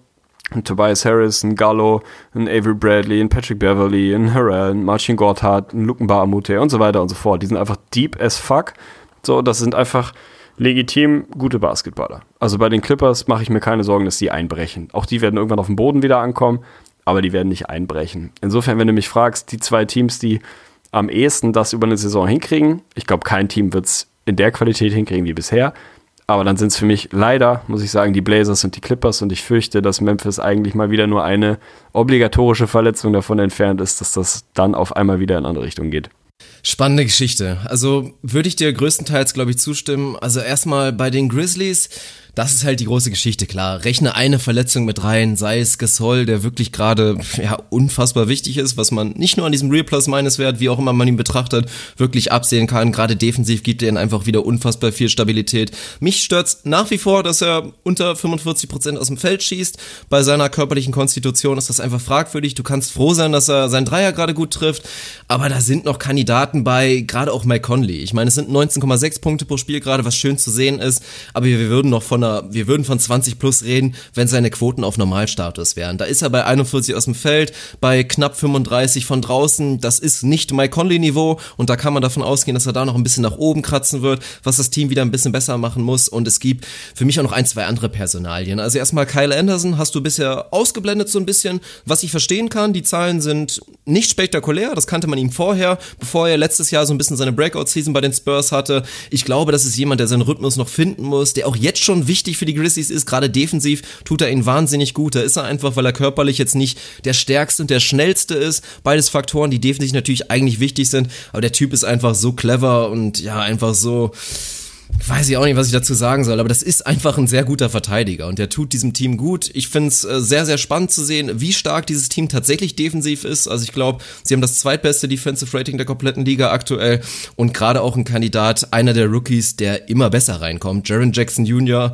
S3: ein Tobias Harris, ein Gallo, ein Avery Bradley, ein Patrick Beverley, ein Harrell, ein Marcin Gortat, ein Luken Baamute und so weiter und so fort. Die sind einfach deep as fuck. So, das sind einfach legitim gute Basketballer. Also bei den Clippers mache ich mir keine Sorgen, dass die einbrechen. Auch die werden irgendwann auf dem Boden wieder ankommen, aber die werden nicht einbrechen. Insofern, wenn du mich fragst, die 2 Teams, die am ehesten das über eine Saison hinkriegen, ich glaube, kein Team wird es in der Qualität hinkriegen wie bisher, aber dann sind es für mich leider, muss ich sagen, die Blazers und die Clippers und ich fürchte, dass Memphis eigentlich mal wieder nur eine obligatorische Verletzung davon entfernt ist, dass das dann auf einmal wieder in eine andere Richtung geht.
S2: Spannende Geschichte. Also würde ich dir größtenteils, glaube ich, zustimmen. Also erstmal bei den Grizzlies, das ist halt die große Geschichte, klar. Rechne eine Verletzung mit rein, sei es Gasol, der wirklich gerade unfassbar wichtig ist, was man nicht nur an diesem Real Plus-Minus-Wert, wie auch immer man ihn betrachtet, wirklich absehen kann. Gerade defensiv gibt er ihnen einfach wieder unfassbar viel Stabilität. Mich stört's nach wie vor, dass er unter 45% aus dem Feld schießt. Bei seiner körperlichen Konstitution ist das einfach fragwürdig. Du kannst froh sein, dass er seinen Dreier gerade gut trifft, aber da sind noch Kandidaten bei, gerade auch Mike Conley. Ich meine, es sind 19,6 Punkte pro Spiel gerade, was schön zu sehen ist, aber wir würden von 20 plus reden, wenn seine Quoten auf Normalstatus wären. Da ist er bei 41 aus dem Feld, bei knapp 35 von draußen. Das ist nicht Mike Conley-Niveau und da kann man davon ausgehen, dass er da noch ein bisschen nach oben kratzen wird, was das Team wieder ein bisschen besser machen muss. Und es gibt für mich auch noch 1, 2 andere Personalien. Also erstmal Kyle Anderson hast du bisher ausgeblendet so ein bisschen, was ich verstehen kann. Die Zahlen sind nicht spektakulär, das kannte man ihm vorher, bevor er letztes Jahr so ein bisschen seine Breakout-Season bei den Spurs hatte. Ich glaube, das ist jemand, der seinen Rhythmus noch finden muss, der auch jetzt schon wichtig für die Grizzlies ist, gerade defensiv tut er ihn wahnsinnig gut. Da ist er einfach, weil er körperlich jetzt nicht der stärkste und der schnellste ist. Beides Faktoren, die defensiv natürlich eigentlich wichtig sind, aber der Typ ist einfach so clever und ja, einfach so... Weiß ich auch nicht, was ich dazu sagen soll, aber das ist einfach ein sehr guter Verteidiger und der tut diesem Team gut. Ich finde es sehr, sehr spannend zu sehen, wie stark dieses Team tatsächlich defensiv ist. Also ich glaube, sie haben das zweitbeste Defensive Rating der kompletten Liga aktuell und gerade auch ein Kandidat, einer der Rookies, der immer besser reinkommt, Jaren Jackson Jr.,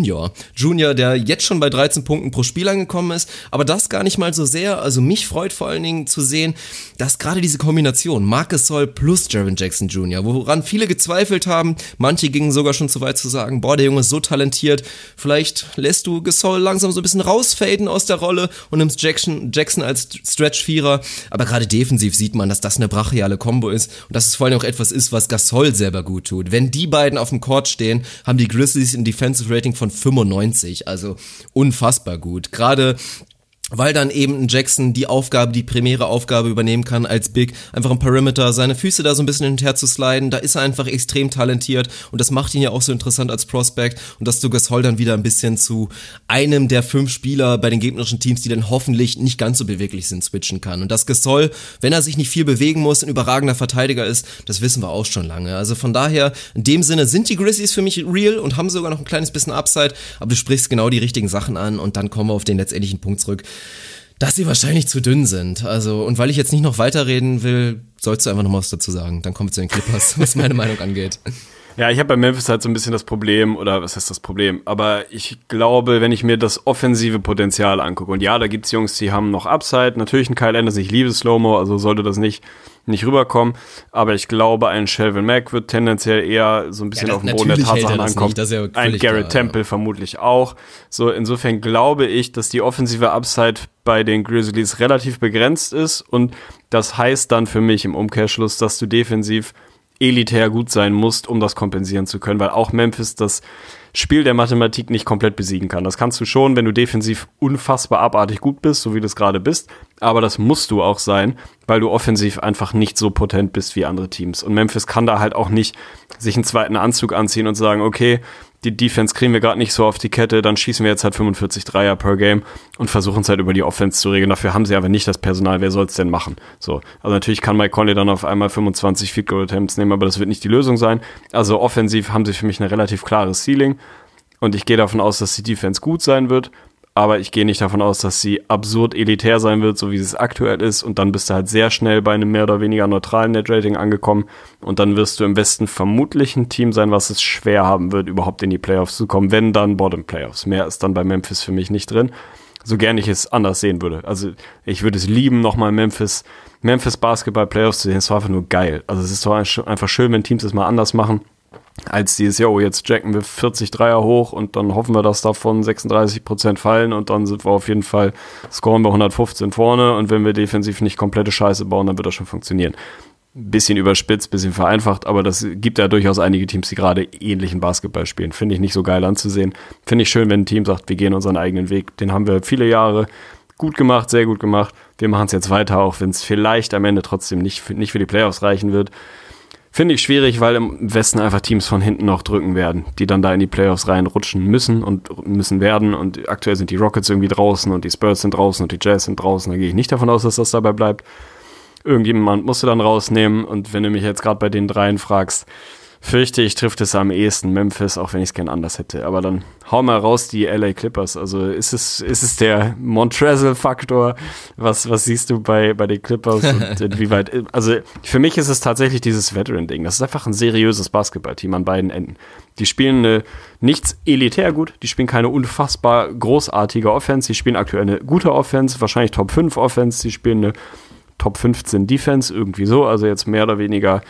S2: der jetzt schon bei 13 Punkten pro Spiel angekommen ist, aber das gar nicht mal so sehr. Also mich freut vor allen Dingen zu sehen, dass gerade diese Kombination Marc Gasol plus Jaren Jackson Jr., woran viele gezweifelt haben, manche gingen sogar schon zu weit zu sagen, boah, der Junge ist so talentiert, vielleicht lässt du Gasol langsam so ein bisschen rausfaden aus der Rolle und nimmst Jackson als Stretch-Vierer, aber gerade defensiv sieht man, dass das eine brachiale Kombo ist und dass es vor allem auch etwas ist, was Gasol selber gut tut. Wenn die beiden auf dem Court stehen, haben die Grizzlies ein Defensive Rating von 95, also unfassbar gut. Gerade weil dann eben ein Jackson die primäre Aufgabe übernehmen kann als Big, einfach im Perimeter seine Füße da so ein bisschen hin und her zu sliden, da ist er einfach extrem talentiert und das macht ihn ja auch so interessant als Prospect und dass du Gasol dann wieder ein bisschen zu einem der 5 Spieler bei den gegnerischen Teams, die dann hoffentlich nicht ganz so beweglich sind, switchen kann und dass Gasol, wenn er sich nicht viel bewegen muss, ein überragender Verteidiger ist, das wissen wir auch schon lange, also von daher, in dem Sinne sind die Grizzlies für mich real und haben sogar noch ein kleines bisschen Upside, aber du sprichst genau die richtigen Sachen an und dann kommen wir auf den letztendlichen Punkt zurück, dass sie wahrscheinlich zu dünn sind. Also, und weil ich jetzt nicht noch weiterreden will, sollst du einfach noch mal was dazu sagen. Dann kommen wir zu den Clippers, was meine Meinung angeht.
S3: Ja, ich habe bei Memphis halt so ein bisschen das Problem, oder was heißt das Problem? Aber ich glaube, wenn ich mir das offensive Potenzial angucke, und ja, da gibt's Jungs, die haben noch Upside, natürlich ein Kyle Anderson, ich liebe Slow-Mo, also sollte das nicht rüberkommen, aber ich glaube, ein Shelvin Mack wird tendenziell eher so ein bisschen auf den Boden der Tatsachen ankommen. Ein Garrett Temple vermutlich auch. So, insofern glaube ich, dass die offensive Upside bei den Grizzlies relativ begrenzt ist und das heißt dann für mich im Umkehrschluss, dass du defensiv elitär gut sein musst, um das kompensieren zu können, weil auch Memphis das Spiel der Mathematik nicht komplett besiegen kann. Das kannst du schon, wenn du defensiv unfassbar abartig gut bist, so wie du es gerade bist, aber das musst du auch sein, weil du offensiv einfach nicht so potent bist wie andere Teams. Und Memphis kann da halt auch nicht sich einen zweiten Anzug anziehen und sagen, okay, die Defense kriegen wir gerade nicht so auf die Kette, dann schießen wir jetzt halt 45 Dreier per Game und versuchen es halt über die Offense zu regeln. Dafür haben sie aber nicht das Personal, wer soll es denn machen? So, also natürlich kann Mike Conley dann auf einmal 25 Field Goal Attempts nehmen, aber das wird nicht die Lösung sein. Also offensiv haben sie für mich eine relativ klare Ceiling und ich gehe davon aus, dass die Defense gut sein wird, aber ich gehe nicht davon aus, dass sie absurd elitär sein wird, so wie es aktuell ist und dann bist du halt sehr schnell bei einem mehr oder weniger neutralen Net-Rating angekommen und dann wirst du im Westen vermutlich ein Team sein, was es schwer haben wird, überhaupt in die Playoffs zu kommen, wenn dann Bottom-Playoffs. Mehr ist dann bei Memphis für mich nicht drin, so gern ich es anders sehen würde. Also ich würde es lieben, nochmal Memphis Basketball-Playoffs zu sehen, es war einfach nur geil. Also es ist doch einfach schön, wenn Teams das mal anders machen. als dieses, jetzt jacken wir 40 Dreier hoch und dann hoffen wir, dass davon 36% fallen und dann sind wir auf jeden Fall, scoren wir 115 vorne und wenn wir defensiv nicht komplette Scheiße bauen, dann wird das schon funktionieren. Bisschen überspitzt, bisschen vereinfacht, aber das gibt ja durchaus einige Teams, die gerade ähnlichen Basketball spielen. Finde ich nicht so geil anzusehen. Finde ich schön, wenn ein Team sagt, wir gehen unseren eigenen Weg. Den haben wir viele Jahre gut gemacht, sehr gut gemacht. Wir machen es jetzt weiter, auch wenn es vielleicht am Ende trotzdem nicht für die Playoffs reichen wird. Finde ich schwierig, weil im Westen einfach Teams von hinten noch drücken werden, die dann da in die Playoffs reinrutschen müssen und müssen werden. Und aktuell sind die Rockets irgendwie draußen und die Spurs sind draußen und die Jazz sind draußen. Da gehe ich nicht davon aus, dass das dabei bleibt. Irgendjemand musst du dann rausnehmen. Und wenn du mich jetzt gerade bei den dreien fragst, fürchte ich, trifft es am ehesten Memphis, auch wenn ich es gern anders hätte. Aber dann hau mal raus die LA Clippers. Also ist es der Montrezl-Faktor? Was siehst du bei den Clippers? Und inwieweit? Also für mich ist es tatsächlich dieses Veteran-Ding. Das ist einfach ein seriöses Basketballteam an beiden Enden. Die spielen nichts elitär gut. Die spielen keine unfassbar großartige Offense. Die spielen aktuell eine gute Offense, wahrscheinlich Top 5 Offense. Die spielen eine Top 15 Defense, irgendwie so. Also jetzt mehr oder weniger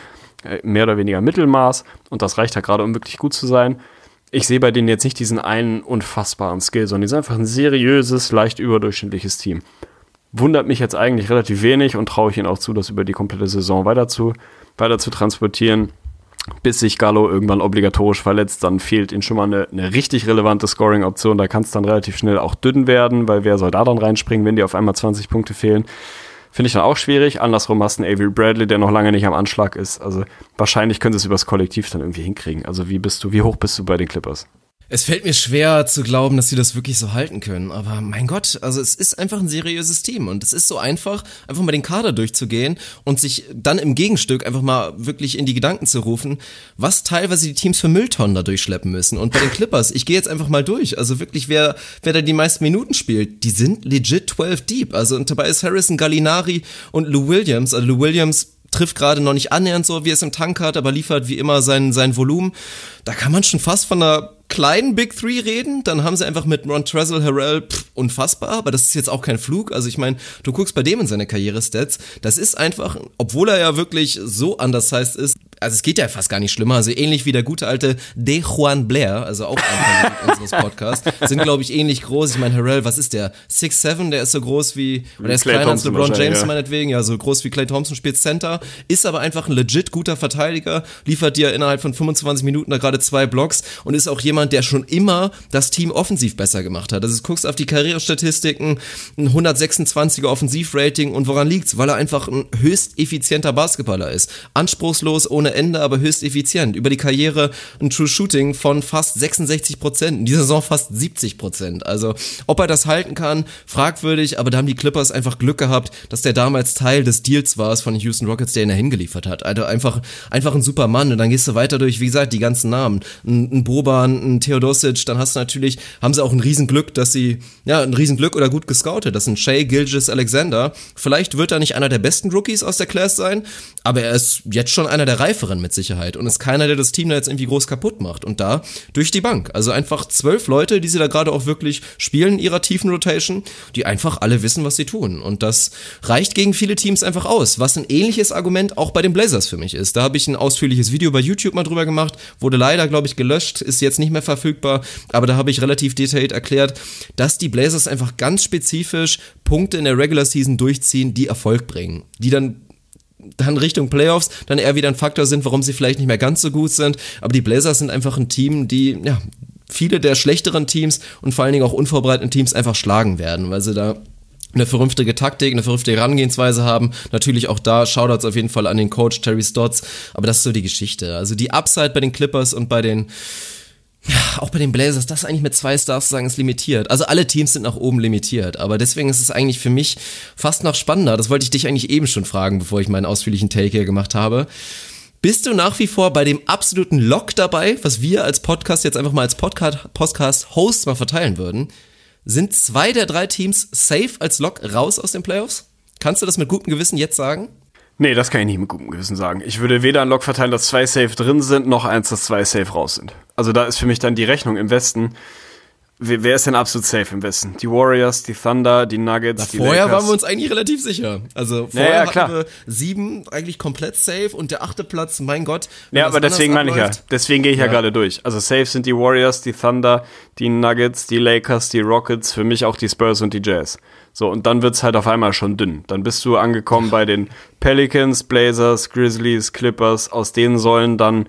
S3: Mittelmaß und das reicht ja gerade, um wirklich gut zu sein. Ich sehe bei denen jetzt nicht diesen einen unfassbaren Skill, sondern die sind einfach ein seriöses, leicht überdurchschnittliches Team. Wundert mich jetzt eigentlich relativ wenig und traue ich ihnen auch zu, das über die komplette Saison weiter zu transportieren, bis sich Gallo irgendwann obligatorisch verletzt, dann fehlt ihnen schon mal eine richtig relevante Scoring-Option, da kann es dann relativ schnell auch dünn werden, weil wer soll da dann reinspringen, wenn dir auf einmal 20 Punkte fehlen? Finde ich dann auch schwierig. Andersrum hast du einen Avery Bradley, der noch lange nicht am Anschlag ist. Also wahrscheinlich können sie es übers Kollektiv dann irgendwie hinkriegen. Also wie hoch bist du bei den Clippers?
S2: Es fällt mir schwer zu glauben, dass sie das wirklich so halten können. Aber mein Gott, also es ist einfach ein seriöses Team. Und es ist so einfach mal den Kader durchzugehen und sich dann im Gegenstück einfach mal wirklich in die Gedanken zu rufen, was teilweise die Teams für Mülltonnen da durchschleppen müssen. Und bei den Clippers, ich gehe jetzt einfach mal durch. Also wirklich, wer da die meisten Minuten spielt, die sind legit 12 deep. Also und dabei ist Harrison, Gallinari und Lou Williams. Also Lou Williams trifft gerade noch nicht annähernd so, wie er es im Tank hat, aber liefert wie immer sein Volumen. Da kann man schon fast von einer kleinen Big Three reden, dann haben sie einfach mit Montrezl Harrell, unfassbar, aber das ist jetzt auch kein Flug, also ich meine, du guckst bei dem in seine Karriere-Stats, das ist einfach, obwohl er ja wirklich so undersized ist, also es geht ja fast gar nicht schlimmer, also ähnlich wie der gute alte DeJuan Blair, also auch ein Teil unseres Podcasts, sind glaube ich ähnlich groß, ich meine Harrell, was ist der? 6'7", der ist so groß wie, oder der ist kleiner als LeBron James meinetwegen, ja so groß wie Klay Thompson, spielt Center, ist aber einfach ein legit guter Verteidiger, liefert dir innerhalb von 25 Minuten da gerade 2 Blocks und ist auch jemand, der schon immer das Team offensiv besser gemacht hat. Also du guckst auf die Karrierestatistiken, ein 126er Offensivrating und woran liegt's? Weil er einfach ein höchst effizienter Basketballer ist. Anspruchslos ohne Ende, aber höchst effizient. Über die Karriere ein True Shooting von fast 66%, in dieser Saison fast 70%. Also ob er das halten kann, fragwürdig, aber da haben die Clippers einfach Glück gehabt, dass der damals Teil des Deals war von den Houston Rockets, der ihn da hingeliefert hat. Also einfach ein super Mann und dann gehst du weiter durch, wie gesagt, die ganzen Namen. Ein Boban, ein Theodosic, dann haben sie auch ein Riesenglück, oder gut gescoutet. Das sind Shai Gilgeous-Alexander. Vielleicht wird er nicht einer der besten Rookies aus der Class sein, aber er ist jetzt schon einer der Reiferen mit Sicherheit und ist keiner, der das Team da jetzt irgendwie groß kaputt macht. Und da durch die Bank. Also einfach 12 Leute, die sie da gerade auch wirklich spielen in ihrer tiefen Rotation, die einfach alle wissen, was sie tun. Und das reicht gegen viele Teams einfach aus, was ein ähnliches Argument auch bei den Blazers für mich ist. Da habe ich ein ausführliches Video bei YouTube mal drüber gemacht, wurde leider, glaube ich, gelöscht, ist jetzt nicht mehr verfügbar, aber da habe ich relativ detailliert erklärt, dass die Blazers einfach ganz spezifisch Punkte in der Regular Season durchziehen, die Erfolg bringen, die dann Richtung Playoffs dann eher wieder ein Faktor sind, warum sie vielleicht nicht mehr ganz so gut sind, aber die Blazers sind einfach ein Team, die viele der schlechteren Teams und vor allen Dingen auch unvorbereiteten Teams einfach schlagen werden, weil sie da eine vernünftige Taktik, eine vernünftige Herangehensweise haben. Natürlich auch da Shoutouts auf jeden Fall an den Coach Terry Stotts, aber das ist so die Geschichte. Also die Upside bei den Clippers und auch bei den Blazers, das eigentlich mit 2 Stars zu sagen, ist limitiert. Also alle Teams sind nach oben limitiert, aber deswegen ist es eigentlich für mich fast noch spannender. Das wollte ich dich eigentlich eben schon fragen, bevor ich meinen ausführlichen Take hier gemacht habe. Bist du nach wie vor bei dem absoluten Lock dabei, was wir als Podcast jetzt einfach mal als Podcast-Hosts mal verteilen würden? Sind 2 der 3 Teams safe als Lock raus aus den Playoffs? Kannst du das mit gutem Gewissen jetzt sagen?
S3: Nee, das kann ich nicht mit gutem Gewissen sagen. Ich würde weder ein Lock verteilen, dass 2 safe drin sind, noch eins, dass 2 safe raus sind. Also da ist für mich dann die Rechnung im Westen wer ist denn absolut safe im Westen? Die Warriors, die Thunder, die Nuggets, die
S2: Vorher
S3: Lakers.
S2: waren wir uns eigentlich relativ sicher. Also vorher hatten wir 7 eigentlich komplett safe und der 8. Platz, mein Gott.
S3: Ja, aber deswegen meine ich ja. Deswegen gehe ich ja gerade durch. Also safe sind die Warriors, die Thunder, die Nuggets, die Lakers, die Rockets, für mich auch die Spurs und die Jazz. So, und dann wird's halt auf einmal schon dünn. Dann bist du angekommen bei den Pelicans, Blazers, Grizzlies, Clippers. Aus denen sollen dann,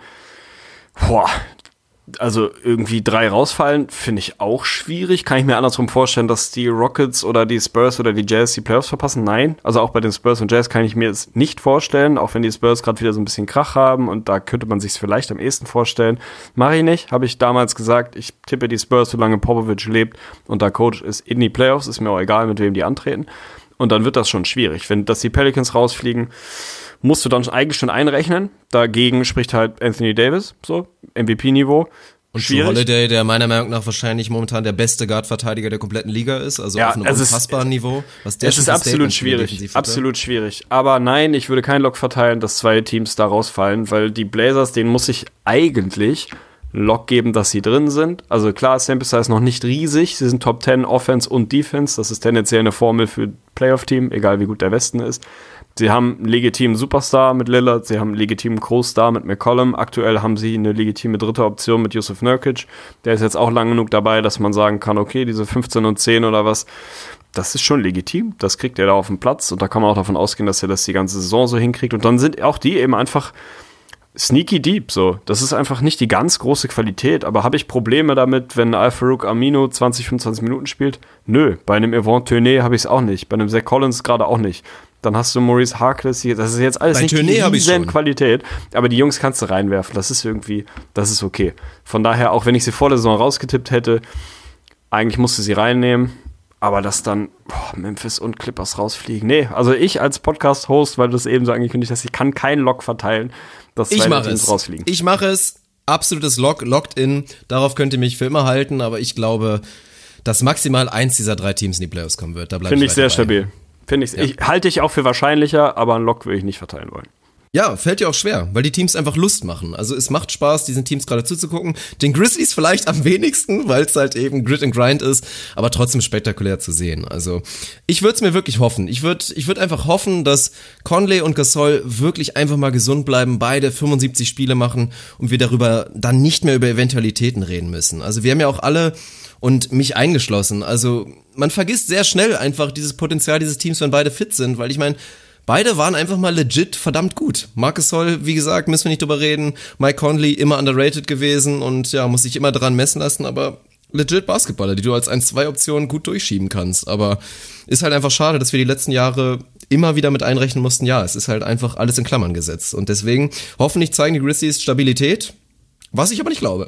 S3: also irgendwie 3 rausfallen, finde ich auch schwierig. Kann ich mir andersrum vorstellen, dass die Rockets oder die Spurs oder die Jazz die Playoffs verpassen? Nein. Also auch bei den Spurs und Jazz kann ich mir es nicht vorstellen, auch wenn die Spurs gerade wieder so ein bisschen Krach haben und da könnte man sich es vielleicht am ehesten vorstellen. Mache ich nicht, habe ich damals gesagt. Ich tippe die Spurs, solange Popovich lebt und der Coach ist in die Playoffs, ist mir auch egal, mit wem die antreten. Und dann wird das schon schwierig. Wenn dass die Pelicans rausfliegen, musst du dann eigentlich schon einrechnen. Dagegen spricht halt Anthony Davis, so MVP-Niveau.
S2: Und Jrue Holiday, der meiner Meinung nach wahrscheinlich momentan der beste Guard-Verteidiger der kompletten Liga ist, also auf einem unfassbaren Niveau. Was der
S3: es ist absolut schwierig, absolut schwierig. Aber nein, ich würde keinen Lock verteilen, dass 2 Teams da rausfallen, weil die Blazers, denen muss ich eigentlich Lock geben, dass sie drin sind. Also klar, Sample Size noch nicht riesig, sie sind Top 10 Offense und Defense, das ist tendenziell eine Formel für Playoff-Team, egal wie gut der Westen ist. Sie haben einen legitimen Superstar mit Lillard, sie haben einen legitimen Co-Star mit McCollum. Aktuell haben sie eine legitime 3. Option mit Jusuf Nurkic. Der ist jetzt auch lang genug dabei, dass man sagen kann, okay, diese 15 und 10 oder was, das ist schon legitim. Das kriegt er da auf dem Platz und da kann man auch davon ausgehen, dass er das die ganze Saison so hinkriegt. Und dann sind auch die eben einfach sneaky deep, so. Das ist einfach nicht die ganz große Qualität, aber habe ich Probleme damit, wenn Al-Farouq Aminu 20, 25 Minuten spielt? Nö. Bei einem Yvonne Tourné habe ich es auch nicht. Bei einem Zach Collins gerade auch nicht. Dann hast du Maurice Harkless hier. Das ist jetzt alles bei nicht die riesen Qualität, aber die Jungs kannst du reinwerfen. Das ist irgendwie, das ist okay. Von daher, auch wenn ich sie vor der Saison rausgetippt hätte, eigentlich musste sie reinnehmen, aber dass dann Memphis und Clippers rausfliegen. Nee, also ich als Podcast-Host, weil du das eben so angekündigt hast, ich kann keinen Lock verteilen, dass 2 Teams rausfliegen.
S2: Ich mache es. Absolutes Lock, locked in. Darauf könnt ihr mich für immer halten, aber ich glaube, dass maximal 1 dieser 3 Teams in die Playoffs kommen wird. Da bleibe ich
S3: Finde ich sehr stabil. Ich halte ich auch für wahrscheinlicher, aber einen Lock würde ich nicht verteilen wollen.
S2: Ja, fällt dir auch schwer, weil die Teams einfach Lust machen. Also es macht Spaß, diesen Teams gerade zuzugucken. Den Grizzlies vielleicht am wenigsten, weil es halt eben Grit and Grind ist, aber trotzdem spektakulär zu sehen. Also ich würde es mir wirklich hoffen. Ich würd einfach hoffen, dass Conley und Gasol wirklich einfach mal gesund bleiben, beide 75 Spiele machen und wir darüber dann nicht mehr über Eventualitäten reden müssen. Also wir haben ja auch alle und mich eingeschlossen. Also man vergisst sehr schnell einfach dieses Potenzial dieses Teams, wenn beide fit sind, weil ich meine, beide waren einfach mal legit verdammt gut. Marc Gasol, wie gesagt, müssen wir nicht drüber reden. Mike Conley, immer underrated gewesen und ja, muss sich immer dran messen lassen, aber legit Basketballer, die du als 1-2-Option gut durchschieben kannst. Aber ist halt einfach schade, dass wir die letzten Jahre immer wieder mit einrechnen mussten, ja, es ist halt einfach alles in Klammern gesetzt. Und deswegen, hoffentlich zeigen die Grizzlies Stabilität, was ich aber nicht glaube.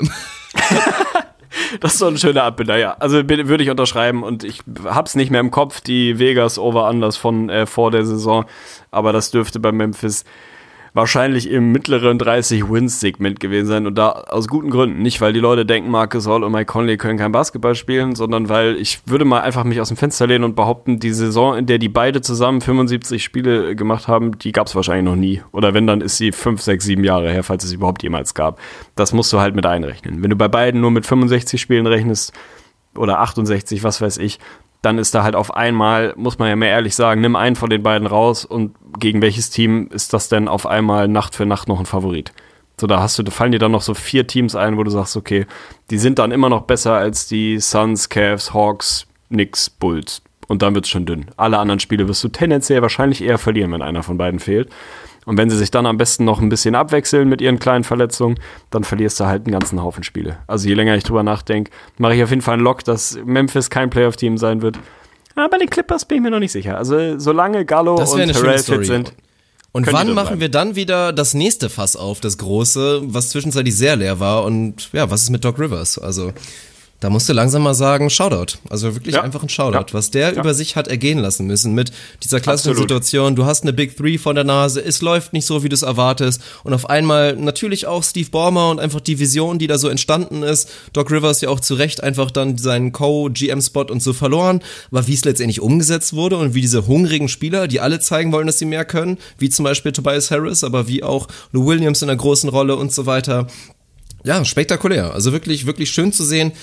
S3: Das ist so ein schöner Abbinder, ja. Also würde ich unterschreiben und ich hab's nicht mehr im Kopf, die Vegas Over-Unders von vor der Saison, aber das dürfte bei Memphis wahrscheinlich im mittleren 30-Wins-Segment gewesen sein und da aus guten Gründen. Nicht, weil die Leute denken, Marc Gasol und Mike Conley können kein Basketball spielen, sondern weil ich würde mal einfach mich aus dem Fenster lehnen und behaupten, die Saison, in der die beide zusammen 75 Spiele gemacht haben, die gab's wahrscheinlich noch nie. Oder wenn, dann ist sie 5, 6, 7 Jahre her, falls es überhaupt jemals gab. Das musst du halt mit einrechnen. Wenn du bei beiden nur mit 65 Spielen rechnest oder 68, was weiß ich, dann ist da halt auf einmal, muss man ja mehr ehrlich sagen, nimm einen von den beiden raus und gegen welches Team ist das denn auf einmal Nacht für Nacht noch ein Favorit? So, da fallen dir dann noch so 4 Teams ein, wo du sagst, okay, die sind dann immer noch besser als die Suns, Cavs, Hawks, Knicks, Bulls. Und dann wird's schon dünn. Alle anderen Spiele wirst du tendenziell wahrscheinlich eher verlieren, wenn einer von beiden fehlt. Und wenn sie sich dann am besten noch ein bisschen abwechseln mit ihren kleinen Verletzungen, dann verlierst du halt einen ganzen Haufen Spiele. Also je länger ich drüber nachdenke, mache ich auf jeden Fall einen Lock, dass Memphis kein Playoff-Team sein wird. Aber bei den Clippers bin ich mir noch nicht sicher. Also solange Gallo und Terrell fit sind.
S2: Und wann machen wir dann wieder das nächste Fass auf, das große, was zwischenzeitlich sehr leer war? Und ja, was ist mit Doc Rivers? Also da musst du langsam mal sagen, Shoutout. Also wirklich einfach ein Shoutout. Was der über sich hat ergehen lassen müssen mit dieser klassischen Situation. Du hast eine Big Three vor der Nase, es läuft nicht so, wie du es erwartest. Und auf einmal natürlich auch Steve Ballmer und einfach die Vision, die da so entstanden ist. Doc Rivers ja auch zu Recht einfach dann seinen Co-GM-Spot und so verloren. Aber wie es letztendlich umgesetzt wurde und wie diese hungrigen Spieler, die alle zeigen wollen, dass sie mehr können, wie zum Beispiel Tobias Harris, aber wie auch Lou Williams in einer großen Rolle und so weiter. Ja, spektakulär. Also wirklich, wirklich schön zu sehen.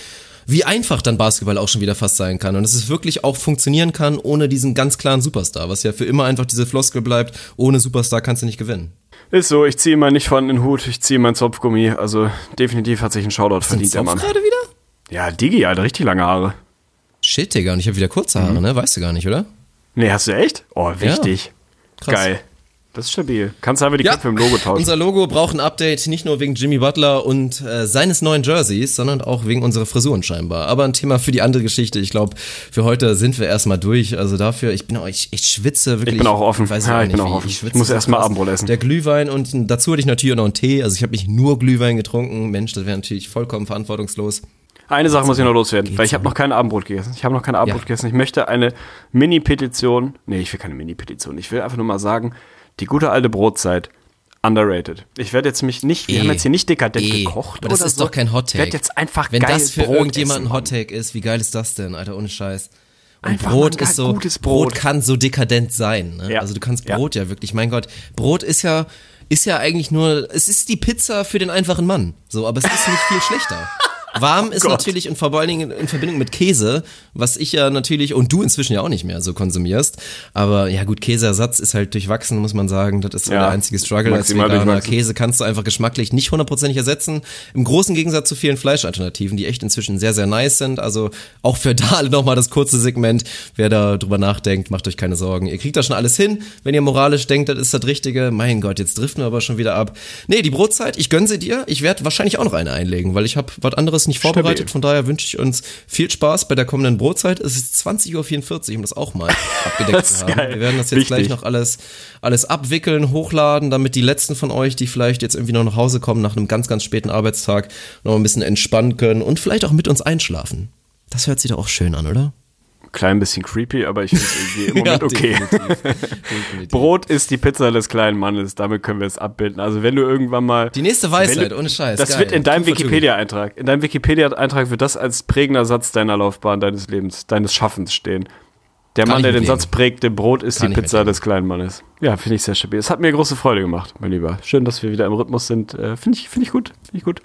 S2: wie einfach dann Basketball auch schon wieder fast sein kann und dass es wirklich auch funktionieren kann ohne diesen ganz klaren Superstar, was ja für immer einfach diese Floskel bleibt, ohne Superstar kannst du nicht gewinnen.
S3: Ist so, ich ziehe mal nicht von den Hut, ich ziehe mein Zopfgummi, also definitiv hat sich ein Shoutout verdient, der Mann.
S2: gerade wieder?
S3: Ja, Digi, Alter, richtig lange Haare.
S2: Shit, Digga, und ich habe wieder kurze Haare, ne? Weißt du gar nicht, oder?
S3: Nee, hast du echt? Oh, wichtig.
S2: Ja, krass.
S3: Geil. Das ist stabil. Kannst einfach die Köpfe im Logo tauschen.
S2: Unser Logo braucht ein Update, nicht nur wegen Jimmy Butler und seines neuen Jerseys, sondern auch wegen unserer Frisuren scheinbar. Aber ein Thema für die andere Geschichte. Ich glaube, für heute sind wir erstmal durch. Also dafür, ich schwitze wirklich.
S3: Ich bin auch offen.
S2: Weiß
S3: Ja,
S2: auch
S3: ich bin
S2: nicht,
S3: auch offen.
S2: Ich
S3: muss erstmal Abendbrot essen.
S2: Der Glühwein und dazu hatte ich natürlich auch noch einen Tee. Also ich habe nicht nur Glühwein getrunken. Mensch, das wäre natürlich vollkommen verantwortungslos.
S3: Eine Sache muss ich noch loswerden, weil ich habe noch kein Abendbrot gegessen. Ich möchte eine Mini-Petition, ich will keine Mini-Petition, ich will einfach nur mal sagen, die gute alte Brotzeit, underrated. Ich werde jetzt wir haben jetzt hier nicht dekadent gekocht
S2: aber das
S3: oder
S2: ist
S3: so.
S2: doch kein Hot-Take.
S3: Ich werde jetzt einfach
S2: Wenn
S3: geil
S2: das für
S3: Brot
S2: irgendjemanden
S3: essen,
S2: ein Hot-Take ist, wie geil ist das denn, Alter, ohne Scheiß. Und
S3: Einfach
S2: Brot
S3: mal
S2: ist so,
S3: gutes Brot.
S2: kann so dekadent sein, ne?
S3: Ja.
S2: Also du kannst Brot ja wirklich, mein Gott, Brot ist ja eigentlich nur, es ist die Pizza für den einfachen Mann, so, aber es ist nicht viel schlechter. Warm ist natürlich und vor allen Dingen in Verbindung mit Käse, was ich ja natürlich und du inzwischen ja auch nicht mehr so konsumierst. Aber ja gut, Käseersatz ist halt durchwachsen, muss man sagen. Das ist so der einzige Struggle als Veganer. Käse kannst du einfach geschmacklich nicht 100% ersetzen. Im großen Gegensatz zu vielen Fleischalternativen, die echt inzwischen sehr, sehr nice sind. Also auch für da alle nochmal das kurze Segment. Wer da drüber nachdenkt, macht euch keine Sorgen. Ihr kriegt da schon alles hin. Wenn ihr moralisch denkt, das ist das Richtige. Mein Gott, jetzt driften wir aber schon wieder ab. Nee, die Brotzeit, ich gönn sie dir. Ich werde wahrscheinlich auch noch eine einlegen, weil ich habe was anderes nicht vorbereitet. Stabil. Von daher wünsche ich uns viel Spaß bei der kommenden Brotzeit. Es ist 20:44 Uhr, um das auch mal abgedeckt zu haben. Wir werden das jetzt gleich noch alles abwickeln, hochladen, damit die letzten von euch, die vielleicht jetzt irgendwie noch nach Hause kommen nach einem ganz, ganz späten Arbeitstag, noch ein bisschen entspannen können und vielleicht auch mit uns einschlafen. Das hört sich doch auch schön an, oder?
S3: Klein bisschen creepy, aber ich finde es irgendwie im Moment okay. Definitiv. Brot ist die Pizza des kleinen Mannes, damit können wir es abbilden. Also wenn du irgendwann mal...
S2: Die nächste Weisheit, ohne Scheiß.
S3: Das
S2: geil.
S3: wird in deinem Wikipedia-Eintrag. In deinem Wikipedia-Eintrag wird das als prägender Satz deiner Laufbahn, deines Lebens, deines Schaffens stehen. Der Mann, der den Satz prägte, Brot ist die Pizza des kleinen Mannes. Ja, finde ich sehr stabil. Es hat mir große Freude gemacht, mein Lieber. Schön, dass wir wieder im Rhythmus sind. Finde ich gut.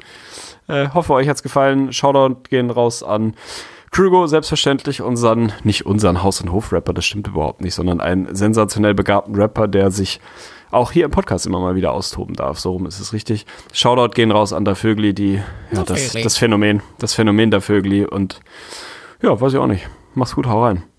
S3: Hoffe, euch hat's gefallen. Shoutout gehen raus an Krügo, selbstverständlich, nicht unseren Haus- und Hof-Rapper, das stimmt überhaupt nicht, sondern einen sensationell begabten Rapper, der sich auch hier im Podcast immer mal wieder austoben darf. So rum ist es richtig. Shoutout gehen raus an der Vögli, das Phänomen der Vögli und ja, weiß ich auch nicht. Mach's gut, hau rein.